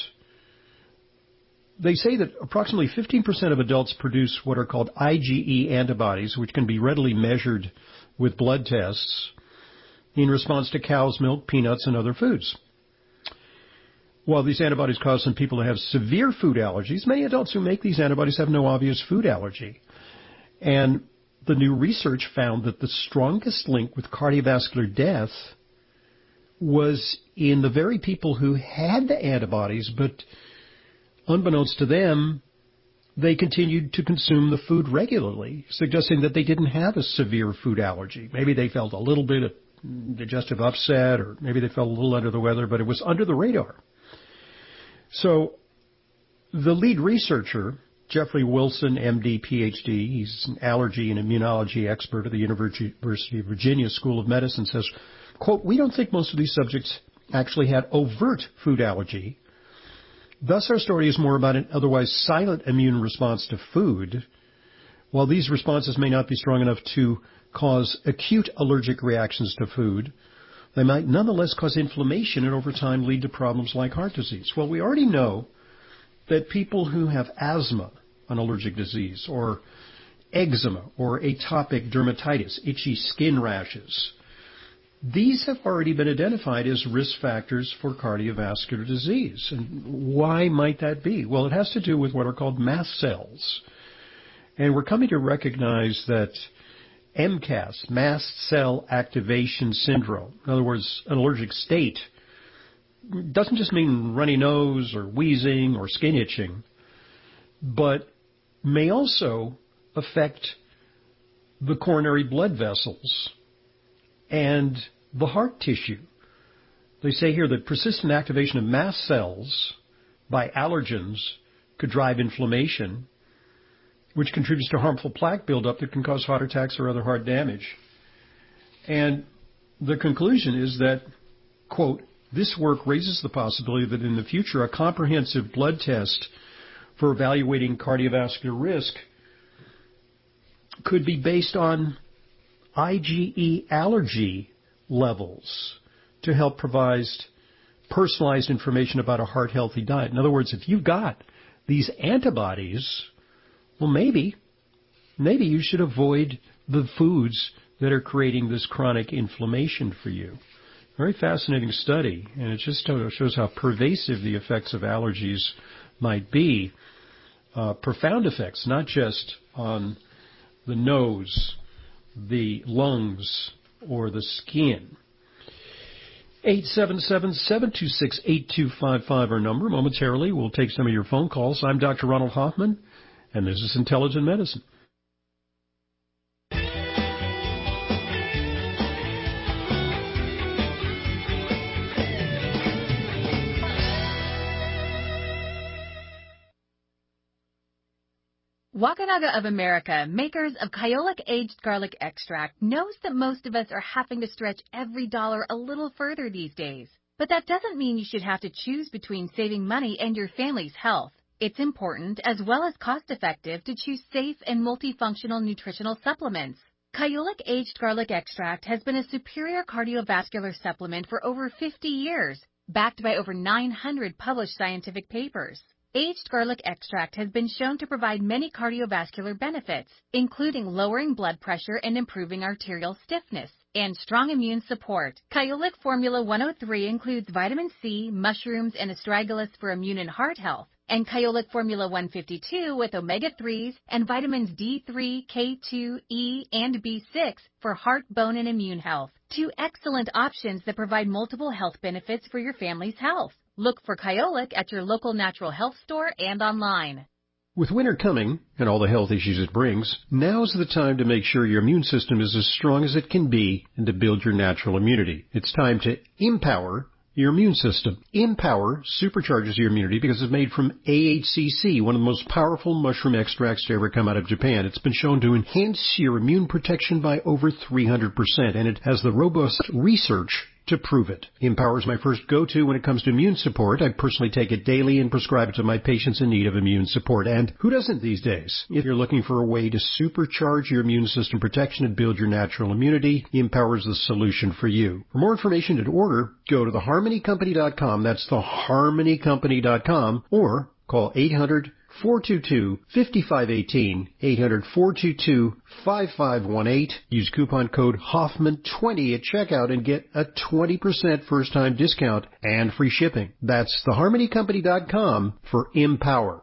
They say that approximately 15% of adults produce what are called IgE antibodies, which can be readily measured with blood tests in response to cow's milk, peanuts, and other foods. While these antibodies cause some people to have severe food allergies, many adults who make these antibodies have no obvious food allergy. And the new research found that the strongest link with cardiovascular death was in the very people who had the antibodies, but unbeknownst to them, they continued to consume the food regularly, suggesting that they didn't have a severe food allergy. Maybe they felt a little bit of digestive upset, or maybe they felt a little under the weather, but it was under the radar. So the lead researcher, Jeffrey Wilson, MD, PhD, he's an allergy and immunology expert at the University of Virginia School of Medicine, says, quote, "We don't think most of these subjects actually had overt food allergy. Thus, our story is more about an otherwise silent immune response to food. While these responses may not be strong enough to cause acute allergic reactions to food, they might nonetheless cause inflammation and over time lead to problems like heart disease." Well, we already know that people who have asthma, an allergic disease, or eczema, or atopic dermatitis, itchy skin rashes, these have already been identified as risk factors for cardiovascular disease. And why might that be? Well, it has to do with what are called mast cells. And we're coming to recognize that MCAS, mast cell activation syndrome. In other words, an allergic state doesn't just mean runny nose or wheezing or skin itching, but may also affect the coronary blood vessels and the heart tissue. They say here that persistent activation of mast cells by allergens could drive inflammation, which contributes to harmful plaque buildup that can cause heart attacks or other heart damage. And the conclusion is that, quote, this work raises the possibility that in the future a comprehensive blood test for evaluating cardiovascular risk could be based on IgE allergy levels to help provide personalized information about a heart-healthy diet. In other words, if you've got these antibodies, well, maybe you should avoid the foods that are creating this chronic inflammation for you. Very fascinating study, and it just shows how pervasive the effects of allergies might be. Profound effects, not just on the nose, the lungs, or the skin. 877-726-8255, our number. Momentarily, we'll take some of your phone calls. I'm Dr. Ronald Hoffman, and this is Intelligent Medicine. Wakanaga of America, makers of Kyolic Aged Garlic Extract, knows that most of us are having to stretch every dollar a little further these days. But that doesn't mean you should have to choose between saving money and your family's health. It's important, as well as cost-effective, to choose safe and multifunctional nutritional supplements. Kyolic Aged Garlic Extract has been a superior cardiovascular supplement for over 50 years, backed by over 900 published scientific papers. Aged garlic extract has been shown to provide many cardiovascular benefits, including lowering blood pressure and improving arterial stiffness, and strong immune support. Kyolic Formula 103 includes vitamin C, mushrooms, and astragalus for immune and heart health, and Kyolic Formula 152 with omega-3s and vitamins D3, K2, E, and B6 for heart, bone, and immune health. Two excellent options that provide multiple health benefits for your family's health. Look for Kyolic at your local natural health store and online. With winter coming and all the health issues it brings, now's the time to make sure your immune system is as strong as it can be and to build your natural immunity. It's time to empower your immune system. Empower supercharges your immunity because it's made from AHCC, one of the most powerful mushroom extracts to ever come out of Japan. It's been shown to enhance your immune protection by over 300%, and it has the robust research to prove it. Empower is my first go-to when it comes to immune support. I personally take it daily and prescribe it to my patients in need of immune support. And who doesn't these days? If you're looking for a way to supercharge your immune system protection and build your natural immunity, Empower is the solution for you. For more information and to order, go to theharmonycompany.com. That's theharmonycompany.com, or call 800-422-5518, 800-422-5518. Use coupon code Hoffman20 at checkout and get a 20% first-time discount and free shipping. That's theharmonycompany.com for Empower.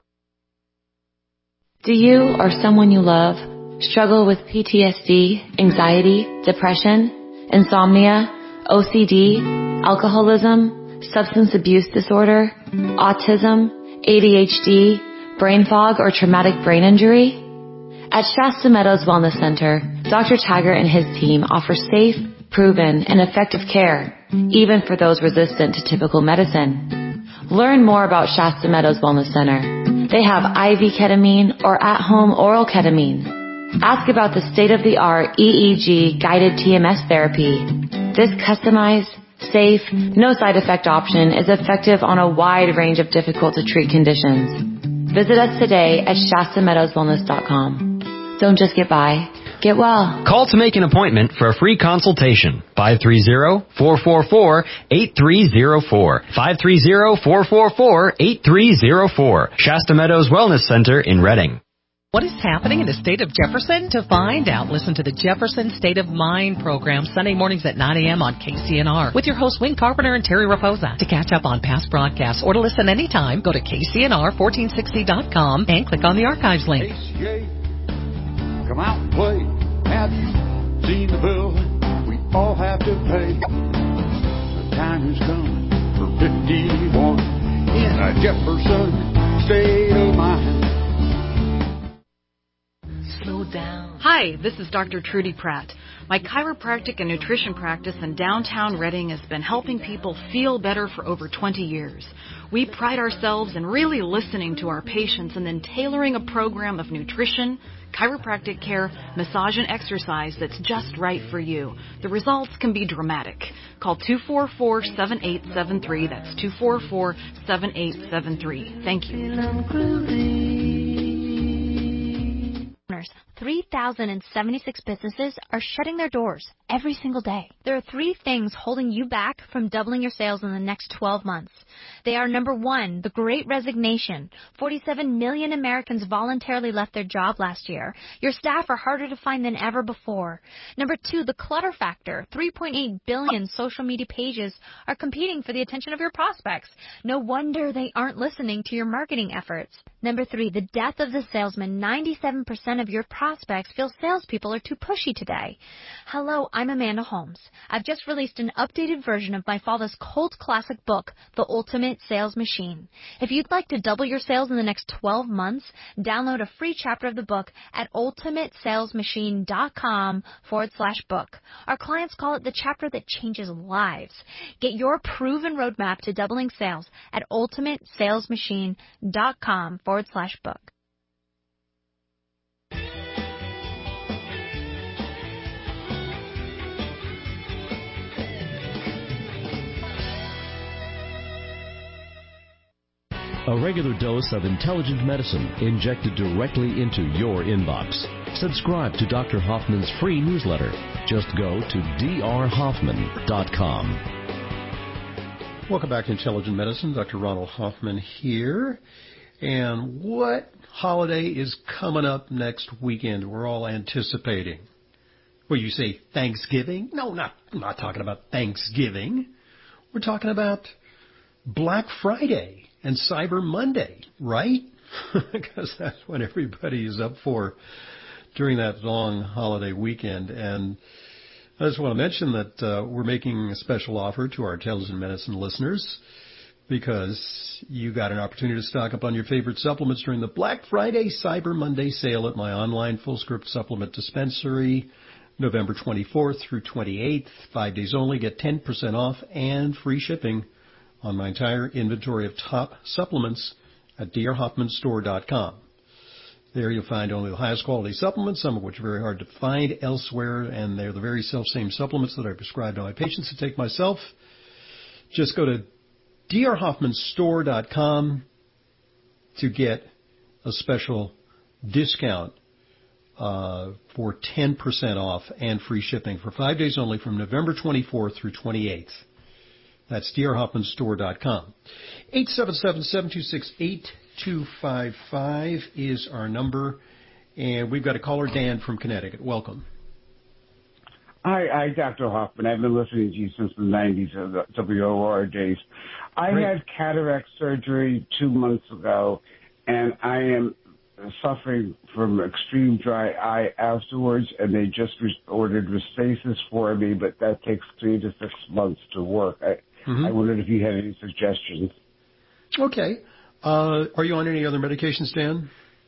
Do you or someone you love struggle with PTSD, anxiety, depression, insomnia, OCD, alcoholism, substance abuse disorder, autism, ADHD, brain fog, or traumatic brain injury? At Shasta Meadows Wellness Center, Dr. Taggart and his team offer safe, proven, and effective care, even for those resistant to typical medicine. Learn more about Shasta Meadows Wellness Center. They have IV ketamine or at-home oral ketamine. Ask about the state-of-the-art EEG guided TMS therapy. This customized, safe, no side effect option is effective on a wide range of difficult to treat conditions. Visit us today at ShastaMeadowsWellness.com. Don't just get by, get well. Call to make an appointment for a free consultation. 530-444-8304. 530-444-8304. Shasta Meadows Wellness Center in Reading. What is happening in the state of Jefferson? To find out, listen to the Jefferson State of Mind program Sunday mornings at 9 a.m. on KCNR with your hosts Wayne Carpenter and Terry Raposa. To catch up on past broadcasts or to listen anytime, go to KCNR1460.com and click on the archives link. ACA, come out and play. Have you seen the bill we all have to pay. The time is coming for 51 in a Jefferson state of mind. Slow down. Hi, this is Dr. Trudy Pratt. My chiropractic and nutrition practice in downtown Reading has been helping people feel better for over 20 years. We pride ourselves in really listening to our patients and then tailoring a program of nutrition, chiropractic care, massage, and exercise that's just right for you. The results can be dramatic. Call 244-7873. That's 244-7873. Thank you. 3,076 businesses are shutting their doors every single day. There are 3 things holding you back from doubling your sales in the next 12 months. They are, number 1, the Great Resignation. 47 million Americans voluntarily left their job last year. Your staff are harder to find than ever before. Number 2, the clutter factor. 3.8 billion social media pages are competing for the attention of your prospects. No wonder they aren't listening to your marketing efforts. Number 3, the death of the salesman. 97% of your prospects feel salespeople are too pushy today. Hello, I'm Amanda Holmes. I've just released an updated version of my father's cult classic book, The Ultimate Sales Machine. If you'd like to double your sales in the next 12 months, download a free chapter of the book at ultimatesalesmachine.com/book. Our clients call it the chapter that changes lives. Get your proven roadmap to doubling sales at ultimatesalesmachine.com/book. A regular dose of intelligent medicine injected directly into your inbox. Subscribe to Dr. Hoffman's free newsletter. Just go to drhoffman.com. Welcome back to Intelligent Medicine. Dr. Ronald Hoffman here. And what holiday is coming up next weekend we're all anticipating? Well, you say Thanksgiving? No, I'm not talking about Thanksgiving. We're talking about Black Friday and Cyber Monday, right? Because that's what everybody is up for during that long holiday weekend. And I just want to mention that we're making a special offer to our Intelligent Medicine listeners because you got an opportunity to stock up on your favorite supplements during the Black Friday Cyber Monday sale at my online full-script supplement dispensary, November 24th through 28th, 5 days only. Get 10% off and free shipping on my entire inventory of top supplements at drhoffmanstore.com. There you'll find only the highest quality supplements, some of which are very hard to find elsewhere, and they're the very self-same supplements that I prescribe to my patients to take myself. Just go to drhoffmanstore.com to get a special discount for 10% off and free shipping for 5 days only from November 24th through 28th. That's drhoffmanstore.com. 877-726-8255 is our number. And we've got a caller, Dan from Connecticut. Welcome. Hi, Dr. Hoffman. I've been listening to you since the 90s, the WOR days. I had cataract surgery 2 months ago, and I am suffering from extreme dry eye afterwards, and they just ordered Restasis for me, but that takes 3 to 6 months to work. I wondered if you had any suggestions. Okay. Are you on any other medications, Dan?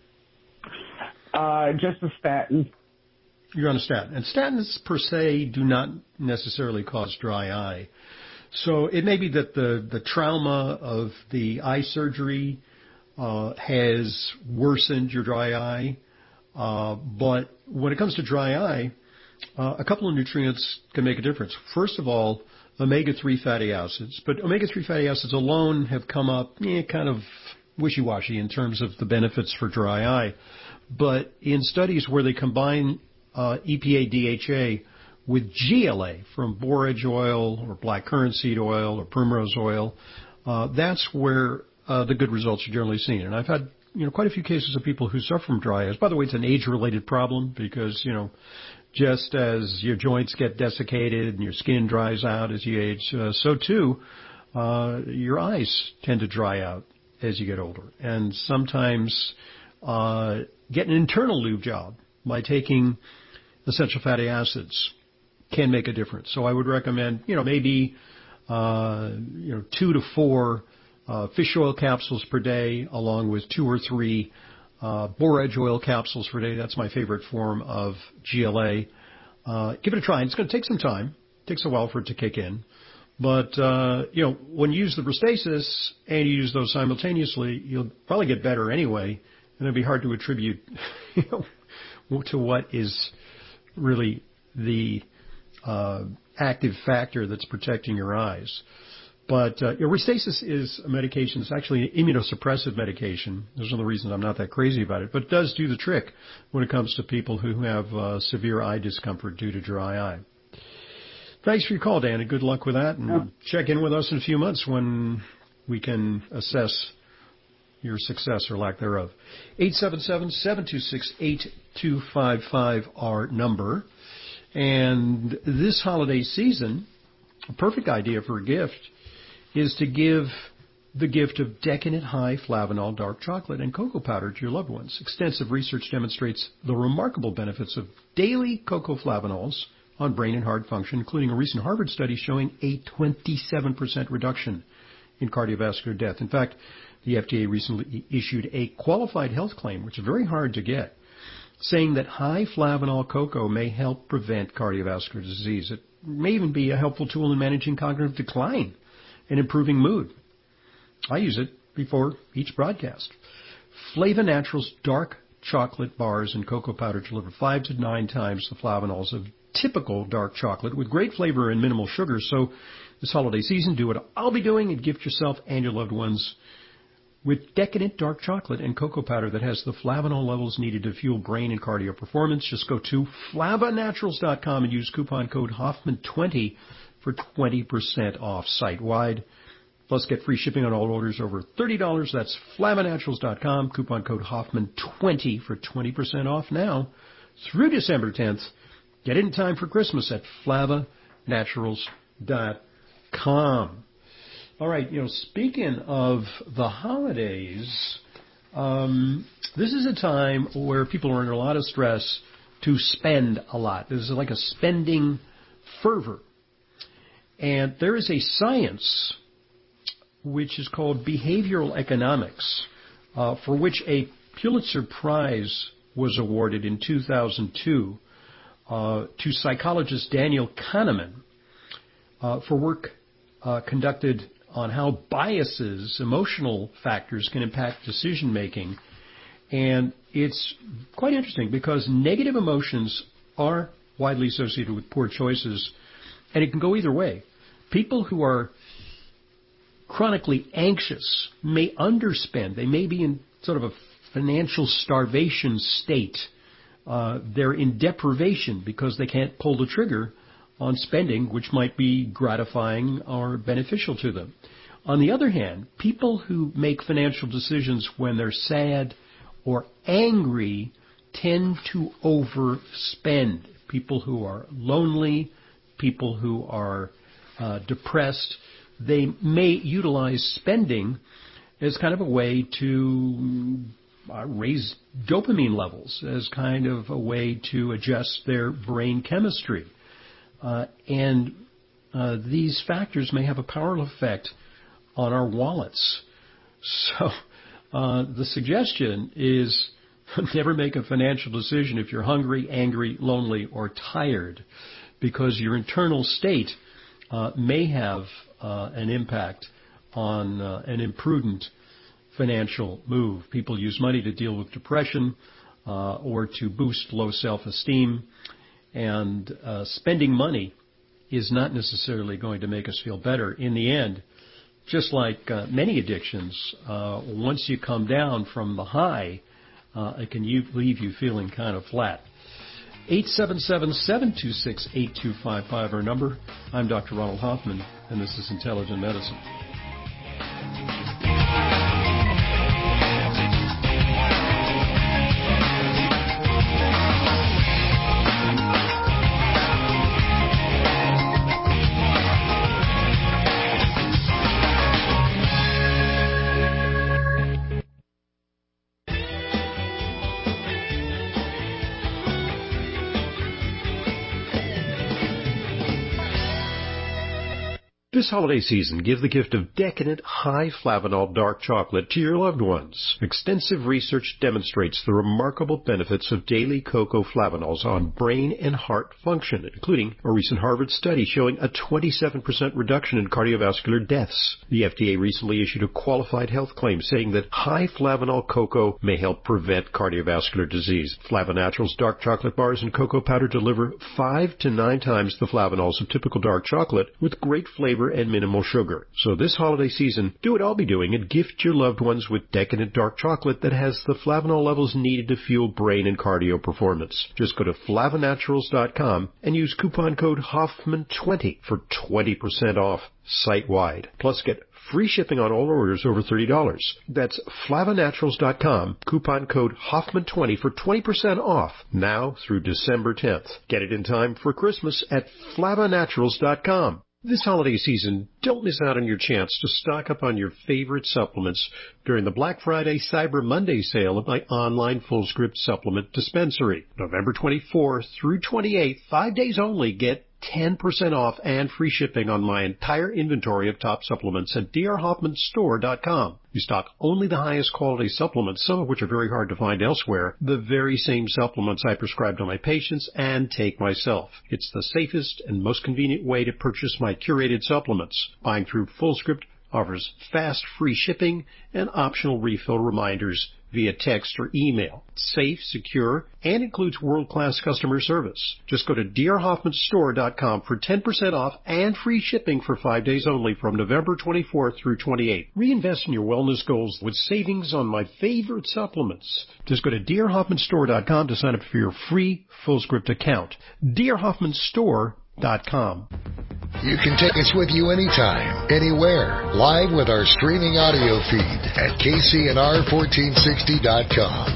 Just a statin. You're on a statin. And statins per se do not necessarily cause dry eye. So it may be that the trauma of the eye surgery has worsened your dry eye. But when it comes to dry eye, a couple of nutrients can make a difference. First of all, omega-3 fatty acids. But omega-3 fatty acids alone have come up kind of wishy-washy in terms of the benefits for dry eye. But in studies where they combine EPA DHA with GLA from borage oil or black currant seed oil or primrose oil, that's where the good results are generally seen. And I've had quite a few cases of people who suffer from dry eyes. By the way, it's an age-related problem because, just as your joints get desiccated and your skin dries out as you age, so too your eyes tend to dry out as you get older. And sometimes get an internal lube job by taking essential fatty acids can make a difference. So I would recommend, maybe 2 to 4 fish oil capsules per day, along with 2 or 3 borage oil capsules per day. That's my favorite form of GLA. Give it a try. It's going to take some time. It takes a while for it to kick in. But, when you use the Restasis and you use those simultaneously, you'll probably get better anyway. And it'd be hard to attribute, to what is really the active factor that's protecting your eyes. But Restasis is a medication. It's actually an immunosuppressive medication. There's another reason I'm not that crazy about it. But it does do the trick when it comes to people who have severe eye discomfort due to dry eye. Thanks for your call, Dan, and good luck with that. And check in with us in a few months when we can assess your success or lack thereof. 877-726-8255, our number. And this holiday season, a perfect idea for a gift is to give the gift of Decadent High Flavanol Dark Chocolate and Cocoa Powder to your loved ones. Extensive research demonstrates the remarkable benefits of daily cocoa flavanols on brain and heart function, including a recent Harvard study showing a 27% reduction in cardiovascular death. In fact, the FDA recently issued a qualified health claim, which is very hard to get, saying that high flavanol cocoa may help prevent cardiovascular disease. It may even be a helpful tool in managing cognitive decline and improving mood. I use it before each broadcast. Flava Naturals dark chocolate bars and cocoa powder deliver 5 to 9 times the flavanols of typical dark chocolate with great flavor and minimal sugar. So this holiday season, do what I'll be doing and gift yourself and your loved ones with Decadent Dark Chocolate and Cocoa Powder that has the flavanol levels needed to fuel brain and cardio performance. Just go to FlavaNaturals.com and use coupon code Hoffman20 for 20% off site-wide. Plus, get free shipping on all orders over $30. That's FlavaNaturals.com. Coupon code Hoffman20 for 20% off now through December 10th. Get it in time for Christmas at FlavaNaturals.com. All right, speaking of the holidays, this is a time where people are under a lot of stress to spend a lot. This is like a spending fervor. And there is a science which is called behavioral economics, for which a Pulitzer Prize was awarded in 2002 to psychologist Daniel Kahneman for work conducted on how biases, emotional factors, can impact decision-making. And it's quite interesting because negative emotions are widely associated with poor choices, and it can go either way. People who are chronically anxious may underspend. They may be in sort of a financial starvation state. They're in deprivation because they can't pull the trigger on spending, which might be gratifying or beneficial to them. On the other hand, people who make financial decisions when they're sad or angry tend to overspend. People who are lonely, people who are depressed, they may utilize spending as kind of a way to raise dopamine levels, as kind of a way to adjust their brain chemistry. And these factors may have a powerful effect on our wallets. So the suggestion is never make a financial decision if you're hungry, angry, lonely, or tired, because your internal state may have an impact on an imprudent financial move. People use money to deal with depression or to boost low self-esteem. And spending money is not necessarily going to make us feel better. In the end, just like many addictions, once you come down from the high, it can leave you feeling kind of flat. 877-726-8255, our number. I'm Dr. Ronald Hoffman, and this is Intelligent Medicine. This holiday season, give the gift of decadent, high-flavanol dark chocolate to your loved ones. Extensive research demonstrates the remarkable benefits of daily cocoa flavanols on brain and heart function, including a recent Harvard study showing a 27% reduction in cardiovascular deaths. The FDA recently issued a qualified health claim saying that high-flavanol cocoa may help prevent cardiovascular disease. Flavonatural's dark chocolate bars and cocoa powder deliver 5 to 9 times the flavanols of typical dark chocolate with great flavor and minimal sugar. So this holiday season, do what I'll be doing and gift your loved ones with decadent dark chocolate that has the flavanol levels needed to fuel brain and cardio performance. Just go to flavonaturals.com and use coupon code Hoffman20 for 20% off site-wide. Plus get free shipping on all orders over $30. That's flavonaturals.com, coupon code Hoffman20 for 20% off now through December 10th. Get it in time for Christmas at flavonaturals.com. This holiday season, don't miss out on your chance to stock up on your favorite supplements during the Black Friday Cyber Monday sale at my online Fullscript supplement dispensary. November 24th through 28th, 5 days only, get 10% off and free shipping on my entire inventory of top supplements at drhoffmanstore.com. We stock only the highest quality supplements, some of which are very hard to find elsewhere, the very same supplements I prescribe to my patients and take myself. It's the safest and most convenient way to purchase my curated supplements. Buying through Fullscript offers fast, free shipping and optional refill reminders via text or email. It's safe, secure, and includes world-class customer service. Just go to drhoffmanstore.com for 10% off and free shipping for 5 days only from November 24th through 28th. Reinvest in your wellness goals with savings on my favorite supplements. Just go to drhoffmanstore.com to sign up for your free Fullscript account. drhoffmanstore.com. You can take us with you anytime, anywhere, live with our streaming audio feed at kcnr1460.com.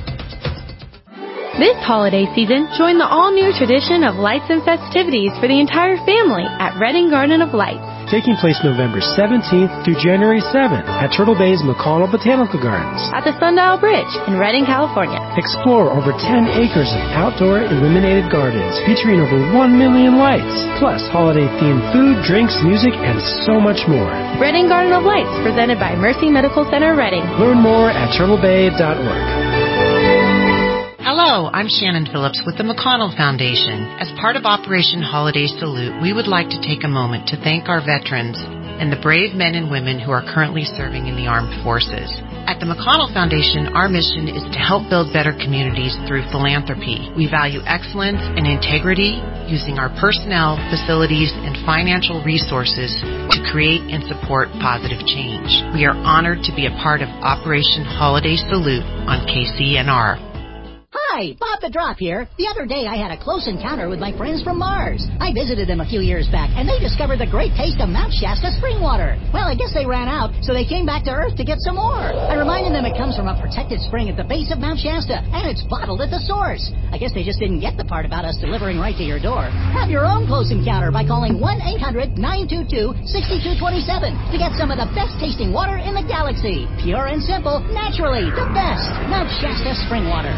This holiday season, join the all-new tradition of lights and festivities for the entire family at Redding Garden of Lights. Taking place November 17th through January 7th at Turtle Bay's McConnell Botanical Gardens. At the Sundial Bridge in Redding, California. Explore over 10 acres of outdoor illuminated gardens featuring over 1 million lights, plus holiday-themed food, drinks, music, and so much more. Redding Garden of Lights, presented by Mercy Medical Center, Redding. Learn more at turtlebay.org. Hello, I'm Shannon Phillips with the McConnell Foundation. As part of Operation Holiday Salute, we would like to take a moment to thank our veterans and the brave men and women who are currently serving in the armed forces. At the McConnell Foundation, our mission is to help build better communities through philanthropy. We value excellence and integrity, using our personnel, facilities, and financial resources to create and support positive change. We are honored to be a part of Operation Holiday Salute on KCNR. Hi, Bob the Drop here. The other day I had a close encounter with my friends from Mars. I visited them a few years back, and they discovered the great taste of Mount Shasta spring water. Well, I guess they ran out, so they came back to Earth to get some more. I reminded them it comes from a protected spring at the base of Mount Shasta, and it's bottled at the source. I guess they just didn't get the part about us delivering right to your door. Have your own close encounter by calling 1-800-922-6227 to get some of the best tasting water in the galaxy. Pure and simple, naturally, the best. Mount Shasta spring water.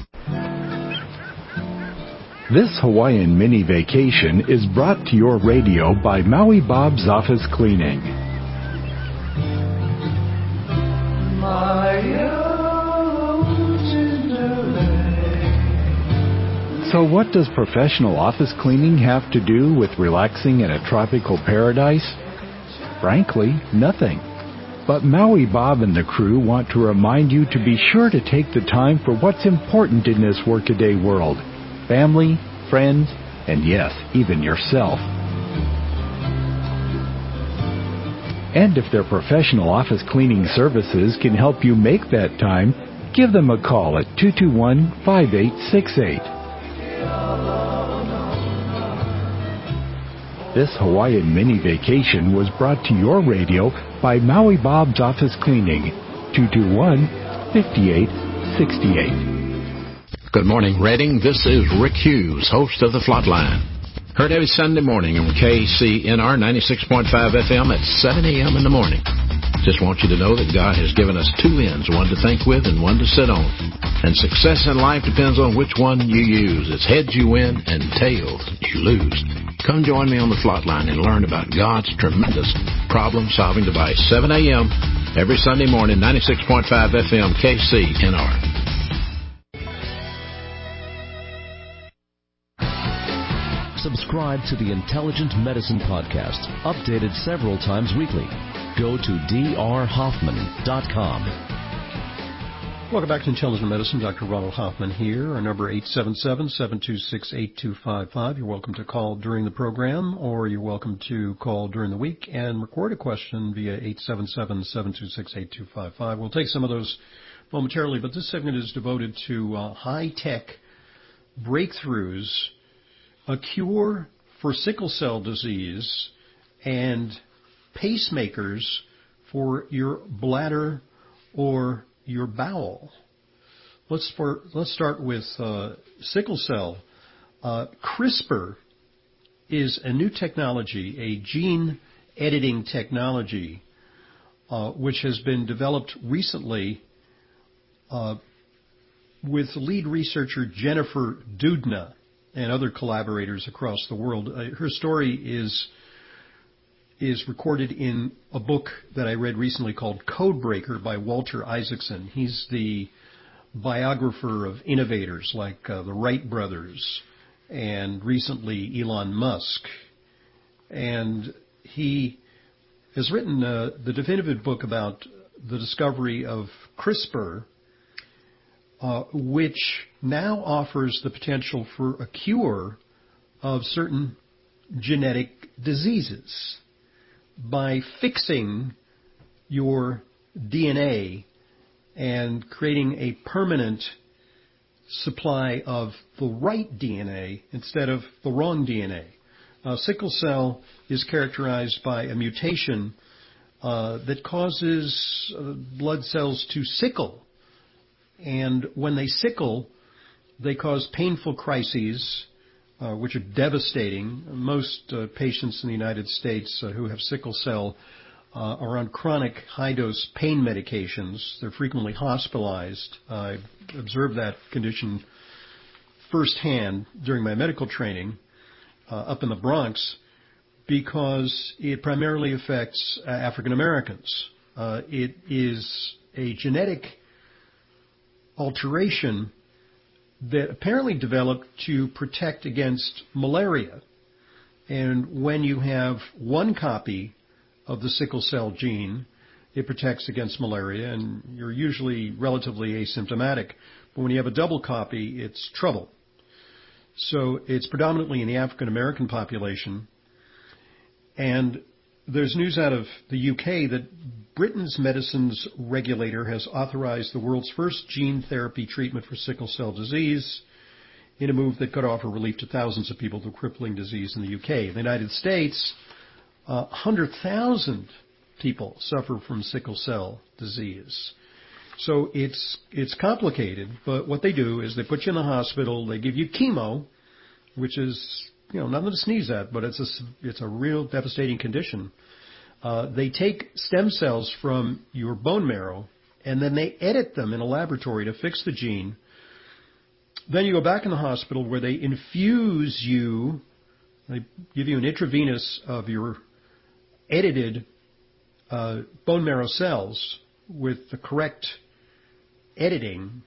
This Hawaiian mini vacation is brought to your radio by Maui Bob's Office Cleaning. So what does professional office cleaning have to do with relaxing in a tropical paradise? Frankly, nothing. But Maui Bob and the crew want to remind you to be sure to take the time for what's important in this workaday world. Family, friends, and yes, even yourself. And if their professional office cleaning services can help you make that time, give them a call at 221-5868. This Hawaiian mini vacation was brought to your radio by Maui Bob's Office Cleaning, 221-5868. Good morning, Redding. This is Rick Hughes, host of The Flatline. Heard every Sunday morning on KCNR 96.5 FM at 7 a.m. in the morning. Just want you to know that God has given us two ends, one to think with and one to sit on. And success in life depends on which one you use. It's heads you win and tails you lose. Come join me on the Flatline and learn about God's tremendous problem-solving device. 7 a.m. every Sunday morning, 96.5 FM, KCNR. Subscribe to the Intelligent Medicine Podcast, updated several times weekly. Go to drhoffman.com. Welcome back to Intelligent Medicine. Dr. Ronald Hoffman here. Our number 877-726-8255. You're welcome to call during the program, or you're welcome to call during the week and record a question via 877-726-8255. We'll take some of those momentarily, but this segment is devoted to high-tech breakthroughs, a cure for sickle cell disease, and pacemakers for your bladder or your bowel. Let's start with sickle cell. CRISPR is a new technology, a gene editing technology, which has been developed recently with lead researcher Jennifer Doudna and other collaborators across the world. Her story is recorded in a book that I read recently called Codebreaker by Walter Isaacson. He's the biographer of innovators like the Wright brothers and recently Elon Musk. And he has written the definitive book about the discovery of CRISPR, which now offers the potential for a cure of certain genetic diseases by fixing your DNA and creating a permanent supply of the right DNA instead of the wrong DNA. Sickle cell is characterized by a mutation that causes blood cells to sickle. And when they sickle, they cause painful crises, which are devastating. Most patients in the United States who have sickle cell are on chronic high-dose pain medications. They're frequently hospitalized. I observed that condition firsthand during my medical training up in the Bronx because it primarily affects African Americans. It is a genetic alteration that apparently developed to protect against malaria. And when you have one copy of the sickle cell gene, it protects against malaria, and you're usually relatively asymptomatic. But when you have a double copy, it's trouble. So it's predominantly in the African American population. And there's news out of the UK that Britain's medicines regulator has authorized the world's first gene therapy treatment for sickle cell disease in a move that could offer relief to thousands of people with crippling disease in the UK. In the United States, 100,000 people suffer from sickle cell disease. So it's complicated, but what they do is they put you in the hospital, they give you chemo, which is nothing to sneeze at, but it's a real devastating condition. They take stem cells from your bone marrow, and then they edit them in a laboratory to fix the gene. Then you go back in the hospital where they infuse you, they give you an intravenous of your edited bone marrow cells with the correct editing,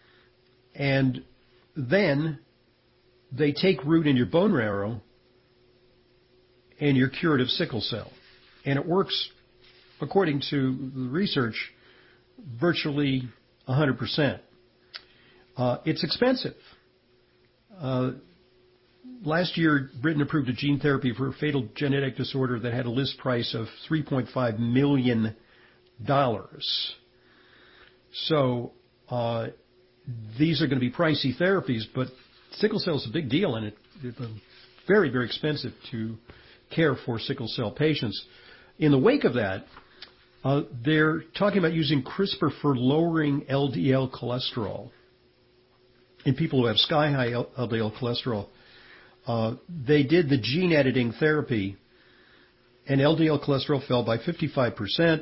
and then they take root in your bone marrow, and you're cured of sickle cell. And it works, according to the research, virtually 100%. It's expensive. Last year, Britain approved a gene therapy for a fatal genetic disorder that had a list price of $3.5 million. So these are going to be pricey therapies, but sickle cell is a big deal, and it's very, very expensive to care for sickle cell patients. In the wake of that, they're talking about using CRISPR for lowering LDL cholesterol in people who have sky-high LDL cholesterol. They did the gene editing therapy, and LDL cholesterol fell by 55%.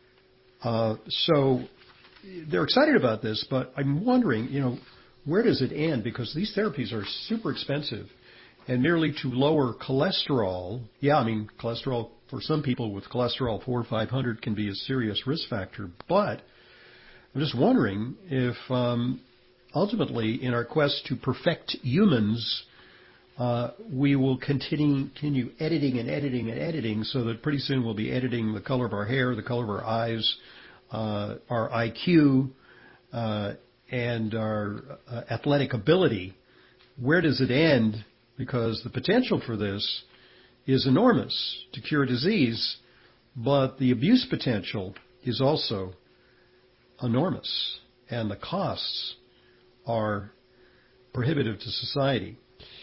So they're excited about this, but I'm wondering, where does it end? Because these therapies are super expensive. and merely to lower cholesterol. Yeah, I mean, cholesterol for some people with cholesterol 400 or 500 can be a serious risk factor. But I'm just wondering if ultimately in our quest to perfect humans, we will continue editing and editing and editing so that pretty soon we'll be editing the color of our hair, the color of our eyes, our IQ, and our athletic ability. Where does it end? Because the potential for this is enormous to cure disease, but the abuse potential is also enormous, and the costs are prohibitive to society.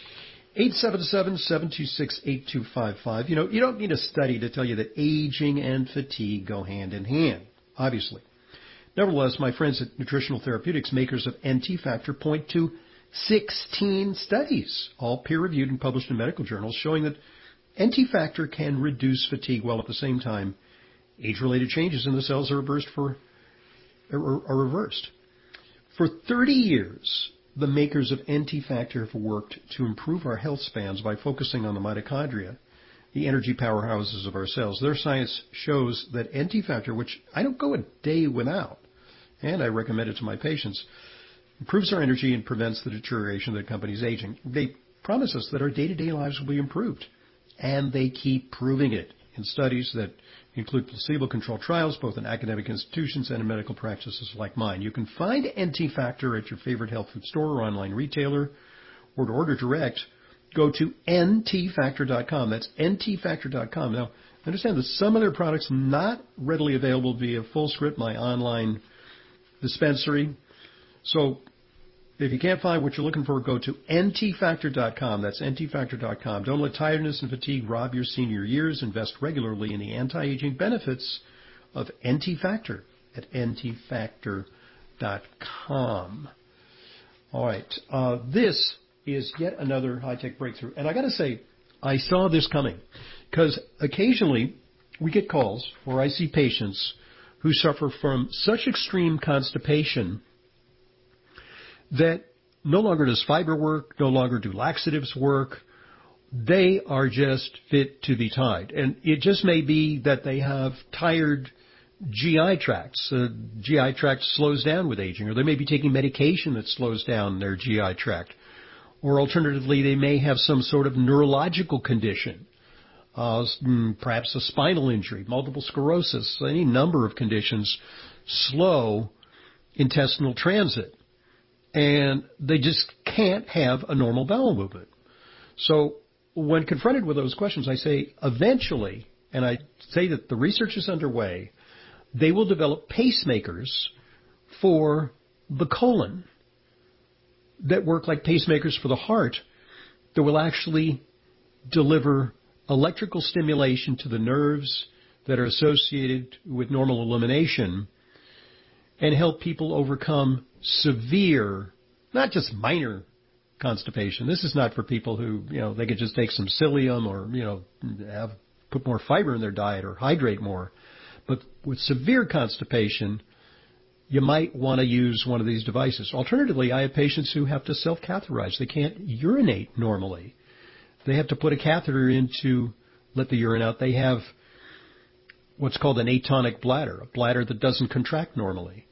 877-726-8255. You know, you don't need a study to tell you that aging and fatigue go hand in hand, obviously. Nevertheless, my friends at Nutritional Therapeutics, makers of NT Factor, point to 16 studies, all peer-reviewed and published in medical journals, showing that NT Factor can reduce fatigue while at the same time age-related changes in the cells are reversed. For 30 years, the makers of NT Factor have worked to improve our health spans by focusing on the mitochondria, the energy powerhouses of our cells. Their science shows that NT Factor, which I don't go a day without, and I recommend it to my patients, improves our energy and prevents the deterioration that accompanies aging. They promise us that our day-to-day lives will be improved, and they keep proving it in studies that include placebo-controlled trials, both in academic institutions and in medical practices like mine. You can find NT Factor at your favorite health food store or online retailer, or to order direct, go to ntfactor.com. That's ntfactor.com. Now, understand that some of their products not readily available via Fullscript, my online dispensary. So if you can't find what you're looking for, go to ntfactor.com. That's ntfactor.com. Don't let tiredness and fatigue rob your senior years. Invest regularly in the anti-aging benefits of NT Factor at ntfactor.com. All right. This is yet another high-tech breakthrough. And I got to say, I saw this coming because occasionally we get calls or I see patients who suffer from such extreme constipation that no longer does fiber work, no longer do laxatives work. They are just fit to be tied. And it just may be that they have tired GI tracts. GI tract slows down with aging, or they may be taking medication that slows down their GI tract. Or alternatively, they may have some sort of neurological condition, perhaps a spinal injury, multiple sclerosis, any number of conditions slow intestinal transit. And they just can't have a normal bowel movement. So when confronted with those questions, I say eventually, and I say that the research is underway, they will develop pacemakers for the colon that work like pacemakers for the heart that will actually deliver electrical stimulation to the nerves that are associated with normal elimination and help people overcome severe, not just minor constipation. This is not for people who, they could just take some psyllium or, put more fiber in their diet or hydrate more. But with severe constipation, you might want to use one of these devices. Alternatively, I have patients who have to self-catheterize. They can't urinate normally. They have to put a catheter in to let the urine out. They have what's called an atonic bladder, a bladder that doesn't contract normally.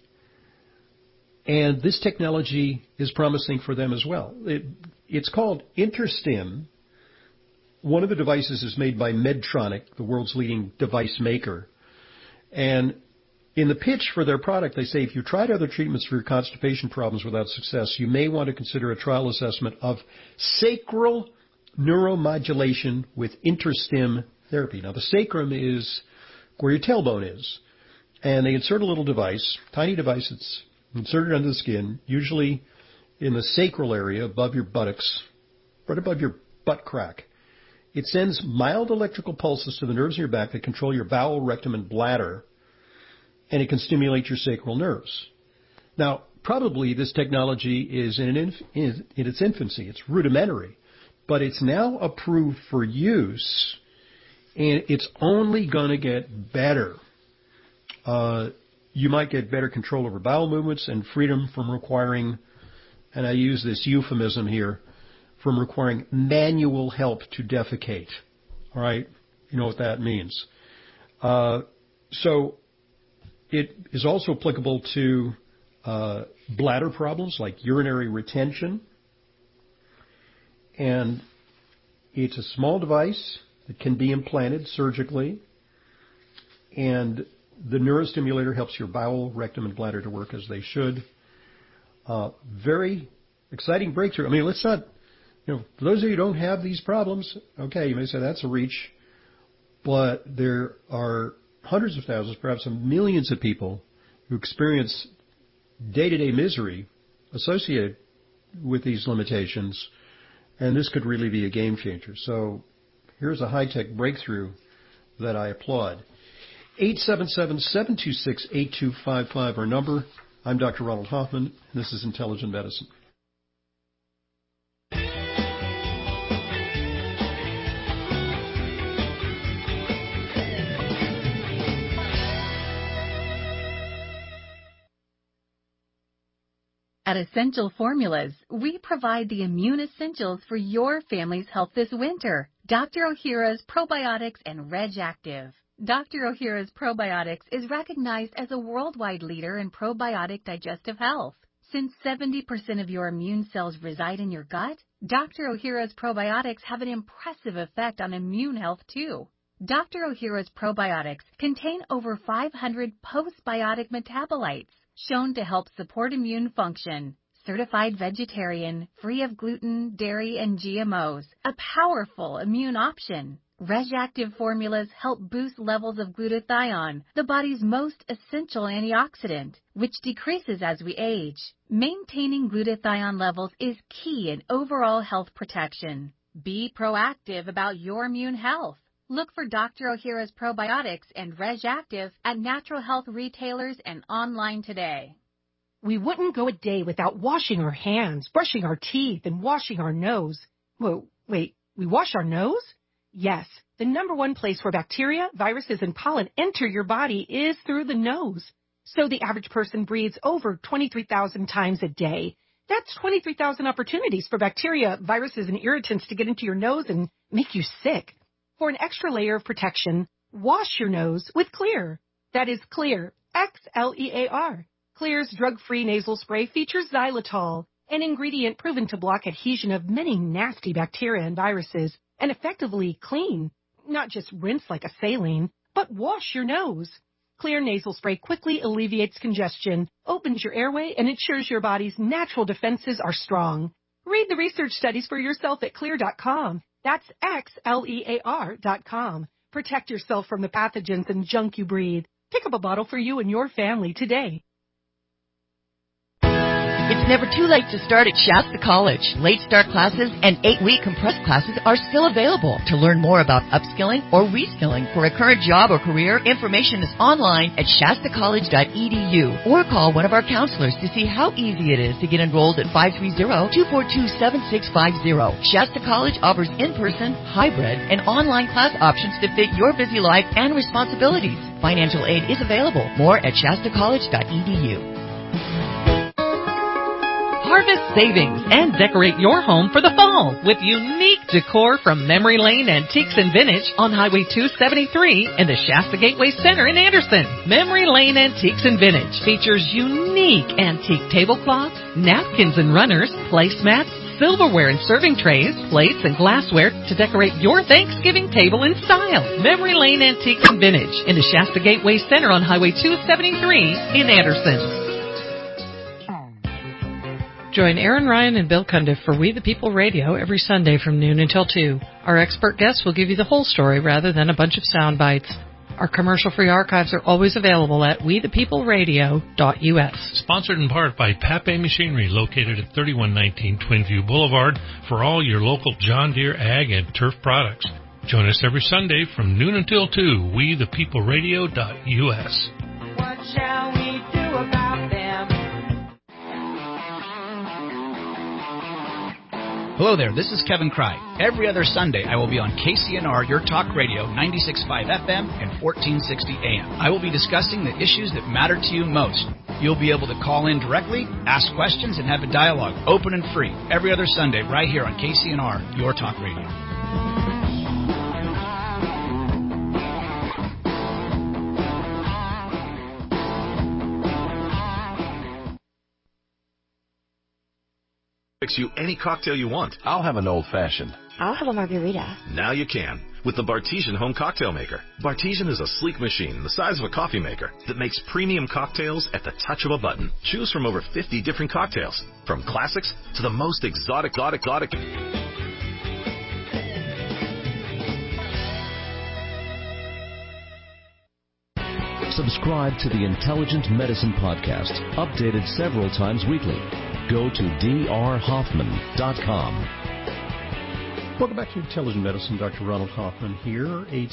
And this technology is promising for them as well. It's called InterStim. One of the devices is made by Medtronic, the world's leading device maker. And in the pitch for their product, they say if you tried other treatments for your constipation problems without success, you may want to consider a trial assessment of sacral neuromodulation with InterStim therapy. Now, the sacrum is where your tailbone is. And they insert a little device, tiny device that's inserted under the skin, usually in the sacral area above your buttocks, right above your butt crack. It sends mild electrical pulses to the nerves in your back that control your bowel, rectum, and bladder, and it can stimulate your sacral nerves. Now, probably this technology is in its infancy. It's rudimentary, but it's now approved for use, and it's only going to get better. You might get better control over bowel movements and freedom from requiring, and I use this euphemism here, from requiring manual help to defecate. All right? You know what that means. So it is also applicable to bladder problems like urinary retention. And it's a small device that can be implanted surgically. And the neurostimulator helps your bowel, rectum, and bladder to work as they should. Very exciting breakthrough. I mean, let's not, for those of you who don't have these problems, okay, you may say that's a reach. But there are hundreds of thousands, perhaps millions of people who experience day-to-day misery associated with these limitations, and this could really be a game changer. So here's a high-tech breakthrough that I applaud. 877-726-8255, our number. I'm Dr. Ronald Hoffman, and this is Intelligent Medicine. At Essential Formulas, we provide the immune essentials for your family's health this winter. Dr. Ohhira's Probiotics and Reg Active. Dr. Ohhira's Probiotics is recognized as a worldwide leader in probiotic digestive health. Since 70% of your immune cells reside in your gut, Dr. Ohhira's Probiotics have an impressive effect on immune health too. Dr. Ohhira's Probiotics contain over 500 postbiotic metabolites, shown to help support immune function. Certified vegetarian, free of gluten, dairy, and GMOs. A powerful immune option. Reg Active formulas help boost levels of glutathione, the body's most essential antioxidant, which decreases as we age. Maintaining glutathione levels is key in overall health protection. Be proactive about your immune health. Look for Dr. Ohhira's Probiotics and Reg Active at natural health retailers and online today. We wouldn't go a day without washing our hands, brushing our teeth, and washing our nose. Whoa, wait, we wash our nose? Yes, the number one place where bacteria, viruses, and pollen enter your body is through the nose. So the average person breathes over 23,000 times a day. That's 23,000 opportunities for bacteria, viruses, and irritants to get into your nose and make you sick. For an extra layer of protection, wash your nose with Xlear. That is Xlear, Xlear. Xlear's drug-free nasal spray features xylitol, an ingredient proven to block adhesion of many nasty bacteria and viruses and effectively clean. Not just rinse like a saline, but wash your nose. Xlear nasal spray quickly alleviates congestion, opens your airway, and ensures your body's natural defenses are strong. Read the research studies for yourself at Xlear.com. That's Xlear.com. Protect yourself from the pathogens and junk you breathe. Pick up a bottle for you and your family today. It's never too late to start at Shasta College. Late start classes and 8-week compressed classes are still available. To learn more about upskilling or reskilling for a current job or career, information is online at shastacollege.edu or call one of our counselors to see how easy it is to get enrolled at 530-242-7650. Shasta College offers in-person, hybrid, and online class options to fit your busy life and responsibilities. Financial aid is available. More at shastacollege.edu. Harvest savings and decorate your home for the fall with unique decor from Memory Lane Antiques and Vintage on Highway 273 in the Shasta Gateway Center in Anderson. Memory Lane Antiques and Vintage features unique antique tablecloths, napkins and runners, placemats, silverware and serving trays, plates and glassware to decorate your Thanksgiving table in style. Memory Lane Antiques and Vintage in the Shasta Gateway Center on Highway 273 in Anderson. Join Aaron Ryan and Bill Cundiff for We the People Radio every Sunday from noon until 2. Our expert guests will give you the whole story rather than a bunch of sound bites. Our commercial-free archives are always available at wethepeopleradio.us. Sponsored in part by Pape Machinery, located at 3119 Twinview Boulevard, for all your local John Deere ag and turf products. Join us every Sunday from noon until 2, wethepeopleradio.us. What shall we do about them? Hello there, this is Kevin Cry. Every other Sunday, I will be on KCNR, your talk radio, 96.5 FM and 1460 AM. I will be discussing the issues that matter to you most. You'll be able to call in directly, ask questions, and have a dialogue, open and free, every other Sunday right here on KCNR, Your Talk Radio. Fix you any cocktail you want. I'll have an old-fashioned. I'll have a margarita. Now you can with the Bartesian Home Cocktail Maker. Bartesian is a sleek machine the size of a coffee maker that makes premium cocktails at the touch of a button. Choose from over 50 different cocktails, from classics to the most exotic. Subscribe to the Intelligent Medicine Podcast, updated several times weekly. Go to drhoffman.com. Welcome back to Intelligent Medicine. Dr. Ronald Hoffman here.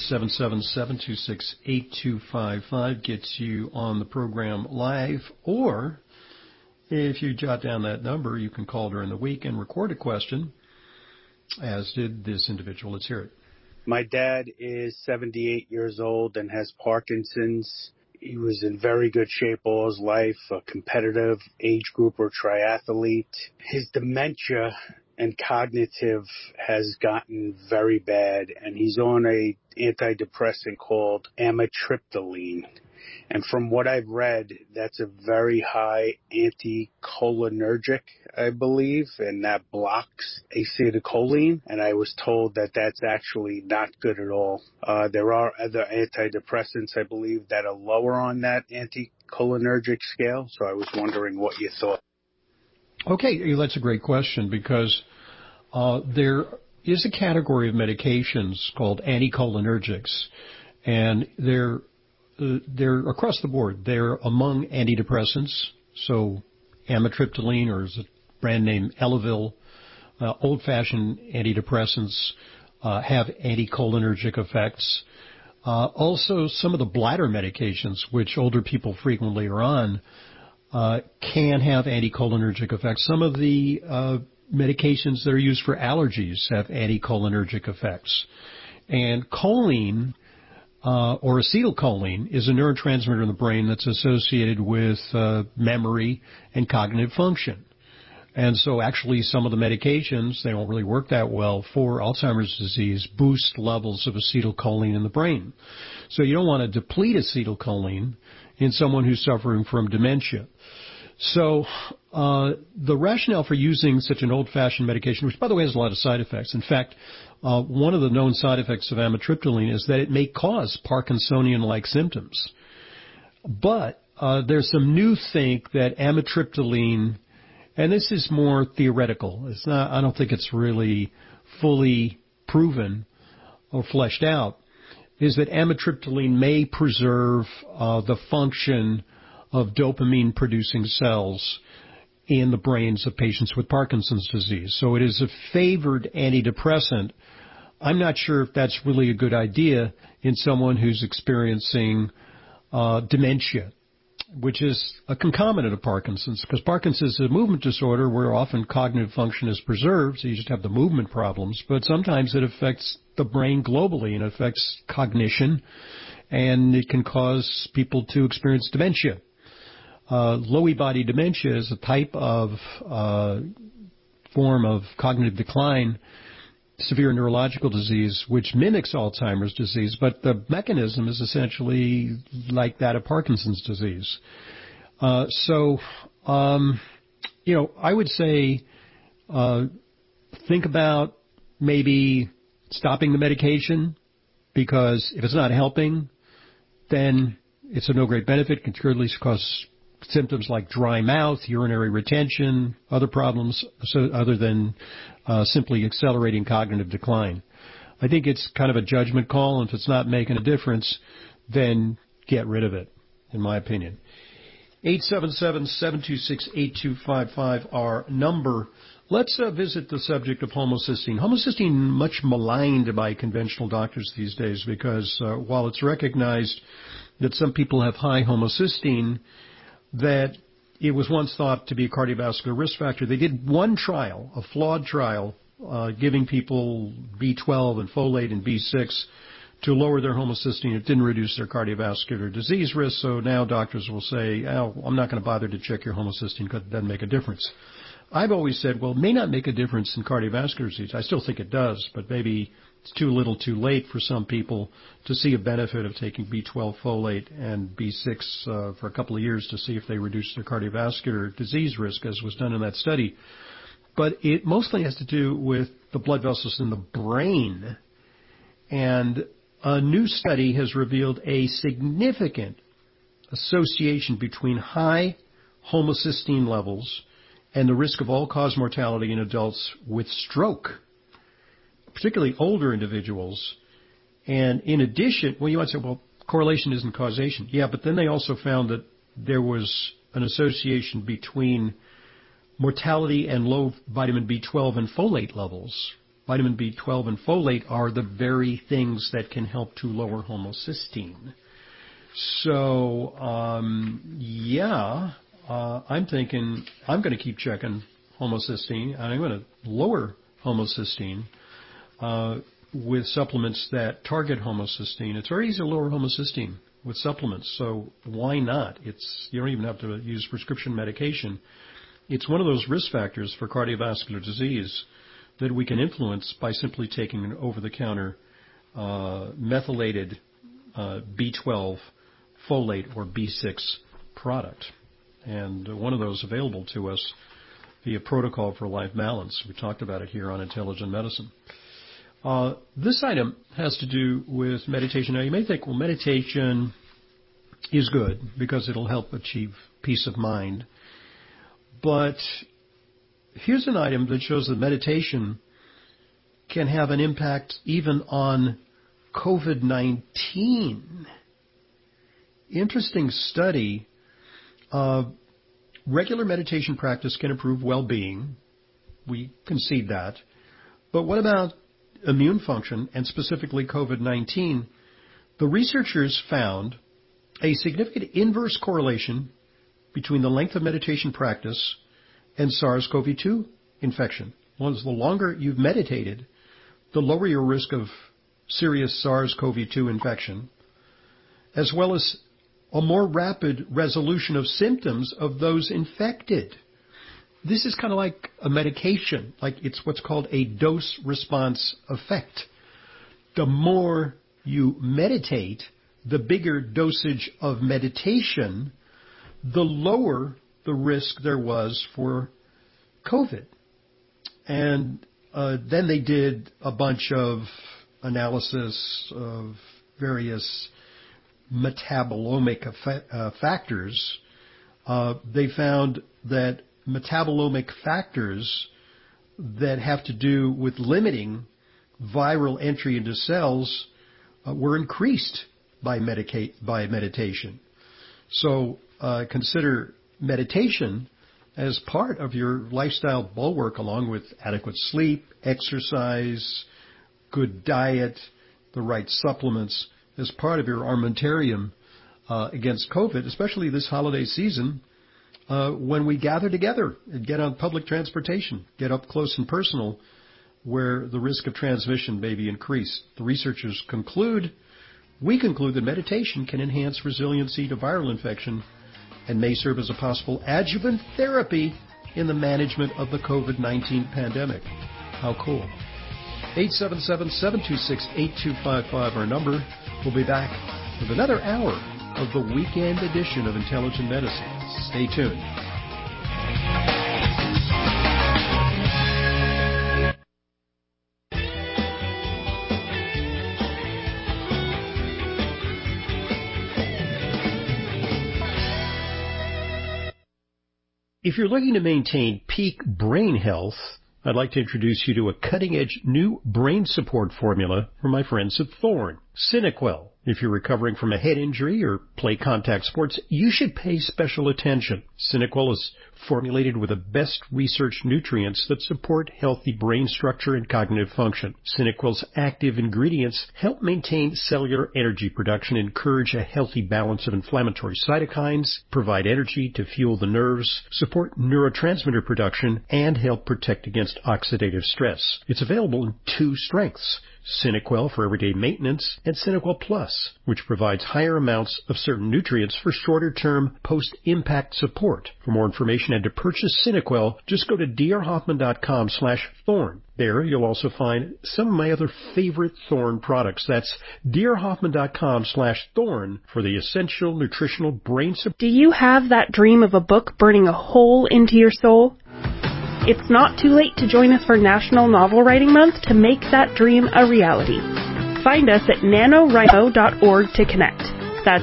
877-726-8255 gets you on the program live, or if you jot down that number, you can call during the week and record a question, as did this individual. Let's hear it. My dad is 78 years old and has Parkinson's. He was in very good shape all his life, a competitive age group or triathlete. His dementia and cognitive has gotten very bad, and he's on a antidepressant called amitriptyline. And from what I've read, that's a very high anticholinergic, I believe, and that blocks acetylcholine. And I was told that that's actually not good at all. There are other antidepressants, I believe, that are lower on that anticholinergic scale. So I was wondering what you thought. Okay, that's a great question, because there is a category of medications called anticholinergics, and they're across the board. They're among antidepressants, so amitriptyline, or is it brand name Elavil, old-fashioned antidepressants have anticholinergic effects. Also, some of the bladder medications, which older people frequently are on, can have anticholinergic effects. Some of the medications that are used for allergies have anticholinergic effects. And choline, or acetylcholine, is a neurotransmitter in the brain that's associated with memory and cognitive function. And so actually some of the medications, they don't really work that well for Alzheimer's disease, boost levels of acetylcholine in the brain. So you don't want to deplete acetylcholine in someone who's suffering from dementia. So the rationale for using such an old-fashioned medication, which, by the way, has a lot of side effects. In fact, one of the known side effects of amitriptyline is that it may cause Parkinsonian-like symptoms. But there's some new think that amitriptyline, and this is more theoretical. It's not. I don't think it's really fully proven or fleshed out, is that amitriptyline may preserve the function of dopamine-producing cells in the brains of patients with Parkinson's disease. So it is a favored antidepressant. I'm not sure if that's really a good idea in someone who's experiencing dementia, which is a concomitant of Parkinson's, because Parkinson's is a movement disorder where often cognitive function is preserved, so you just have the movement problems, but sometimes it affects the brain globally and affects cognition, and it can cause people to experience dementia. Lewy body dementia is a type of form of cognitive decline, severe neurological disease, which mimics Alzheimer's disease, but the mechanism is essentially like that of Parkinson's disease. I would say think about maybe stopping the medication, because if it's not helping, then it's of no great benefit. It can clearly cause symptoms like dry mouth, urinary retention, other problems other than simply accelerating cognitive decline. I think it's kind of a judgment call, and if it's not making a difference, then get rid of it, in my opinion. 877-726-8255, our number. Let's visit the subject of homocysteine. Homocysteine, much maligned by conventional doctors these days, because while it's recognized that some people have high homocysteine, that it was once thought to be a cardiovascular risk factor. They did one trial, a flawed trial, giving people B12 and folate and B6 to lower their homocysteine. It didn't reduce their cardiovascular disease risk, so now doctors will say, oh, I'm not going to bother to check your homocysteine because it doesn't make a difference. I've always said, well, it may not make a difference in cardiovascular disease. I still think it does, but maybe it's too little too late for some people to see a benefit of taking B12 folate and B6 for a couple of years to see if they reduce their cardiovascular disease risk, as was done in that study. But it mostly has to do with the blood vessels in the brain. And a new study has revealed a significant association between high homocysteine levels and the risk of all-cause mortality in adults with stroke, particularly older individuals. And in addition, well, you might say, well, correlation isn't causation. Yeah, but then they also found that there was an association between mortality and low vitamin B12 and folate levels. Vitamin B12 and folate are the very things that can help to lower homocysteine. So, I'm thinking I'm going to keep checking homocysteine, and I'm going to lower homocysteine with supplements that target homocysteine. It's very easy to lower homocysteine with supplements, so why not? You don't even have to use prescription medication. It's one of those risk factors for cardiovascular disease that we can influence by simply taking an over-the-counter methylated B12 folate or B6 product. And one of those available to us via Protocol for Life Balance. We talked about it here on Intelligent Medicine. This item has to do with meditation. Now, you may think, well, meditation is good because it'll help achieve peace of mind. But here's an item that shows that meditation can have an impact even on COVID-19. Interesting study. Regular meditation practice can improve well-being. We concede that. But what about immune function, and specifically COVID-19? The researchers found a significant inverse correlation between the length of meditation practice and SARS-CoV-2 infection. Well, the longer you've meditated, the lower your risk of serious SARS-CoV-2 infection, as well as a more rapid resolution of symptoms of those infected. This is kind of like a medication, like it's what's called a dose-response effect. The more you meditate, the bigger dosage of meditation, the lower the risk there was for COVID. And then they did a bunch of analysis of various metabolomic factors. They found that metabolomic factors that have to do with limiting viral entry into cells were increased by meditation. So consider meditation as part of your lifestyle bulwark, along with adequate sleep, exercise, good diet, the right supplements, as part of your armamentarium against COVID, especially this holiday season, when we gather together and get on public transportation, get up close and personal, where the risk of transmission may be increased. The researchers we conclude that meditation can enhance resiliency to viral infection and may serve as a possible adjuvant therapy in the management of the COVID-19 pandemic. How cool. 877-726-8255, our number. We'll be back with another hour of the weekend edition of Intelligent Medicine. Stay tuned. If you're looking to maintain peak brain health, I'd like to introduce you to a cutting-edge new brain support formula from my friends at Thorne, SynaQuell. If you're recovering from a head injury or play contact sports, you should pay special attention. SynaQuell is formulated with the best researched nutrients that support healthy brain structure and cognitive function. SynaQuell's active ingredients help maintain cellular energy production, encourage a healthy balance of inflammatory cytokines, provide energy to fuel the nerves, support neurotransmitter production, and help protect against oxidative stress. It's available in 2 strengths, SynaQuel for everyday maintenance, and SynaQuel Plus, which provides higher amounts of certain nutrients for shorter-term post-impact support. For more information and to purchase SynaQuel, just go to drhoffman.com/thorn. There you'll also find some of my other favorite Thorn products. That's drhoffman.com/thorn for the essential nutritional brain support. Do you have that dream of a book burning a hole into your soul? It's not too late to join us for National Novel Writing Month to make that dream a reality. Find us at nanowrimo.org to connect. That's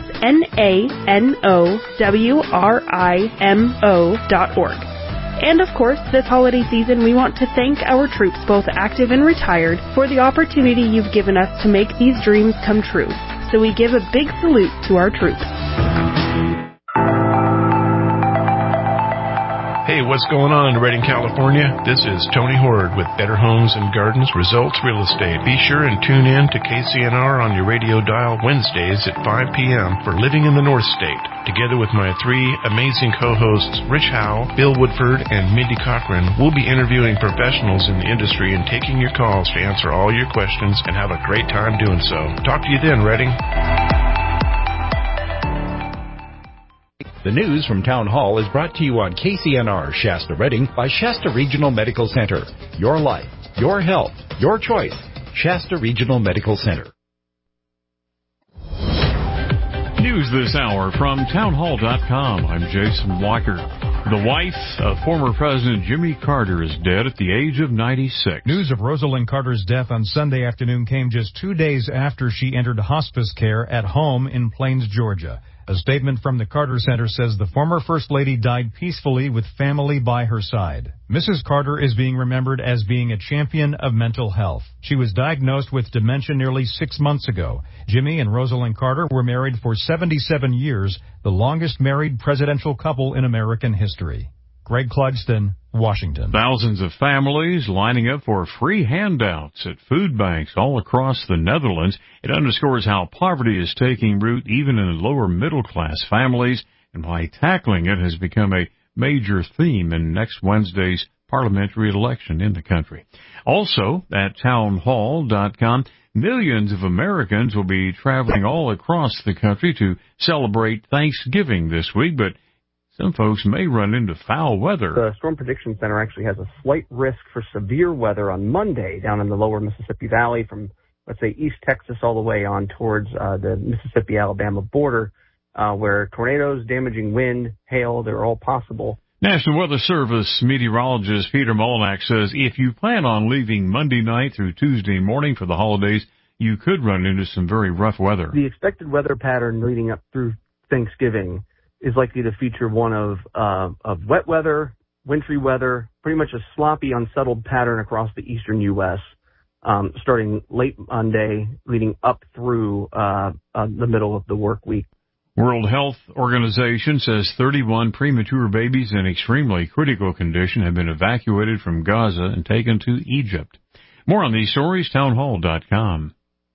NANOWRIMO.org. And of course, this holiday season, we want to thank our troops, both active and retired, for the opportunity you've given us to make these dreams come true. So we give a big salute to our troops. Hey, what's going on in Redding, California? This is Tony Horde with Better Homes and Gardens Results Real Estate. Be sure and tune in to KCNR on your radio dial Wednesdays at 5 p.m. for Living in the North State. Together with my three amazing co-hosts, Rich Howe, Bill Woodford, and Mindy Cochran, we'll be interviewing professionals in the industry and taking your calls to answer all your questions and have a great time doing so. Talk to you then, Redding. The news from Town Hall is brought to you on KCNR Shasta Redding by Shasta Regional Medical Center. Your life, your health, your choice. Shasta Regional Medical Center. News this hour from townhall.com. I'm Jason Walker. The wife of former President Jimmy Carter is dead at the age of 96. News of Rosalind Carter's death on Sunday afternoon came just 2 days after she entered hospice care at home in Plains, Georgia. A statement from the Carter Center says the former First Lady died peacefully with family by her side. Mrs. Carter is being remembered as being a champion of mental health. She was diagnosed with dementia nearly 6 months ago. Jimmy and Rosalind Carter were married for 77 years, the longest married presidential couple in American history. Greg Clugston, Washington. Thousands of families lining up for free handouts at food banks all across the Netherlands. It underscores how poverty is taking root even in lower middle class families, and why tackling it has become a major theme in next Wednesday's parliamentary election in the country. Also, at townhall.com, millions of Americans will be traveling all across the country to celebrate Thanksgiving this week, but some folks may run into foul weather. The Storm Prediction Center actually has a slight risk for severe weather on Monday down in the lower Mississippi Valley from, let's say, East Texas all the way on towards the Mississippi-Alabama border, where tornadoes, damaging wind, hail, they're all possible. National Weather Service meteorologist Peter Molinak says if you plan on leaving Monday night through Tuesday morning for the holidays, you could run into some very rough weather. The expected weather pattern leading up through Thanksgiving is likely to feature one of wet weather, wintry weather, pretty much a sloppy, unsettled pattern across the eastern U.S., starting late Monday, leading up through the middle of the work week. World Health Organization says 31 premature babies in extremely critical condition have been evacuated from Gaza and taken to Egypt. More on these stories, townhall.com.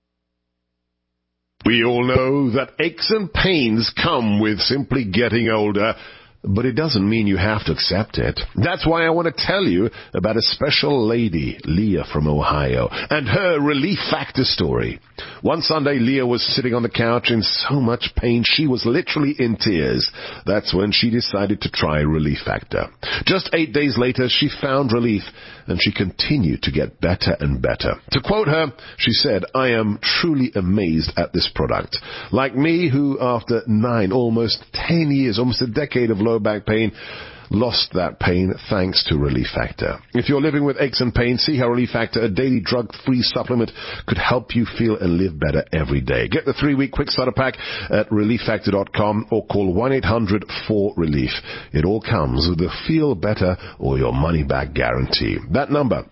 We all know that aches and pains come with simply getting older, but it doesn't mean you have to accept it. That's why I want to tell you about a special lady, Leah from Ohio, and her Relief Factor story. One Sunday, Leah was sitting on the couch in so much pain she was literally in tears. That's when she decided to try Relief Factor. Just 8 days later, she found relief, and she continued to get better and better. To quote her, she said, "I am truly amazed at this product. Like me, who after 9, almost 10 years, almost a decade of low back pain, lost that pain thanks to Relief Factor. If you're living with aches and pains, see how Relief Factor, a daily drug-free supplement, could help you feel and live better every day. Get the 3-week quick starter pack at relieffactor.com or call 1-800-4RELIEF. It all comes with the feel better or your money back guarantee. That number,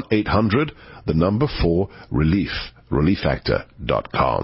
1-800-4RELIEF, relieffactor.com.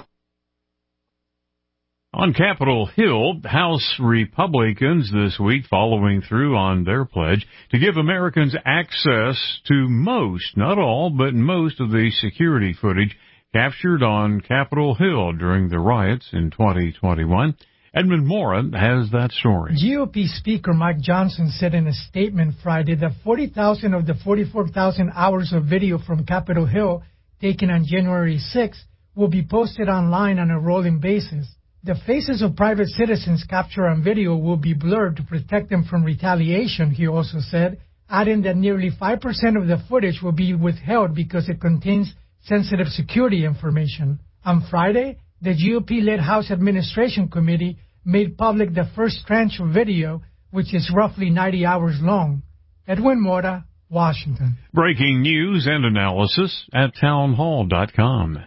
On Capitol Hill, House Republicans this week following through on their pledge to give Americans access to most, not all, but most of the security footage captured on Capitol Hill during the riots in 2021. Edmund Mora has that story. GOP Speaker Mike Johnson said in a statement Friday that 40,000 of the 44,000 hours of video from Capitol Hill taken on January 6, will be posted online on a rolling basis. The faces of private citizens captured on video will be blurred to protect them from retaliation, he also said, adding that nearly 5% of the footage will be withheld because it contains sensitive security information. On Friday, the GOP-led House Administration Committee made public the first tranche of video, which is roughly 90 hours long. Edwin Mora, Washington. Breaking news and analysis at townhall.com.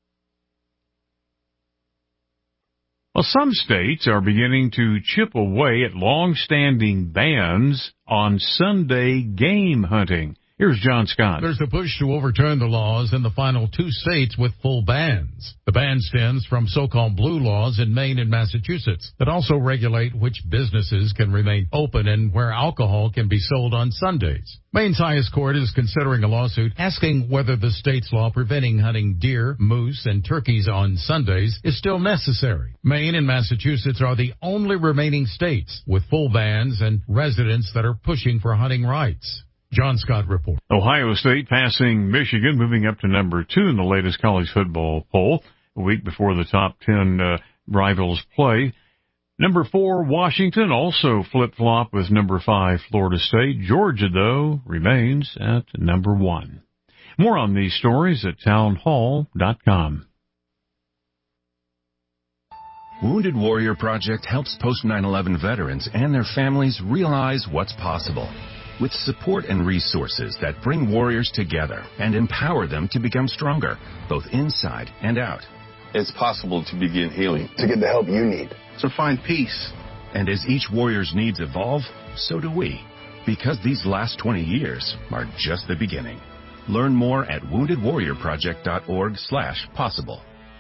Well, some states are beginning to chip away at long-standing bans on Sunday game hunting. Here's John Scott. There's a push to overturn the laws in the final 2 states with full bans. The ban stems from so-called blue laws in Maine and Massachusetts that also regulate which businesses can remain open and where alcohol can be sold on Sundays. Maine's highest court is considering a lawsuit asking whether the state's law preventing hunting deer, moose, and turkeys on Sundays is still necessary. Maine and Massachusetts are the only remaining states with full bans and residents that are pushing for hunting rights. John Scott report. Ohio State passing Michigan, moving up to number 2 in the latest college football poll, a week before the top 10 rivals play. Number 4, Washington, also flip-flop with number 5, Florida State. Georgia, though, remains at number 1. More on these stories at townhall.com. Wounded Warrior Project helps post-9/11 veterans and their families realize what's possible. With support and resources that bring warriors together and empower them to become stronger, both inside and out. It's possible to begin healing, to get the help you need, to find peace. And as each warrior's needs evolve, so do we. Because these last 20 years are just the beginning. Learn more at woundedwarriorproject.org/possible.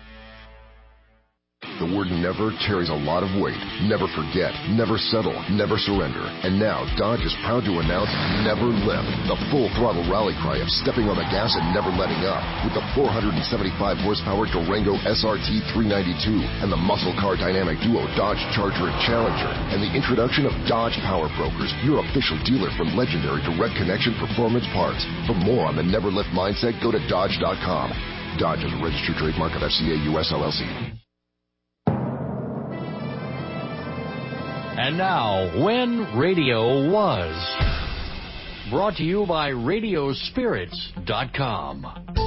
The word never carries a lot of weight. Never forget, never settle, never surrender. And now, Dodge is proud to announce Never Lift, the full-throttle rally cry of stepping on the gas and never letting up. With the 475-horsepower Durango SRT 392 and the muscle car dynamic duo Dodge Charger and Challenger, and the introduction of Dodge Power Brokers, your official dealer for legendary Direct Connection Performance Parts. For more on the Never Lift mindset, go to Dodge.com. Dodge is a registered trademark of FCA US LLC. And now, When Radio Was. Brought to you by Radiospirits.com.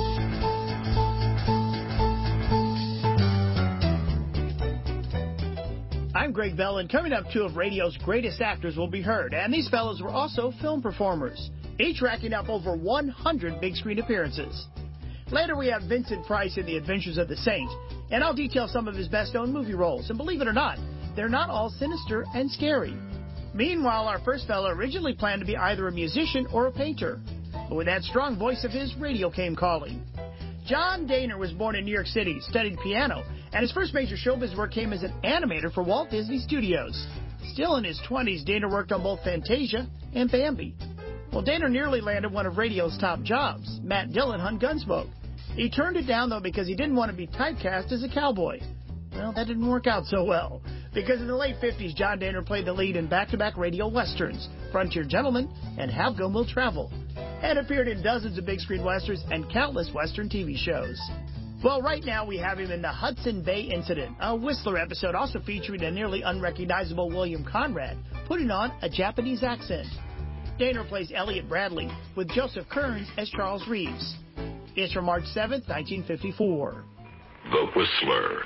I'm Greg Bell, and coming up, 2 of radio's greatest actors will be heard. And these fellows were also film performers, each racking up over 100 big screen appearances. Later, we have Vincent Price in The Adventures of the Saint, and I'll detail some of his best-known movie roles. And believe it or not, they're not all sinister and scary. Meanwhile, our first fellow originally planned to be either a musician or a painter. But with that strong voice of his, radio came calling. John Dehner was born in New York City, studied piano, and his first major showbiz work came as an animator for Walt Disney Studios. Still in his 20s, Dehner worked on both Fantasia and Bambi. Well, Dehner nearly landed one of radio's top jobs. Matt Dillon hung Gunsmoke. He turned it down, though, because he didn't want to be typecast as a cowboy. Well, that didn't work out so well, because in the late 50s, John Dehner played the lead in back-to-back radio westerns, Frontier Gentleman and Have Gun Will Travel, and appeared in dozens of big-screen westerns and countless western TV shows. Well, right now we have him in the Hudson Bay Incident, a Whistler episode also featuring a nearly unrecognizable William Conrad, putting on a Japanese accent. Dehner plays Elliot Bradley, with Joseph Kearns as Charles Reeves. It's from March 7th, 1954. The Whistler.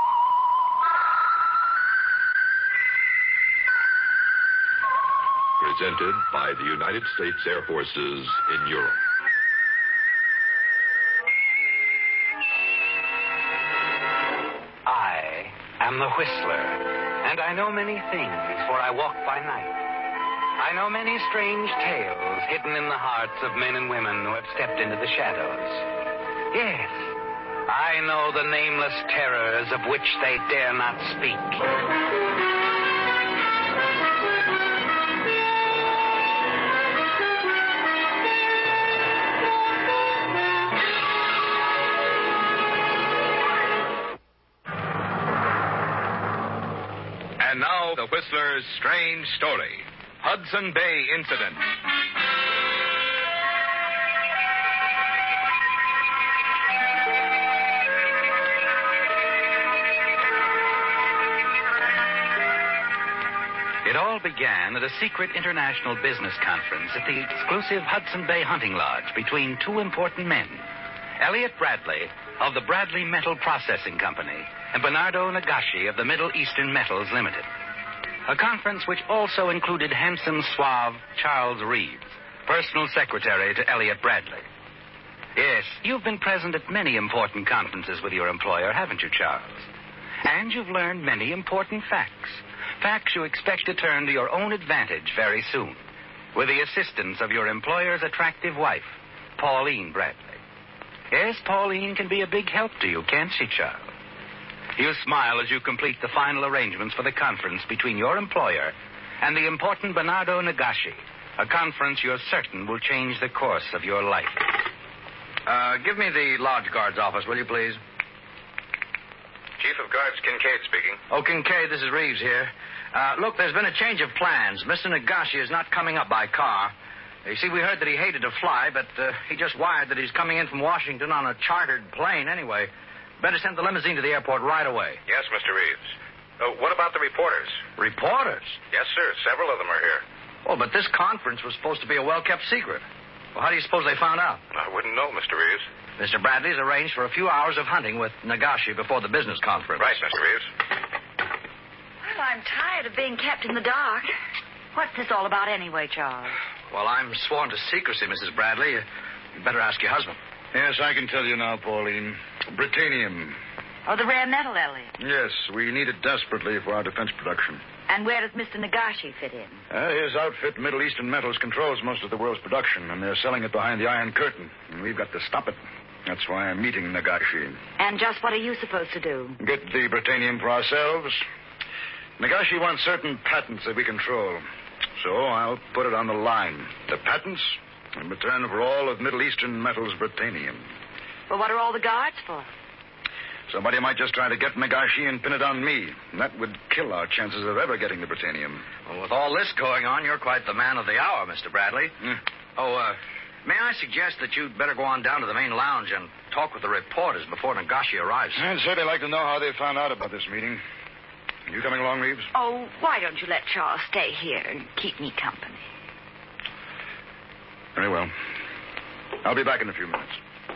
Presented by the United States Air Forces in Europe. I am the Whistler, and I know many things, for I walk by night. I know many strange tales hidden in the hearts of men and women who have stepped into the shadows. Yes, I know the nameless terrors of which they dare not speak. And now, the Whistler's strange story, Hudson Bay Incident. all began at a secret international business conference at the exclusive Hudson Bay Hunting Lodge between two important men, Elliot Bradley of the Bradley Metal Processing Company and Bernardo Nagashi of the Middle Eastern Metals Limited. A conference which also included handsome, suave Charles Reeves, personal secretary to Elliot Bradley. Yes, you've been present at many important conferences with your employer, haven't you, Charles? And you've learned many important facts. Facts you expect to turn to your own advantage very soon, with the assistance of your employer's attractive wife, Pauline Bradley. Yes, Pauline can be a big help to you, can't she, Charles? You smile as you complete the final arrangements for the conference between your employer and the important Bernardo Nagashi, a conference you're certain will change the course of your life. Give me the lodge guard's office, will you, please? Chief of Guards Kincaid speaking. Oh, Kincaid, this is Reeves here. Look, there's been a change of plans. Mr. Nagashi is not coming up by car. You see, we heard that he hated to fly, but he just wired that he's coming in from Washington on a chartered plane anyway. Better send the limousine to the airport right away. Yes, Mr. Reeves. What about the reporters? Reporters? Yes, sir. Several of them are here. Oh, but this conference was supposed to be a well-kept secret. Well, how do you suppose they found out? I wouldn't know, Mr. Reeves. Mr. Bradley's arranged for a few hours of hunting with Nagashi before the business conference. Right, Mr. Reeves. Well, I'm tired of being kept in the dark. What's this all about anyway, Charles? Well, I'm sworn to secrecy, Mrs. Bradley. You'd better ask your husband. Yes, I can tell you now, Pauline. Britannium. Oh, the rare metal, Elliot. Yes, we need it desperately for our defense production. And where does Mr. Nagashi fit in? His outfit, Middle Eastern Metals, controls most of the world's production, and they're selling it behind the Iron Curtain. And we've got to stop it. That's why I'm meeting Nagashi. And just what are you supposed to do? Get the Britannium for ourselves. Nagashi wants certain patents that we control. So I'll put it on the line. The patents in return for all of Middle Eastern Metals Britannium. Well, what are all the guards for? Somebody might just try to get Nagashi and pin it on me. And that would kill our chances of ever getting the Britannium. Well, with all this going on, you're quite the man of the hour, Mr. Bradley. May I suggest that you'd better go on down to the main lounge and talk with the reporters before Nagashi arrives? I'd say they'd like to know how they found out about this meeting. You coming along, Reeves? Oh, why don't you let Charles stay here and keep me company? Very well. I'll be back in a few minutes.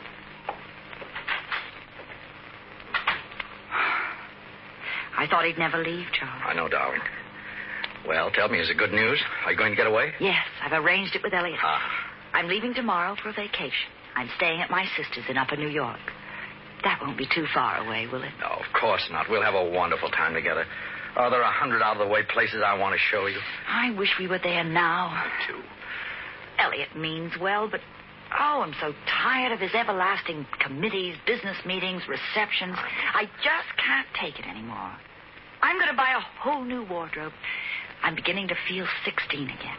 I thought he'd never leave, Charles. I know, darling. Well, tell me, is it good news? Are you going to get away? Yes, I've arranged it with Elliot. I'm leaving tomorrow for a vacation. I'm staying at my sister's in Upper New York. That won't be too far away, will it? No, of course not. We'll have a wonderful time together. Oh, there are 100 out-of-the-way places I want to show you. I wish we were there now. Me too. Elliot means well, but, I'm so tired of his everlasting committees, business meetings, receptions. I just can't take it anymore. I'm going to buy a whole new wardrobe. I'm beginning to feel 16 again.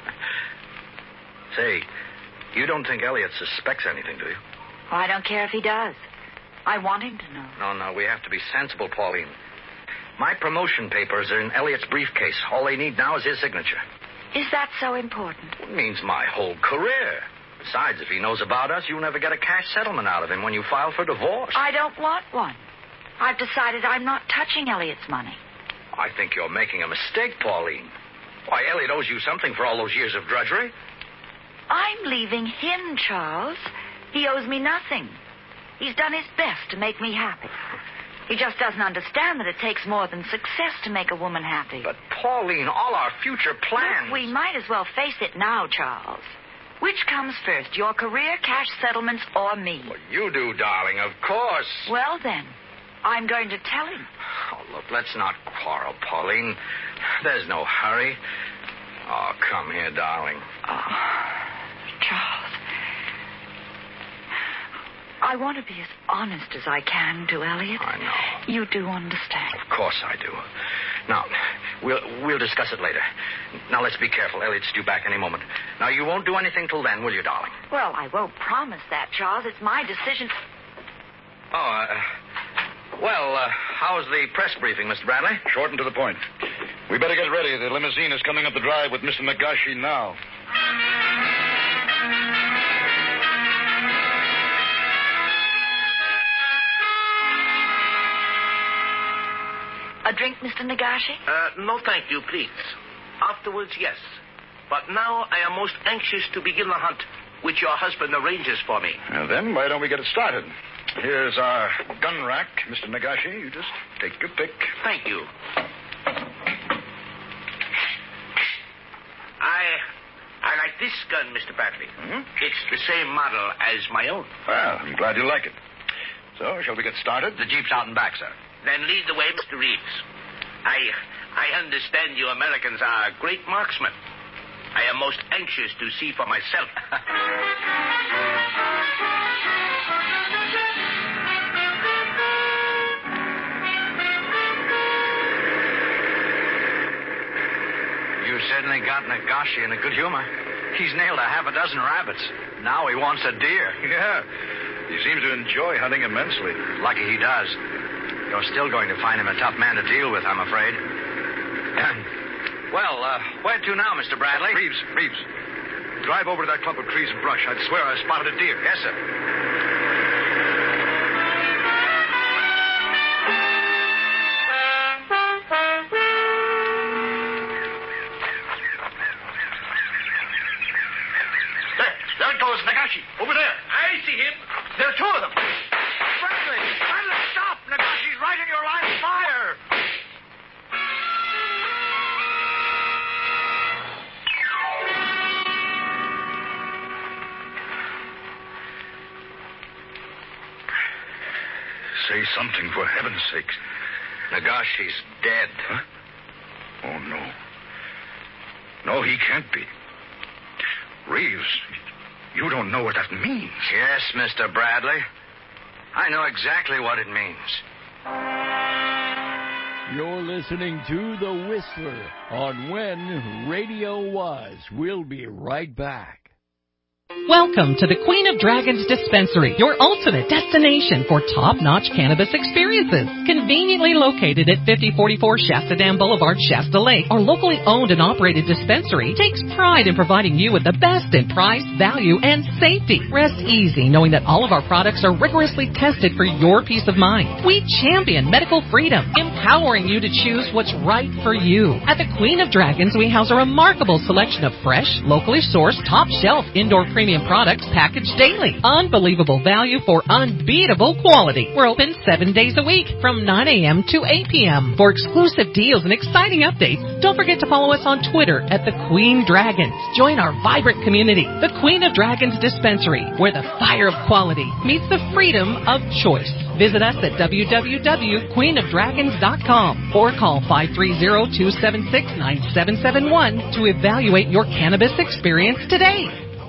Say, you don't think Elliot suspects anything, do you? Well, I don't care if he does. I want him to know. No, we have to be sensible, Pauline. My promotion papers are in Elliot's briefcase. All they need now is his signature. Is that so important? It means my whole career. Besides, if he knows about us, you'll never get a cash settlement out of him when you file for divorce. I don't want one. I've decided I'm not touching Elliot's money. I think you're making a mistake, Pauline. Why, Elliot owes you something for all those years of drudgery. I'm leaving him, Charles. He owes me nothing. He's done his best to make me happy. He just doesn't understand that it takes more than success to make a woman happy. But, Pauline, all our future plans... Look, we might as well face it now, Charles. Which comes first, your career, cash settlements, or me? Well, you do, darling, of course. Well, then, I'm going to tell him. Oh, look, let's not quarrel, Pauline. There's no hurry. Oh, come here, darling. Oh, Charles. I want to be as honest as I can to Elliot. I know. You do understand. Of course I do. Now, we'll discuss it later. Now, let's be careful. Elliot's due back any moment. Now, you won't do anything till then, will you, darling? Well, I won't promise that, Charles. It's my decision. How's the press briefing, Mr. Bradley? Short and to the point. We better get ready. The limousine is coming up the drive with Mr. Nagashi now. A drink, Mr. Nagashi? No, thank you, please. Afterwards, yes. But now I am most anxious to begin the hunt, which your husband arranges for me. Well, then, why don't we get it started? Here's our gun rack, Mr. Nagashi. You just take your pick. Thank you. I like this gun, Mr. Bradley. Hmm? It's the same model as my own. Well, I'm glad you like it. So, shall we get started? The jeep's out and back, sir. Then lead the way, Mr. Reeves. I understand you Americans are great marksmen. I am most anxious to see for myself. You certainly got Nagashi in a good humor. He's nailed a half a dozen rabbits. Now he wants a deer. Yeah. He seems to enjoy hunting immensely. Lucky he does. You're still going to find him a tough man to deal with, I'm afraid. Well, where to now, Mr. Bradley? Reeves. Drive over to that clump of trees and brush. I'd swear I spotted a deer. Yes, sir. There it goes, Nagashi. Over there. I see him. There are two of them. Bradley, stop! Nagashi's right in your line of fire! Say something, for heaven's sake. Nagashi's dead. Huh? Oh, no. No, he can't be. Reeves, you don't know what that means. Yes, Mr. Bradley. I know exactly what it means. You're listening to The Whistler on When Radio Was. We'll be right back. Welcome to the Queen of Dragons Dispensary, your ultimate destination for top-notch cannabis experiences. Conveniently located at 5044 Shasta Dam Boulevard, Shasta Lake, our locally owned and operated dispensary takes pride in providing you with the best in price, value, and safety. Rest easy knowing that all of our products are rigorously tested for your peace of mind. We champion medical freedom, empowering you to choose what's right for you. At the Queen of Dragons, we house a remarkable selection of fresh, locally sourced, top-shelf indoor premium products packaged daily. Unbelievable value for unbeatable quality. We're open 7 days a week from 9 a.m. to 8 p.m. For exclusive deals and exciting updates, don't forget to follow us on Twitter at The Queen Dragons. Join our vibrant community, The Queen of Dragons Dispensary, where the fire of quality meets the freedom of choice. Visit us at www.queenofdragons.com or call 530-276-9771 to evaluate your cannabis experience today.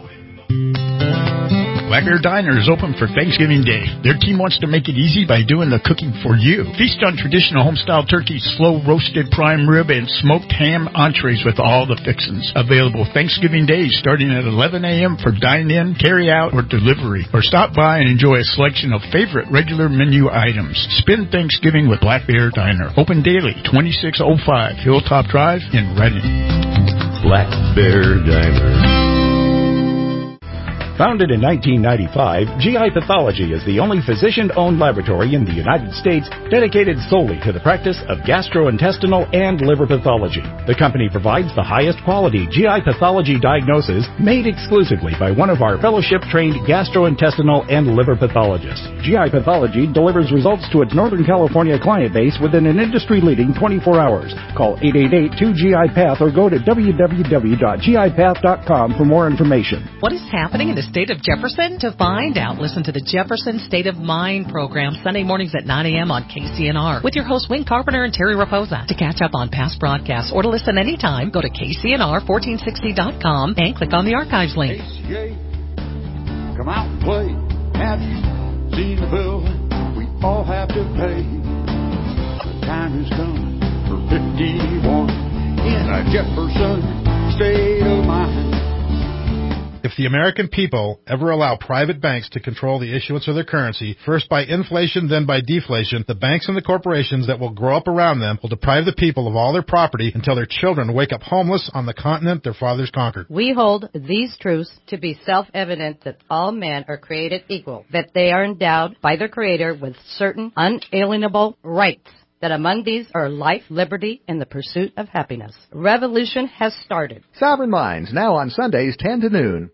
Black Bear Diner is open for Thanksgiving Day. Their team wants to make it easy by doing the cooking for you. Feast on traditional homestyle turkey, slow roasted prime rib, and smoked ham entrees with all the fixins. Available Thanksgiving Day starting at 11 a.m. for dine-in, carry-out, or delivery. Or stop by and enjoy a selection of favorite regular menu items. Spend Thanksgiving with Black Bear Diner. Open daily, 2605 Hilltop Drive in Redding. Black Bear Diner. Founded in 1995, GI Pathology is the only physician-owned laboratory in the United States dedicated solely to the practice of gastrointestinal and liver pathology. The company provides the highest quality GI pathology diagnosis made exclusively by one of our fellowship-trained gastrointestinal and liver pathologists. GI Pathology delivers results to its Northern California client base within an industry-leading 24 hours. Call 888-2GI-PATH or go to www.gipath.com for more information. What is happening in the state of Jefferson? To find out, listen to the Jefferson State of Mind program Sunday mornings at 9 a.m. on KCNR with your hosts Wayne Carpenter and Terry Raposa. To catch up on past broadcasts or to listen anytime, go to KCNR1460.com and click on the archives link. KCA, come out and play. Have you seen the bill we all have to pay? The time has come for 51 in a Jefferson State of Mind. If the American people ever allow private banks to control the issuance of their currency, first by inflation, then by deflation, the banks and the corporations that will grow up around them will deprive the people of all their property until their children wake up homeless on the continent their fathers conquered. We hold these truths to be self-evident that all men are created equal, that they are endowed by their Creator with certain unalienable rights that among these are life, liberty, and the pursuit of happiness. Revolution has started. Sovereign Minds, now on Sundays 10 to noon.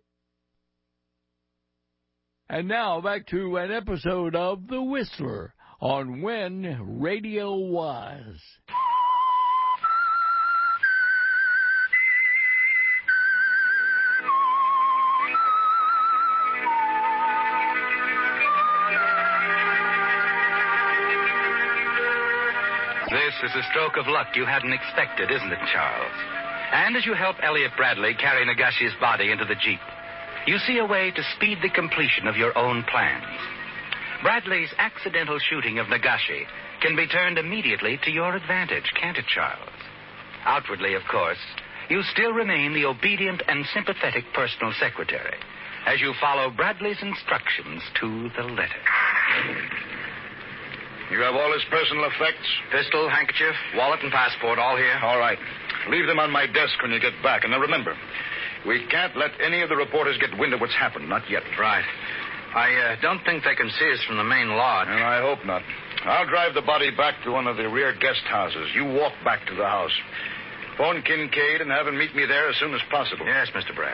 And now back to an episode of The Whistler on When Radio Was. This is a stroke of luck you hadn't expected, isn't it, Charles? And as you help Elliot Bradley carry Nagashi's body into the Jeep, you see a way to speed the completion of your own plans. Bradley's accidental shooting of Nagashi can be turned immediately to your advantage, can't it, Charles? Outwardly, of course, you still remain the obedient and sympathetic personal secretary as you follow Bradley's instructions to the letter. You have all his personal effects? Pistol, handkerchief, wallet, and passport, all here. All right. Leave them on my desk when you get back. And now remember, we can't let any of the reporters get wind of what's happened. Not yet. Right. I don't think they can see us from the main lodge. And I hope not. I'll drive the body back to one of the rear guest houses. You walk back to the house. Phone Kincaid and have him meet me there as soon as possible. Yes, Mr. Bragg.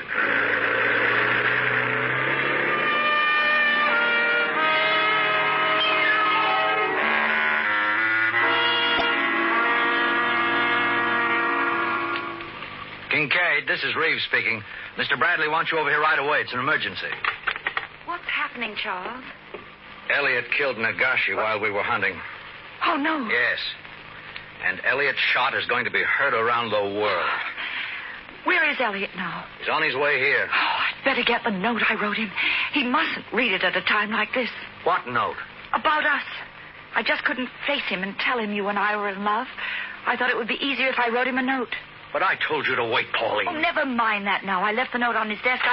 Kincaid, this is Reeves speaking. Mr. Bradley wants you over here right away. It's an emergency. What's happening, Charles? Elliot killed Nagashi while we were hunting. Oh, no. Yes. And Elliot's shot is going to be heard around the world. Where is Elliot now? He's on his way here. Oh, I'd better get the note I wrote him. He mustn't read it at a time like this. What note? About us. I just couldn't face him and tell him you and I were in love. I thought it would be easier if I wrote him a note. But I told you to wait, Pauline. Oh, never mind that now. I left the note on his desk.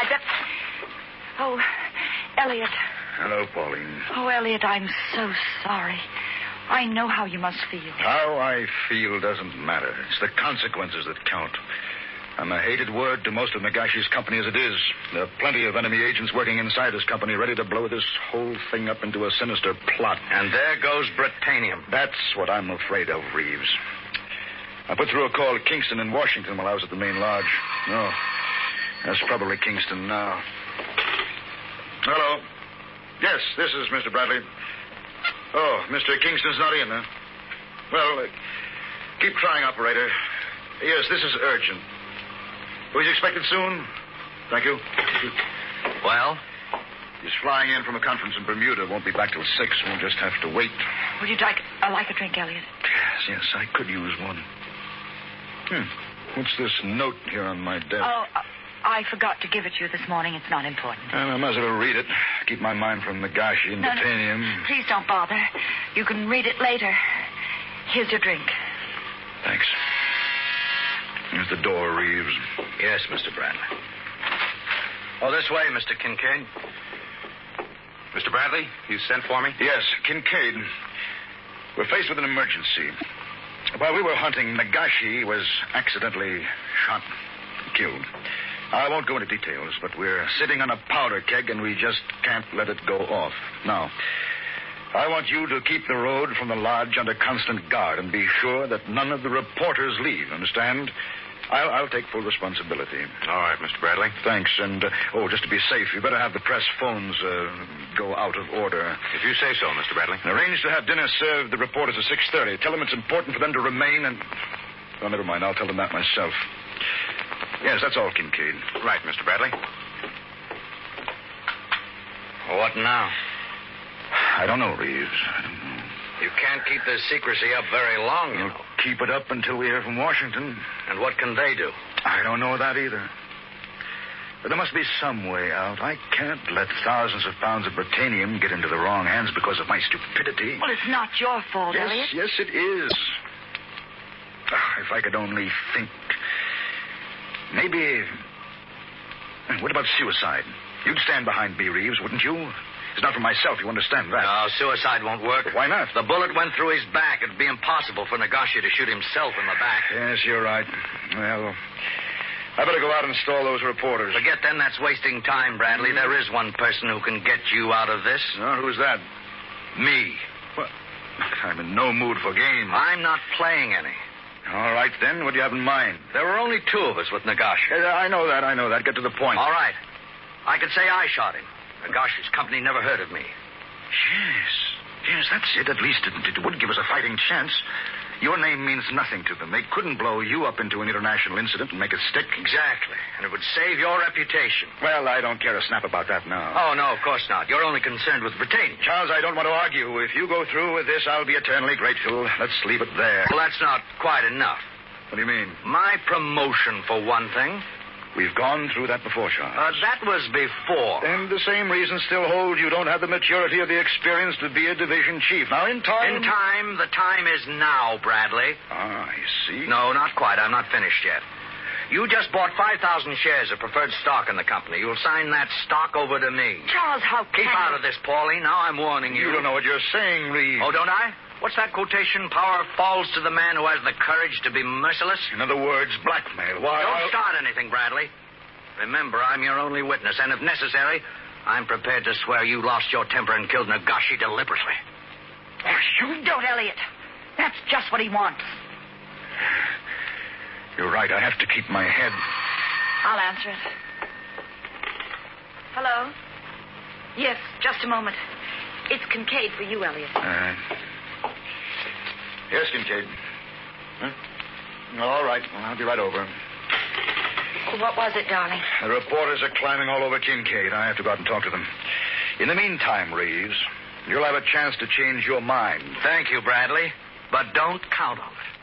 Oh, Elliot. Hello, Pauline. Oh, Elliot, I'm so sorry. I know how you must feel. How I feel doesn't matter. It's the consequences that count. I'm a hated word to most of Nagashi's company as it is. There are plenty of enemy agents working inside his company ready to blow this whole thing up into a sinister plot. And there goes Britannium. That's what I'm afraid of, Reeves. I put through a call to Kingston in Washington while I was at the main lodge. No, that's probably Kingston now. Hello. Yes, this is Mr. Bradley. Oh, Mr. Kingston's not in, huh? Well, keep trying, operator. Yes, this is urgent. Was he expected soon? Thank you. Well? He's flying in from a conference in Bermuda. Won't be back till 6. We'll just have to wait. Would you like a drink, Elliot? Yes, I could use one. What's this note here on my desk? Oh, I forgot to give it to you this morning. It's not important. I might as well read it. Keep my mind from Nagashi and Britannium. No, please don't bother. You can read it later. Here's your drink. Thanks. Here's the door, Reeves. Yes, Mr. Bradley. Oh, this way, Mr. Kincaid. Mr. Bradley, you sent for me? Yes, Kincaid. We're faced with an emergency. While we were hunting, Nagashi was accidentally shot and killed. I won't go into details, but we're sitting on a powder keg and we just can't let it go off. Now, I want you to keep the road from the lodge under constant guard and be sure that none of the reporters leave, understand? I'll take full responsibility. All right, Mr. Bradley. Thanks. And, just to be safe, you better have the press phones go out of order. If you say so, Mr. Bradley. Arrange to have dinner served the reporters at 6:30. Tell them it's important for them to remain and... Oh, never mind. I'll tell them that myself. Yes, that's all, Kincaid. Right, Mr. Bradley. Well, what now? I don't know, Reeves. I don't know. You can't keep this secrecy up very long, you know. Keep it up until we hear from Washington. And what can they do? I don't know that either. But there must be some way out. I can't let thousands of pounds of Britannium get into the wrong hands because of my stupidity. Well, it's not your fault, Elliot. Yes, it is. If I could only think. Maybe... What about suicide? You'd stand behind me, Reeves, wouldn't you? It's not for myself, you understand that. No, suicide won't work. But why not? The bullet went through his back. It'd be impossible for Nagashi to shoot himself in the back. Yes, you're right. Well, I better go out and install those reporters. Forget them. That's wasting time, Bradley. There is one person who can get you out of this. Oh, who's that? Me. What? I'm in no mood for games. I'm not playing any. All right, then. What do you have in mind? There were only 2 of us with Nagashi. I know that. Get to the point. All right. I could say I shot him. Nagashi's company never heard of me. Yes, that's it. At least it would give us a fighting chance. Your name means nothing to them. They couldn't blow you up into an international incident and make it stick. Exactly. And it would save your reputation. Well, I don't care a snap about that now. Oh, no, of course not. You're only concerned with Britannia. Charles, I don't want to argue. If you go through with this, I'll be eternally grateful. Let's leave it there. Well, that's not quite enough. What do you mean? My promotion, for one thing. We've gone through that before, Charles. That was before. And the same reasons still hold. You don't have the maturity or the experience to be a division chief. Now, in time... The time is now, Bradley. Ah, I see. No, not quite. I'm not finished yet. You just bought 5,000 shares of preferred stock in the company. You'll sign that stock over to me. Charles, how can Keep out of this, Pauline. Now I'm warning you. You don't know what you're saying, Reed. Oh, don't I? What's that quotation? Power falls to the man who has the courage to be merciless? In other words, blackmail. Why? Don't start anything, Bradley. Remember, I'm your only witness, and if necessary, I'm prepared to swear you lost your temper and killed Nagashi deliberately. You don't, Elliot. That's just what he wants. You're right. I have to keep my head. I'll answer it. Hello? Yes, just a moment. It's Kincaid for you, Elliot. Yes, Kincaid. Huh? All right. Well, I'll be right over. What was it, darling? The reporters are climbing all over Kincaid. I have to go out and talk to them. In the meantime, Reeves, you'll have a chance to change your mind. Thank you, Bradley. But don't count on it.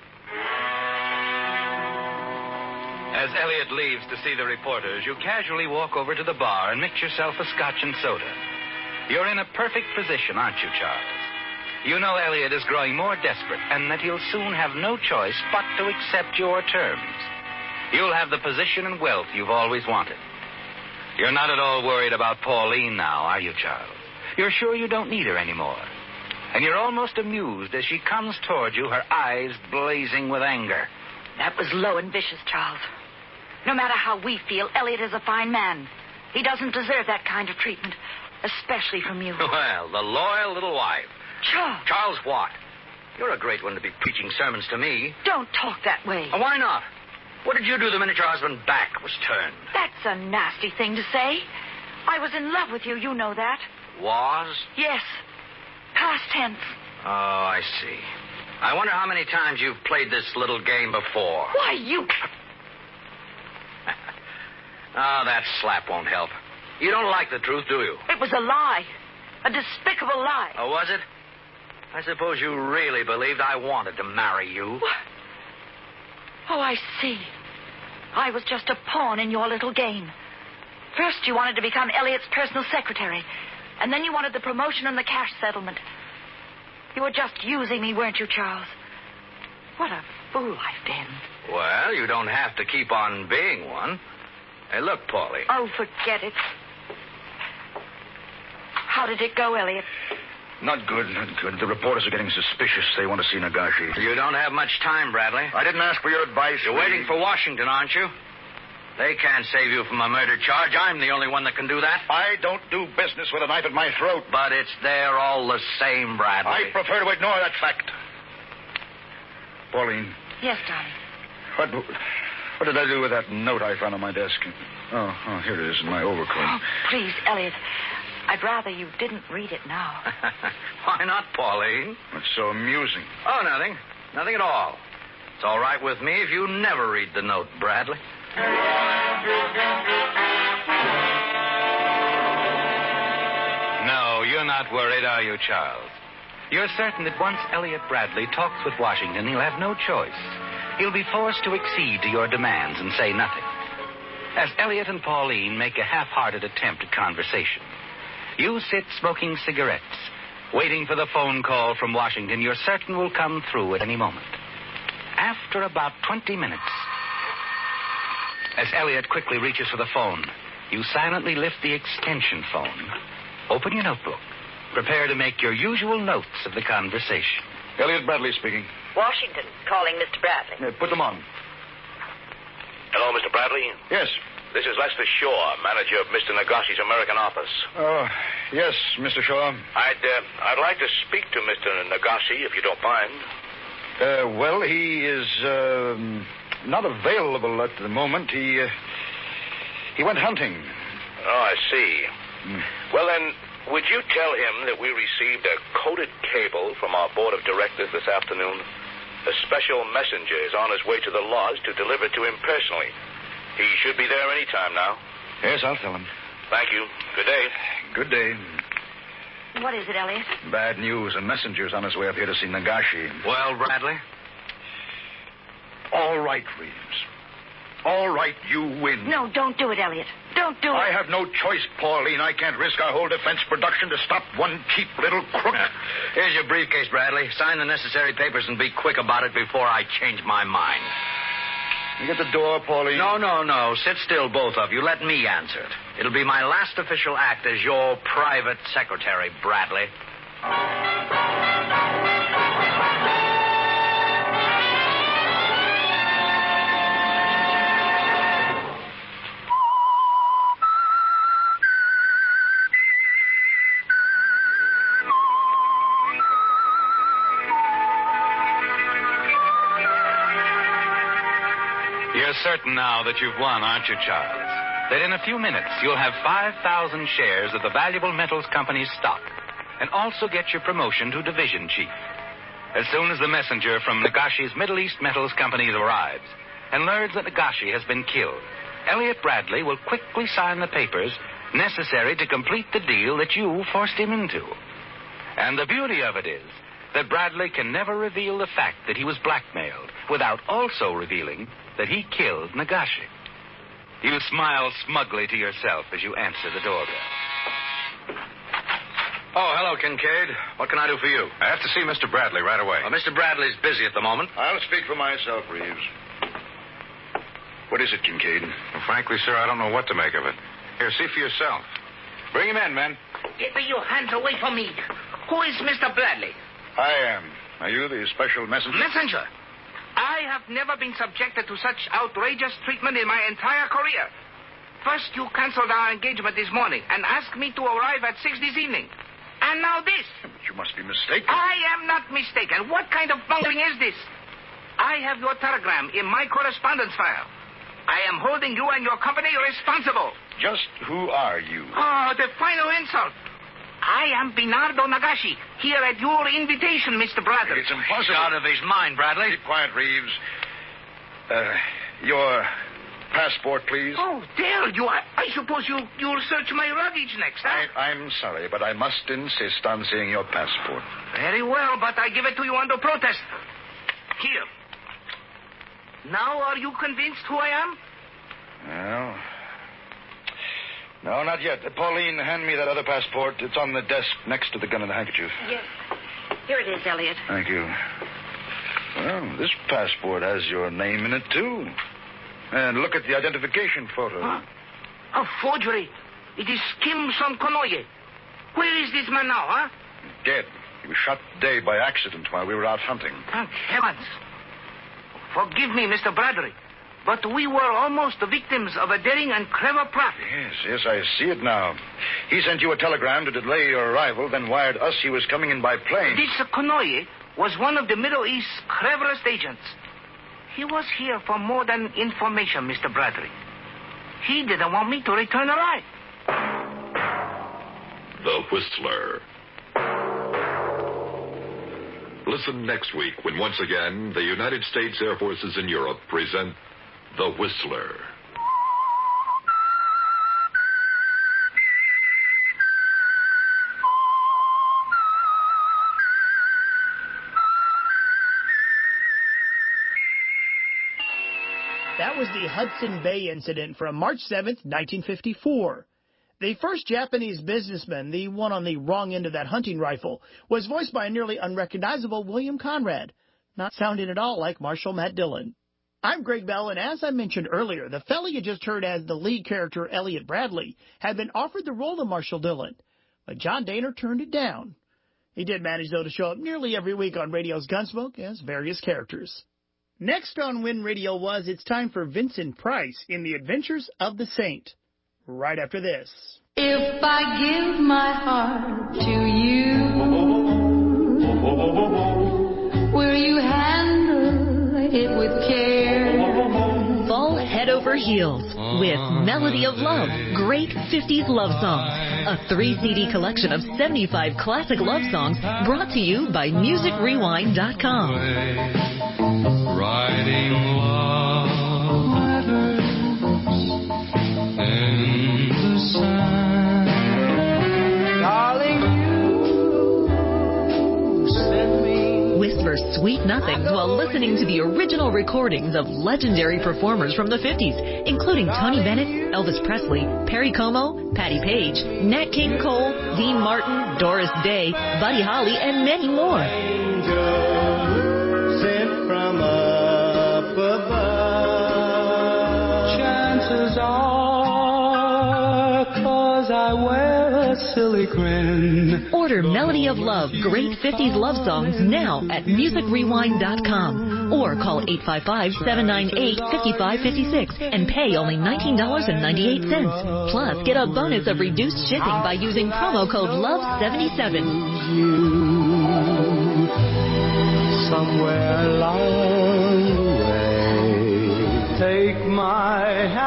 As Elliot leaves to see the reporters, you casually walk over to the bar and mix yourself a scotch and soda. You're in a perfect position, aren't you, Charles? You know Elliot is growing more desperate and that he'll soon have no choice but to accept your terms. You'll have the position and wealth you've always wanted. You're not at all worried about Pauline now, are you, Charles? You're sure you don't need her anymore. And you're almost amused as she comes toward you, her eyes blazing with anger. That was low and vicious, Charles. No matter how we feel, Elliot is a fine man. He doesn't deserve that kind of treatment, especially from you. Well, the loyal little wife. Charles. Charles what? You're a great one to be preaching sermons to me. Don't talk that way. Why not? What did you do the minute your husband's back was turned? That's a nasty thing to say. I was in love with you, you know that. Was? Yes. Past tense. Oh, I see. I wonder how many times you've played this little game before. Why, you... That slap won't help. You don't like the truth, do you? It was a lie. A despicable lie. Oh, was it? I suppose you really believed I wanted to marry you. What? Oh, I see. I was just a pawn in your little game. First, you wanted to become Elliot's personal secretary, and then you wanted the promotion and the cash settlement. You were just using me, weren't you, Charles? What a fool I've been. Well, you don't have to keep on being one. Hey, look, Paulie. Oh, forget it. How did it go, Elliot? Not good, not good. The reporters are getting suspicious. They want to see Nagashi. You don't have much time, Bradley. I didn't ask for your advice. You're waiting for Washington, aren't you? They can't save you from a murder charge. I'm the only one that can do that. I don't do business with a knife at my throat. But it's there all the same, Bradley. I prefer to ignore that fact. Pauline. Yes, darling. What did I do with that note I found on my desk? Oh, here it is in my overcoat. Oh, please, Elliot. I'd rather you didn't read it now. Why not, Pauline? It's so amusing. Oh, nothing. Nothing at all. It's all right with me if you never read the note, Bradley. No, you're not worried, are you, Charles? You're certain that once Elliot Bradley talks with Washington, he'll have no choice. He'll be forced to accede to your demands and say nothing. As Elliot and Pauline make a half-hearted attempt at conversation, you sit smoking cigarettes, waiting for the phone call from Washington you're certain will come through at any moment. After about 20 minutes, as Elliot quickly reaches for the phone, you silently lift the extension phone, open your notebook, prepare to make your usual notes of the conversation. Elliot Bradley speaking. Washington calling Mr. Bradley. Put them on. Hello, Mr. Bradley? Yes. This is Lester Shaw, manager of Mr. Nagashi's American office. Oh, yes, Mr. Shaw. I'd like to speak to Mr. Nagashi, if you don't mind. Well, he is not available at the moment. He went hunting. Oh, I see. Well, then, would you tell him that we received a coded cable from our board of directors this afternoon? A special messenger is on his way to the lodge to deliver it to him personally. He should be there any time now. Yes, I'll tell him. Thank you. Good day. Good day. What is it, Elliot? Bad news. A messenger's on his way up here to see Nagashi. Well, Bradley? All right, Reeves. All right, you win. No, don't do it, Elliot. Don't do it. I have no choice, Pauline. I can't risk our whole defense production to stop one cheap little crook. Here's your briefcase, Bradley. Sign the necessary papers and be quick about it before I change my mind. You get the door, Pauline? No. Sit still, both of you. Let me answer it. It'll be my last official act as your private secretary, Bradley. You're certain now that you've won, aren't you, Charles? That in a few minutes you'll have 5,000 shares of the Valuable Metals Company's stock and also get your promotion to division chief. As soon as the messenger from Nagashi's Middle East Metals Company arrives and learns that Nagashi has been killed, Elliot Bradley will quickly sign the papers necessary to complete the deal that you forced him into. And the beauty of it is that Bradley can never reveal the fact that he was blackmailed without also revealing that he killed Nagashi. You smile smugly to yourself as you answer the doorbell. Oh, hello, Kincaid. What can I do for you? I have to see Mr. Bradley right away. Well, Mr. Bradley's busy at the moment. I'll speak for myself, Reeves. What is it, Kincaid? Well, frankly, sir, I don't know what to make of it. Here, see for yourself. Bring him in, men. Get your hands away from me. Who is Mr. Bradley? I am. Are you the special messenger? Messenger? I have never been subjected to such outrageous treatment in my entire career. First, you canceled our engagement this morning and asked me to arrive at 6 this evening. And now this. You must be mistaken. I am not mistaken. What kind of bungling is this? I have your telegram in my correspondence file. I am holding you and your company responsible. Just who are you? Oh, the final insult. I am Bernardo Nagashi, here at your invitation, Mr. Bradley. It's impossible. He's out of his mind, Bradley. Keep quiet, Reeves. Your passport, please. Oh, there you are. I suppose you'll search my luggage next, huh? I'm sorry, but I must insist on seeing your passport. Very well, but I give it to you under protest. Here. Now are you convinced who I am? Well... No, not yet. Pauline, hand me that other passport. It's on the desk next to the gun and the handkerchief. Yes. Here it is, Elliot. Thank you. Well, this passport has your name in it, too. And look at the identification photo. Huh? A forgery. It is Kim Son Konoye. Where is this man now, huh? Dead. He was shot today by accident while we were out hunting. Thank heavens. Forgive me, Mr. Bradley. But we were almost the victims of a daring and clever plot. Yes, I see it now. He sent you a telegram to delay your arrival, then wired us he was coming in by plane. This Konoye was one of the Middle East's cleverest agents. He was here for more than information, Mr. Bradley. He didn't want me to return alive. The Whistler. Listen next week when once again the United States Air Forces in Europe present The Whistler. That was the Hudson Bay incident from March 7th, 1954. The first Japanese businessman, the one on the wrong end of that hunting rifle, was voiced by a nearly unrecognizable William Conrad, not sounding at all like Marshal Matt Dillon. I'm Greg Bell, and as I mentioned earlier, the fella you just heard as the lead character, Elliot Bradley, had been offered the role of Marshal Dillon, but John Dehner turned it down. He did manage, though, to show up nearly every week on radio's Gunsmoke as various characters. Next on When Radio Was, it's time for Vincent Price in The Adventures of the Saint. Right after this. If I give my heart to you, will you handle it with care? Fall head over heels with Melody of Love, Great 50s Love Songs, a 3-CD collection of 75 classic love songs brought to you by MusicRewind.com. Writing love letters in the sand. Darling, you send me. Whisper sweet nothings while listening to the original recordings of legendary performers from the 50s, including Tony Bennett, Elvis Presley, Perry Como, Patti Page, Nat King Cole, Dean Martin, Doris Day, Buddy Holly, and many more. Sent from up above. Chances are, 'cause I wear a silly grin. Order Melody of Love, Great 50s Love Songs now at MusicRewind.com or call 855-798-5556 and pay only $19.98. Plus, get a bonus of reduced shipping by using promo code LOVE77. Somewhere along the way, take my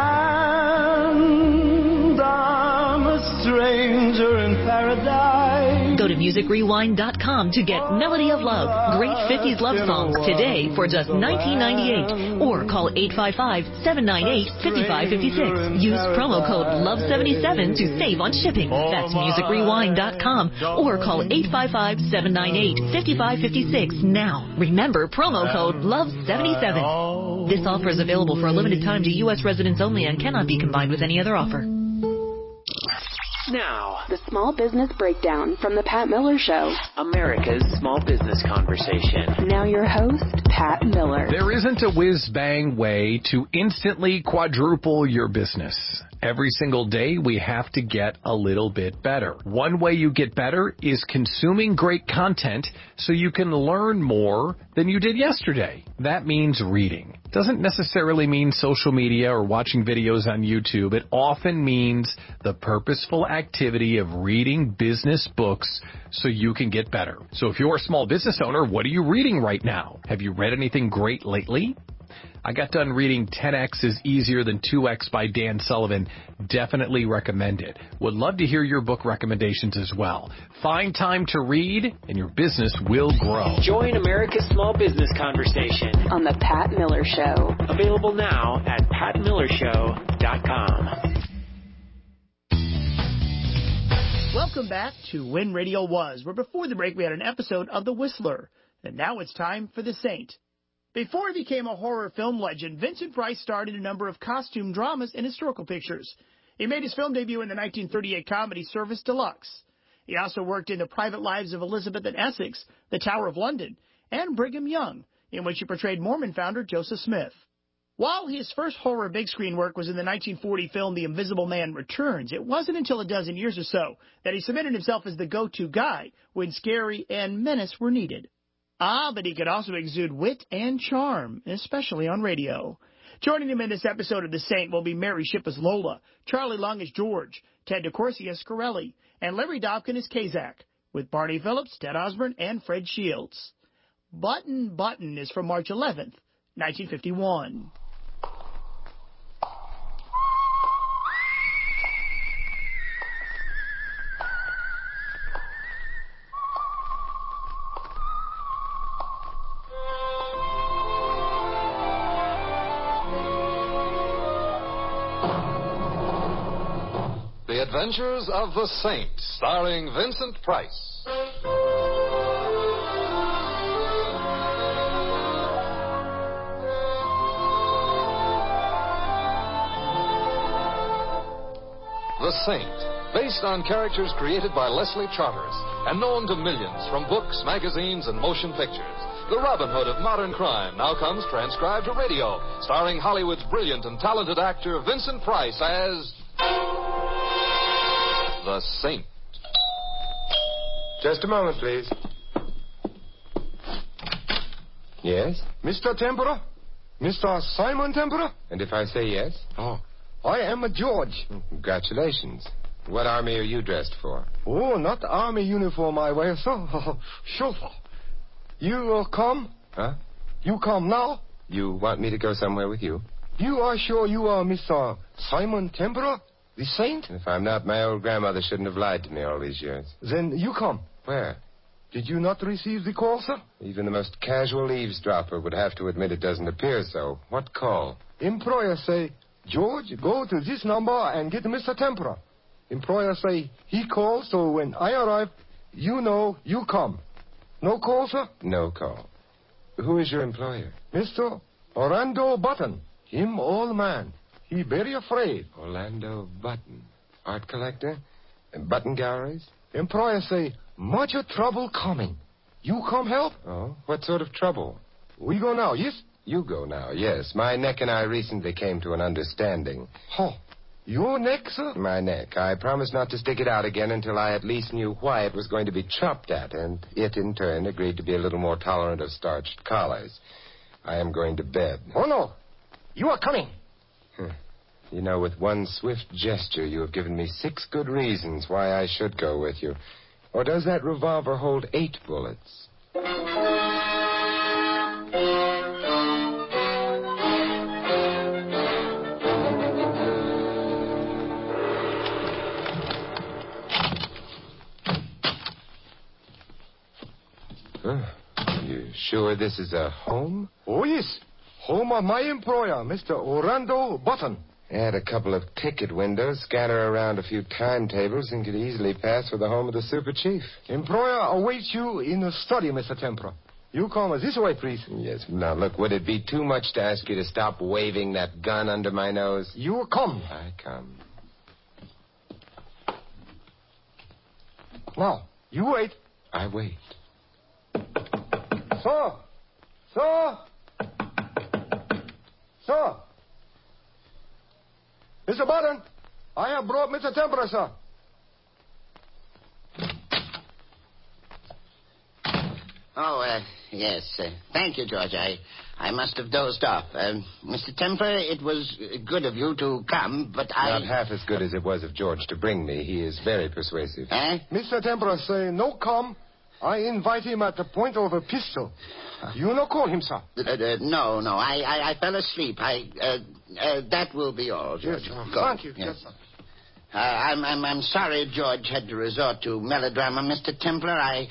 hand, I'm a stranger in paradise. Go to MusicRewind.com to get Melody of Love, Great 50s Love Songs today for just $19.98 or call 855-798-5556. Use promo code LOVE77 to save on shipping. That's MusicRewind.com or call 855-798-5556 now. Remember, promo code LOVE77. This offer is available for a limited time to U.S. residents only and cannot be combined with any other offer. Now, the Small Business Breakdown from The Pat Miller Show. America's small business conversation. Now your host, Pat Miller. There isn't a whiz-bang way to instantly quadruple your business. Every single day, we have to get a little bit better. One way you get better is consuming great content so you can learn more than you did yesterday. That means reading. Doesn't necessarily mean social media or watching videos on YouTube. It often means the purposeful activity of reading business books so you can get better. So if you're a small business owner, what are you reading right now? Have you read anything great lately? I got done reading 10X is Easier Than 2X by Dan Sullivan. Definitely recommend it. Would love to hear your book recommendations as well. Find time to read and your business will grow. Join America's small business conversation on The Pat Miller Show. Available now at PatMillerShow.com. Welcome back to When Radio Was, where before the break we had an episode of The Whistler. And now it's time for The Saint. Before he became a horror film legend, Vincent Price starred in a number of costume dramas and historical pictures. He made his film debut in the 1938 comedy Service Deluxe. He also worked in The Private Lives of Elizabeth and Essex, The Tower of London, and Brigham Young, in which he portrayed Mormon founder Joseph Smith. While his first horror big screen work was in the 1940 film The Invisible Man Returns, it wasn't until a dozen years or so that he cemented himself as the go-to guy when scary and menace were needed. But he could also exude wit and charm, especially on radio. Joining him in this episode of The Saint will be Mary Shipp as Lola, Charlie Long as George, Ted DeCourcy as Corelli, and Larry Dobkin as Kazak, with Barney Phillips, Ted Osborne, and Fred Shields. Button Button is from March 11th, 1951. The Adventures of the Saint, starring Vincent Price. The Saint, based on characters created by Leslie Charteris and known to millions from books, magazines, and motion pictures. The Robin Hood of modern crime now comes transcribed to radio, starring Hollywood's brilliant and talented actor Vincent Price as The Saint. Just a moment, please. Yes? Mr. Tempora, Mr. Simon Tempera? And if I say yes? Oh, I am a George. Congratulations. What army are you dressed for? Oh, not army uniform I wear, sir. Chauffeur. You come? Huh? You come now? You want me to go somewhere with you? You are sure you are Mr. Simon Tempera, the saint? If I'm not, my old grandmother shouldn't have lied to me all these years. Then you come. Where? Did you not receive the call, sir? Even the most casual eavesdropper would have to admit it doesn't appear so. What call? Employer say, George, go to this number and get Mr. Tempera. Employer say, he calls, so when I arrive, you know you come. No call, sir? No call. Who is your employer? Mr. Orlando Button. Him old man. He very afraid. Orlando Button. Art collector? Button galleries? Employer say, much trouble coming. You come help? Oh, what sort of trouble? We go now, yes? You go now, yes. My neck and I recently came to an understanding. Oh, your neck, sir? My neck. I promised not to stick it out again until I at least knew why it was going to be chopped at, and it, in turn, agreed to be a little more tolerant of starched collars. I am going to bed. Oh, no. You are coming. You know, with one swift gesture, you have given me 6 good reasons why I should go with you. Or does that revolver hold 8 bullets? You sure this is a home? Oh, yes. Home of my employer, Mr. Orlando Button. Add a couple of ticket windows, scatter around a few timetables, and could easily pass for the home of the super chief. Employer awaits you in the study, Mr. Tempera. You come this way, please. Yes. Now, look, would it be too much to ask you to stop waving that gun under my nose? You come. I come. Now, you wait. I wait. Sir! Sir! Sir! Mr. Button, I have brought Mr. Tempera, sir. Oh, yes. Thank you, George. I must have dozed off. Mr. Tempera, it was good of you to come, but Not half as good as it was of George to bring me. He is very persuasive. Mr. Tempera say no come. I invite him at the point of a pistol. You no call him, sir? No. I fell asleep. That will be all, George. Yes, go. Thank you. Yes. Yes, sir. I'm sorry George had to resort to melodrama, Mr. Templar.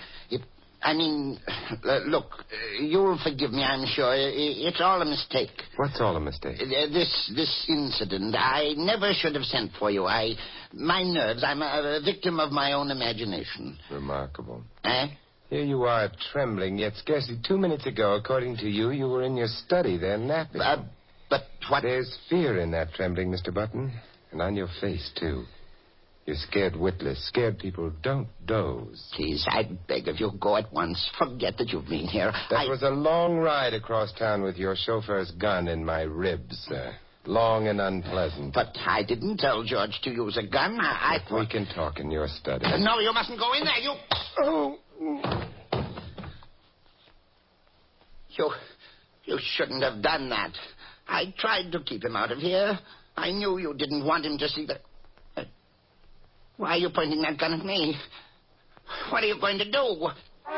Look, you'll forgive me, I'm sure. It's all a mistake. What's all a mistake? This incident. I never should have sent for you. My nerves. I'm a victim of my own imagination. Remarkable. Here you are, trembling, yet scarcely 2 minutes ago, according to you, you were in your study there napping. But what... There's fear in that trembling, Mr. Button. And on your face, too. You're scared witless. Scared people don't doze. Please, I beg of you, go at once. Forget that you've been here. That was a long ride across town with your chauffeur's gun in my ribs, sir. Long and unpleasant. But I didn't tell George to use a gun. We can talk in your study. No, you mustn't go in there. You shouldn't have done that. I tried to keep him out of here. I knew you didn't want him to see the... Why are you pointing that gun at me? What are you going to do?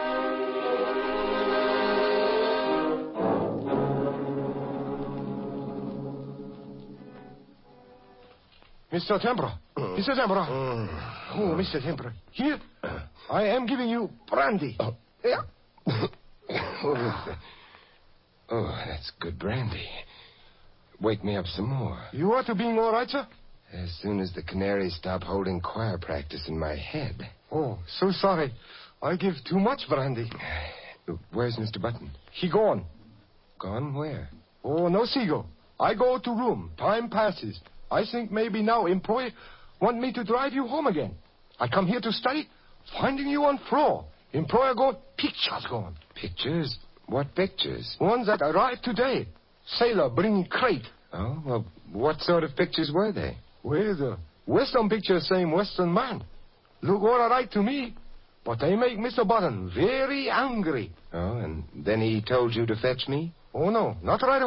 Mr. Tempera. Mr. Tempera. Oh, Mr. Tempera. Here, I am giving you brandy. Yeah. Oh, that's good brandy. Wake me up some more. You ought to be all right, sir? As soon as the canaries stop holding choir practice in my head. Oh, so sorry. I give too much brandy. Where's Mr. Button? He gone. Gone where? Oh, no, Seagull. I go to room. Time passes. I think maybe now employee want me to drive you home again. I come here to study, finding you on floor. Employer gone, pictures gone. Pictures? What pictures? Ones that arrived today. Sailor bringing crate. Oh, well, what sort of pictures were they? Well, the Western picture same Western man. Look all right to me. But they make Mr. Button very angry. Oh, and then he told you to fetch me? Oh, no, not right away.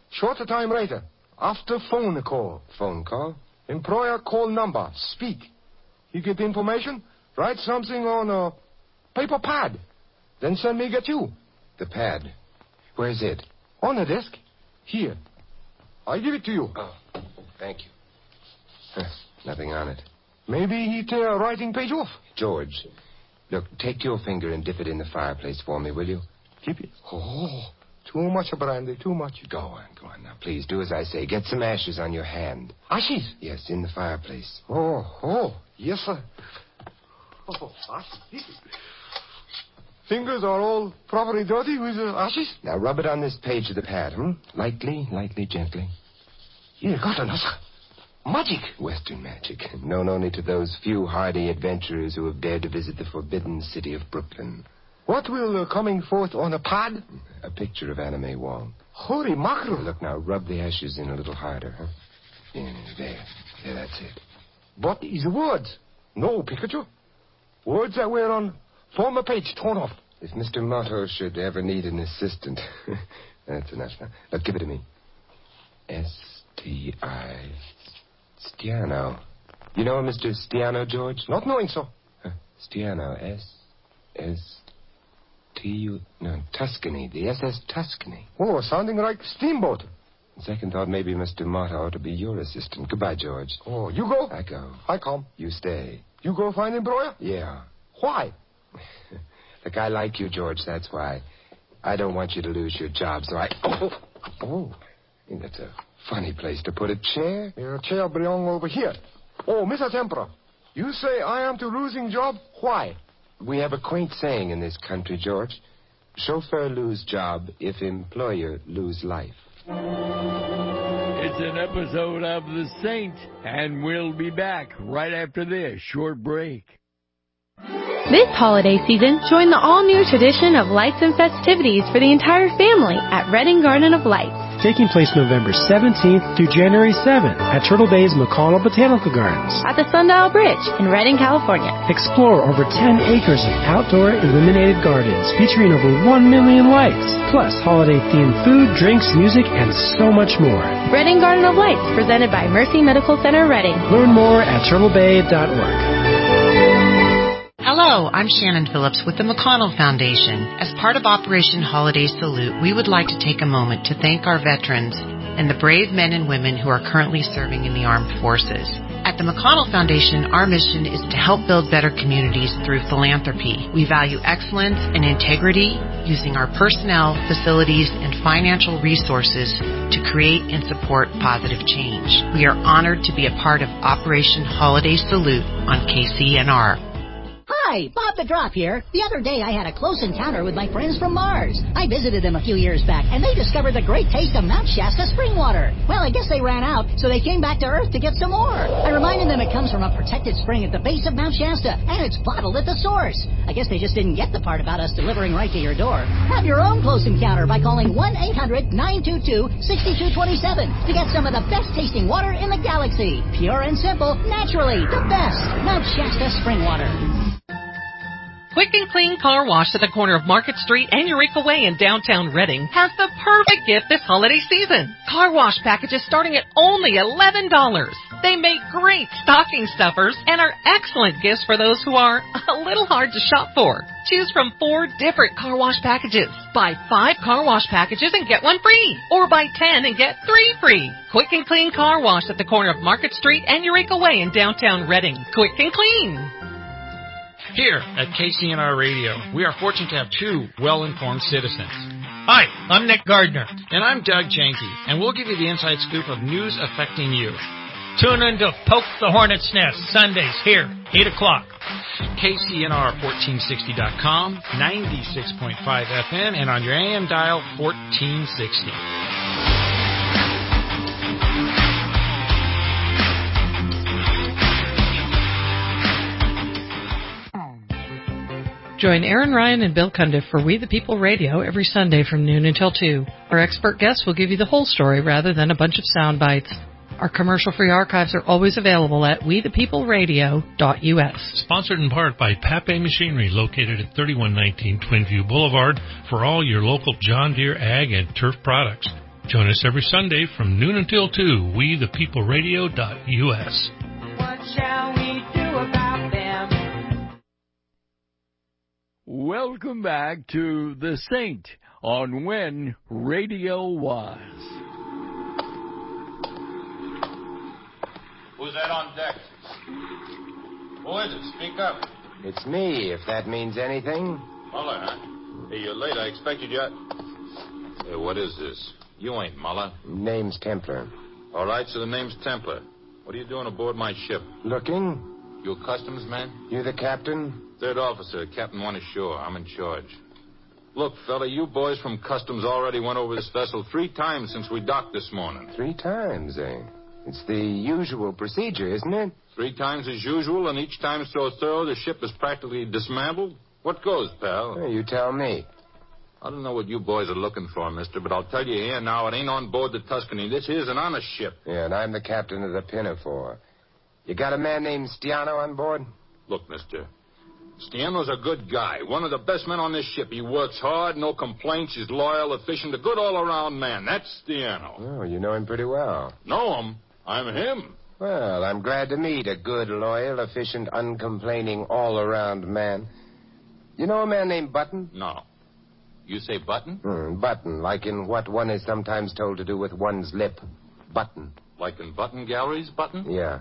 Shorter time later. After phone call. Phone call? Employer call number. Speak. You get the information, write something on a paper pad. Then send me get you. The pad. Where's it? On the desk. Here. I give it to you. Oh, thank you. Nothing on it. Maybe he tear a writing page off. George, look, take your finger and dip it in the fireplace for me, will you? Dip it? Oh, too much brandy, too much. Go on now. Please, do as I say. Get some ashes on your hand. Ashes? Yes, in the fireplace. Oh, yes, sir. Oh, ashes. Fingers are all properly dirty with ashes. Now rub it on this page of the pad, Lightly, gently. Here, got another. Magic. Western magic, known only to those few hardy adventurers who have dared to visit the forbidden city of Brooklyn. What will coming forth on a pad? A picture of Anna May Wong. Holy mackerel. Look now, rub the ashes in a little harder, Yeah, there, that's it. What is words? No picture. Words that were on former page torn off. If Mr. Motto should ever need an assistant. That's enough now. Look, give it to me. S-T-I... Stiano. You know Mr. Stiano, George? Not knowing so. Stiano, S-S-T-U... No, Tuscany. The SS Tuscany. Oh, sounding like steamboat. Second thought, maybe Mr. Motto ought to be your assistant. Goodbye, George. Oh, you go? I go. I come. You stay. You go find employer? Yeah. Why? Look, I like you, George, that's why. I don't want you to lose your job, so I... Oh. That's a funny place to put a chair. Your chair belong over here. Oh, Mr. Tempera, you say I am to losing job? Why? We have a quaint saying in this country, George. Chauffeur lose job if employer lose life. It's an episode of The Saint, and we'll be back right after this short break. This holiday season, join the all-new tradition of lights and festivities for the entire family at Redding Garden of Lights. Taking place November 17th through January 7th at Turtle Bay's McConnell Botanical Gardens. At the Sundial Bridge in Redding, California. Explore over 10 acres of outdoor illuminated gardens featuring over 1 million lights, plus holiday-themed food, drinks, music, and so much more. Redding Garden of Lights, presented by Mercy Medical Center, Redding. Learn more at turtlebay.org. Hello, I'm Shannon Phillips with the McConnell Foundation. As part of Operation Holiday Salute, we would like to take a moment to thank our veterans and the brave men and women who are currently serving in the armed forces. At the McConnell Foundation, our mission is to help build better communities through philanthropy. We value excellence and integrity, using our personnel, facilities, and financial resources to create and support positive change. We are honored to be a part of Operation Holiday Salute on KCNR. Hi, Bob the Drop here. The other day I had a close encounter with my friends from Mars. I visited them a few years back, and they discovered the great taste of Mount Shasta spring water. Well, I guess they ran out, so they came back to Earth to get some more. I reminded them it comes from a protected spring at the base of Mount Shasta, and it's bottled at the source. I guess they just didn't get the part about us delivering right to your door. Have your own close encounter by calling 1-800-922-6227 to get some of the best tasting water in the galaxy. Pure and simple, naturally, the best. Mount Shasta spring water. Quick and Clean Car Wash at the corner of Market Street and Eureka Way in downtown Redding has the perfect gift this holiday season. Car wash packages starting at only $11. They make great stocking stuffers and are excellent gifts for those who are a little hard to shop for. Choose from 4 different car wash packages. Buy 5 car wash packages and get 1 free. Or buy 10 and get 3 free. Quick and Clean Car Wash at the corner of Market Street and Eureka Way in downtown Redding. Quick and clean. Here at KCNR Radio, we are fortunate to have 2 well-informed citizens. Hi, I'm Nick Gardner. And I'm Doug Janke, and we'll give you the inside scoop of news affecting you. Tune in to Poke the Hornet's Nest, Sundays here, 8 o'clock. KCNR1460.com, 96.5 FM, and on your AM dial, 1460. Join Aaron Ryan and Bill Cundiff for We the People Radio every Sunday from noon until 2. Our expert guests will give you the whole story rather than a bunch of sound bites. Our commercial-free archives are always available at wethepeopleradio.us. Sponsored in part by Pape Machinery, located at 3119 Twinview Boulevard, for all your local John Deere ag and turf products. Join us every Sunday from noon until 2, wethepeopleradio.us. What shall we do about them? Welcome back to The Saint on When Radio Was. Who's that on deck? Who is it? Speak up. It's me, if that means anything. Muller, huh? Hey, you're late. I expected you. Hey, what is this? You ain't Muller. Name's Templar. All right, so the name's Templar. What are you doing aboard my ship? Looking. You a customs man? You the captain? Third officer, Captain One ashore. I'm in charge. Look, fella, you boys from customs already went over this vessel 3 times since we docked this morning. 3 times, eh? It's the usual procedure, isn't it? 3 times as usual, and each time so thorough the ship is practically dismantled? What goes, pal? Hey, you tell me. I don't know what you boys are looking for, mister, but I'll tell you here now, it ain't on board the Tuscany. This here's an honest ship. Yeah, and I'm the captain of the Pinafore. You got a man named Stiano on board? Look, mister, Stiano's a good guy. One of the best men on this ship. He works hard, no complaints. He's loyal, efficient, a good all-around man. That's Stiano. Oh, you know him pretty well. Know him? I'm him. Well, I'm glad to meet a good, loyal, efficient, uncomplaining, all-around man. You know a man named Button? No. You say Button? Button, like in what one is sometimes told to do with one's lip. Button. Like in Button Gallery's Button? Yeah.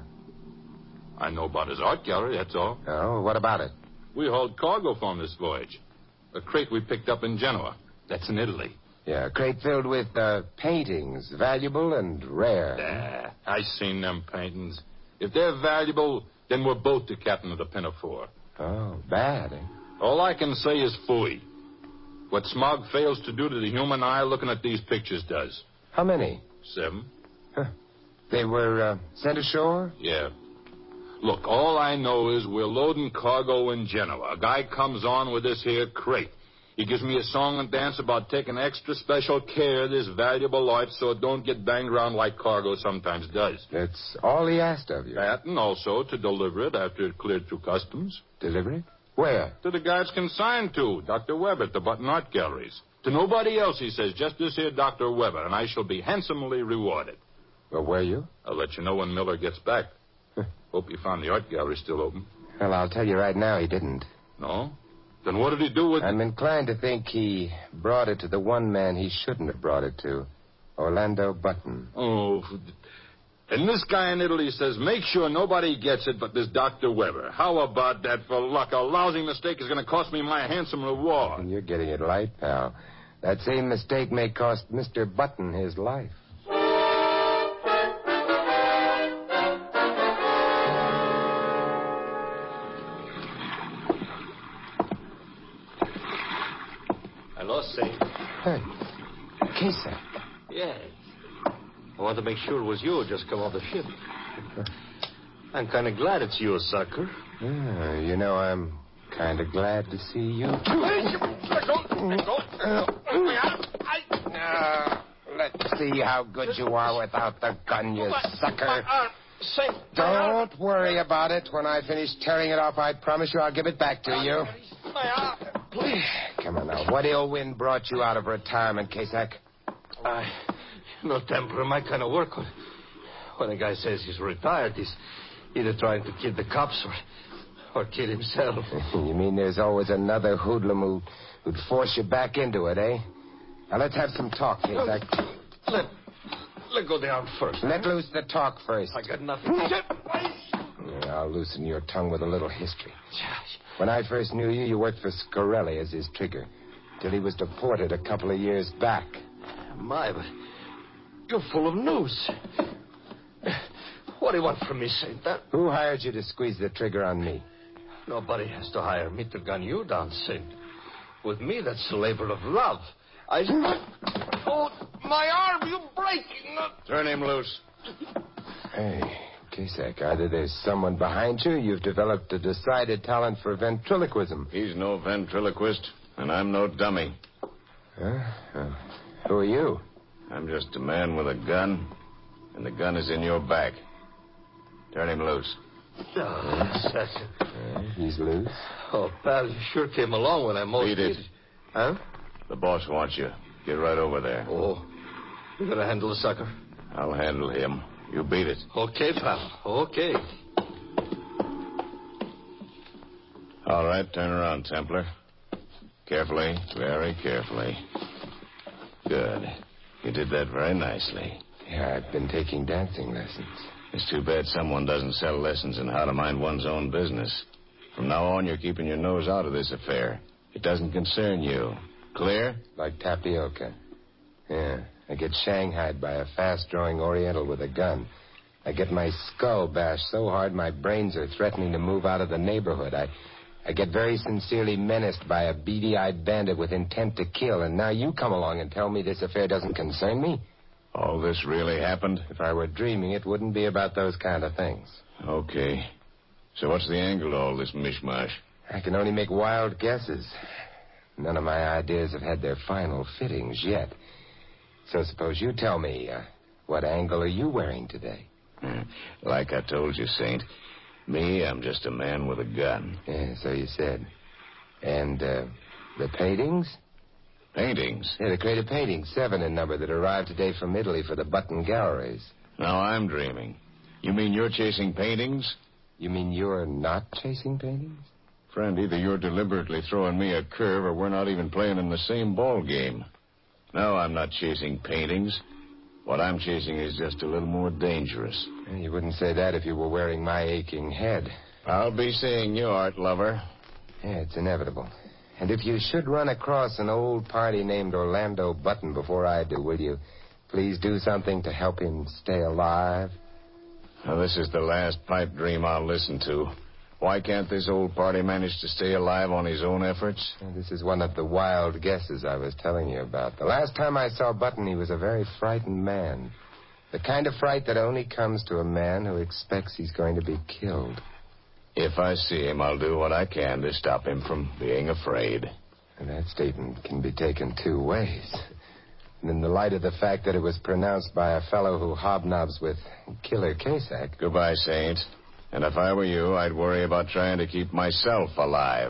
I know about his art gallery, that's all. Oh, what about it? We hauled cargo for him this voyage. A crate we picked up in Genoa. That's in Italy. Yeah, a crate filled with paintings, valuable and rare. I seen them paintings. If they're valuable, then we're both the captain of the Pinafore. Oh, bad, eh? All I can say is phooey. What smog fails to do to the human eye, looking at these pictures does. How many? 7. Huh. They were sent ashore? Yeah. Look, all I know is we're loading cargo in Genoa. A guy comes on with this here crate. He gives me a song and dance about taking extra special care of this valuable life so it don't get banged around like cargo sometimes does. That's all he asked of you. That, and also to deliver it after it cleared through customs. Deliver it? Where? To the guy it's consigned to, Dr. Webber at the Button Art Galleries. To nobody else, he says, just this here Dr. Webber, and I shall be handsomely rewarded. Well, were you? I'll let you know when Miller gets back. Hope you found the art gallery still open. Well, I'll tell you right now, he didn't. No? Then what did he do with it? I'm inclined to think he brought it to the one man he shouldn't have brought it to. Orlando Button. Oh, and this guy in Italy says, make sure nobody gets it but this Dr. Webber. How about that for luck? A lousy mistake is going to cost me my handsome reward. And you're getting it light, pal. That same mistake may cost Mr. Button his life. Hello, Saint. Hey, Kesa. Yes. I want to make sure it was you who just come off the ship. I'm kind of glad it's you, sucker. Yeah, you know, I'm kind of glad to see you. Let's see how good you are without the gun, you sucker. Don't worry about it. When I finish tearing it off, I promise you I'll give it back to you. Please. Come on now. What ill wind brought you out of retirement, Kasak? No temper in my kind of work. When a guy says he's retired, he's either trying to kid the cops or kid himself. You mean there's always another hoodlum who'd force you back into it, eh? Now, let's have some talk, Kasak. Let go the arm first. Let loose the talk first. I got nothing. I'll loosen your tongue with a little history. When I first knew you, you worked for Scorelli as his trigger, till he was deported a couple of years back. My, but you're full of news. What do you want from me, Saint? Who hired you to squeeze the trigger on me? Nobody has to hire me to gun you down, Saint. With me, that's a labor of love. Oh, my arm, you break! Turn him loose. Hey, Kasak, either there's someone behind you, or you've developed a decided talent for ventriloquism. He's no ventriloquist, and I'm no dummy. Who are you? I'm just a man with a gun, and the gun is in your back. Turn him loose. He's loose. Oh, pal, you sure came along when I most Beat it. Huh? The boss wants you. Get right over there. Oh. You gotta handle the sucker. I'll handle him. You beat it. Okay, pal. Okay. All right, turn around, Templar. Carefully, very carefully. Good. You did that very nicely. Yeah, I've been taking dancing lessons. It's too bad someone doesn't sell lessons in how to mind one's own business. From now on, you're keeping your nose out of this affair. It doesn't concern you. Clear? Like tapioca. Yeah. I get shanghaied by a fast-drawing Oriental with a gun. I get my skull bashed so hard my brains are threatening to move out of the neighborhood. I get very sincerely menaced by a beady-eyed bandit with intent to kill, and now you come along and tell me this affair doesn't concern me? All this really happened? If I were dreaming, it wouldn't be about those kind of things. Okay. So what's the angle to all this mishmash? I can only make wild guesses. None of my ideas have had their final fittings yet. So suppose you tell me, what angle are you wearing today? Like I told you, Saint, me, I'm just a man with a gun. Yeah, so you said. And, the paintings? Paintings? Yeah, the crate of paintings, 7 in number, that arrived today from Italy for the Button Galleries. Now I'm dreaming. You mean you're chasing paintings? You mean you're not chasing paintings? Friend, either you're deliberately throwing me a curve or we're not even playing in the same ball game. No, I'm not chasing paintings. What I'm chasing is just a little more dangerous. You wouldn't say that if you were wearing my aching head. I'll be seeing you, art lover. Yeah, it's inevitable. And if you should run across an old party named Orlando Button before I do, will you please do something to help him stay alive? Now, this is the last pipe dream I'll listen to. Why can't this old party manage to stay alive on his own efforts? This is one of the wild guesses I was telling you about. The last time I saw Button, he was a very frightened man. The kind of fright that only comes to a man who expects he's going to be killed. If I see him, I'll do what I can to stop him from being afraid. And that statement can be taken 2 ways. And in the light of the fact that it was pronounced by a fellow who hobnobs with Killer Casack. Goodbye, Saint. And if I were you, I'd worry about trying to keep myself alive.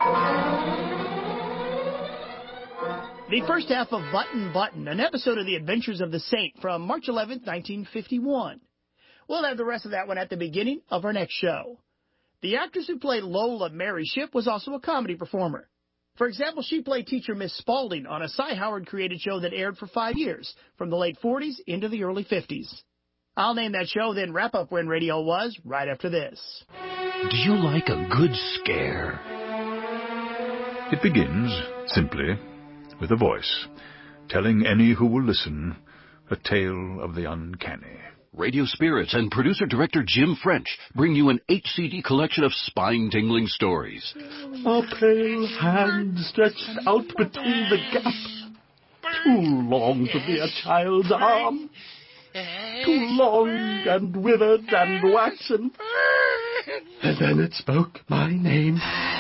The first half of Button Button, an episode of The Adventures of the Saint from March 11th, 1951. We'll have the rest of that one at the beginning of our next show. The actress who played Lola Mary Shipp was also a comedy performer. For example, she played teacher Miss Spaulding on a Cy Howard-created show that aired for 5 years, from the late 40s into the early 50s. I'll name that show, then wrap up When Radio Was right after this. Do you like a good scare? It begins, simply, with a voice, telling any who will listen a tale of the uncanny. Radio Spirits and producer-director Jim French bring you an 8-CD collection of spine-tingling stories. A pale hand stretched out between the gaps. Too long to be a child's arm. Too long and withered and waxen. And then it spoke my name.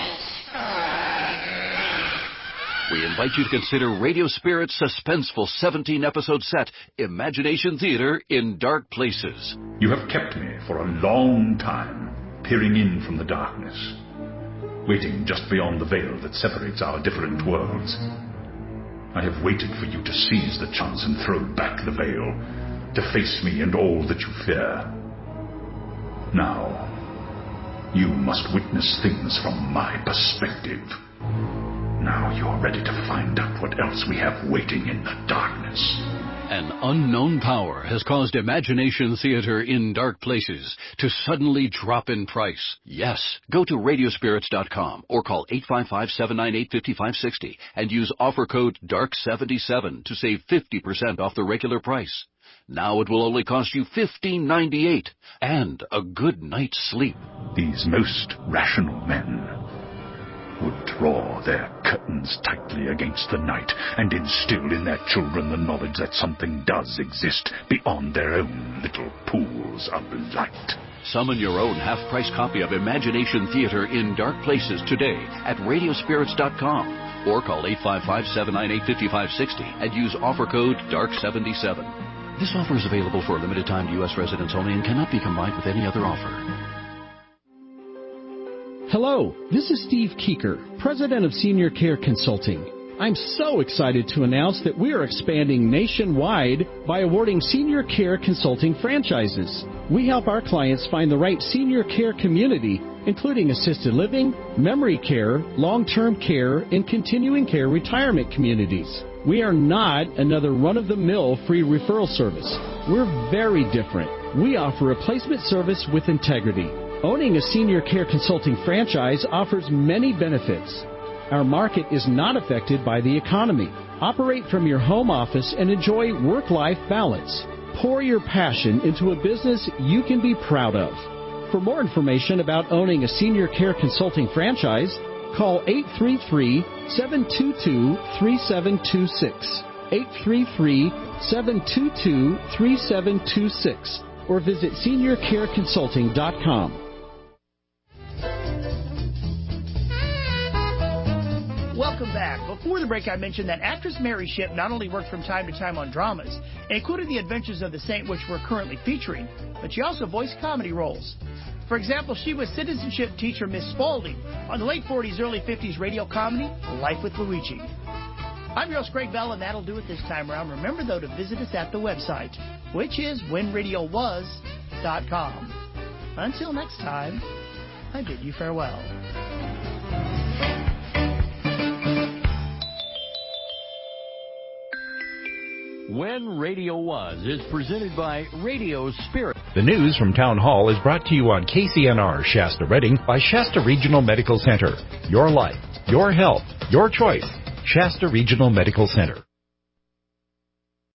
We invite you to consider Radio Spirit's suspenseful 17-episode set, Imagination Theater in Dark Places. You have kept me for a long time, peering in from the darkness, waiting just beyond the veil that separates our different worlds. I have waited for you to seize the chance and throw back the veil, to face me and all that you fear. Now, you must witness things from my perspective. Now you're ready to find out what else we have waiting in the darkness. An unknown power has caused Imagination Theater in Dark Places to suddenly drop in price. Yes, go to radiospirits.com or call 855-798-5560 and use offer code DARK77 to save 50% off the regular price. Now it will only cost you $15.98 and a good night's sleep. These most rational men would draw their curtains tightly against the night and instill in their children the knowledge that something does exist beyond their own little pools of light. Summon your own half-price copy of Imagination Theater in Dark Places today at radiospirits.com or call 855-798-5560 and use offer code DARK77. This offer is available for a limited time to U.S. residents only and cannot be combined with any other offer. Hello, this is Steve Keeker, President of Senior Care Consulting. I'm so excited to announce that we are expanding nationwide by awarding senior care consulting franchises. We help our clients find the right senior care community, including assisted living, memory care, long-term care, and continuing care retirement communities. We are not another run-of-the-mill free referral service. We're very different. We offer a placement service with integrity. Owning a senior care consulting franchise offers many benefits. Our market is not affected by the economy. Operate from your home office and enjoy work-life balance. Pour your passion into a business you can be proud of. For more information about owning a senior care consulting franchise, call 833-722-3726, 833-722-3726, or visit seniorcareconsulting.com. Welcome back. Before the break, I mentioned that actress Mary Shipp not only worked from time to time on dramas, including The Adventures of the Saint, which we're currently featuring, but she also voiced comedy roles. For example, she was citizenship teacher Miss Spaulding on the late 40s, early 50s radio comedy Life with Luigi. I'm your host, Greg Bell, and that'll do it this time around. Remember, though, to visit us at the website, which is whenradiowas.com. Until next time, I bid you farewell. When Radio Was is presented by Radio Spirit. The news from Town Hall is brought to you on KCNR Shasta Redding by Shasta Regional Medical Center. Your life, your health, your choice. Shasta Regional Medical Center.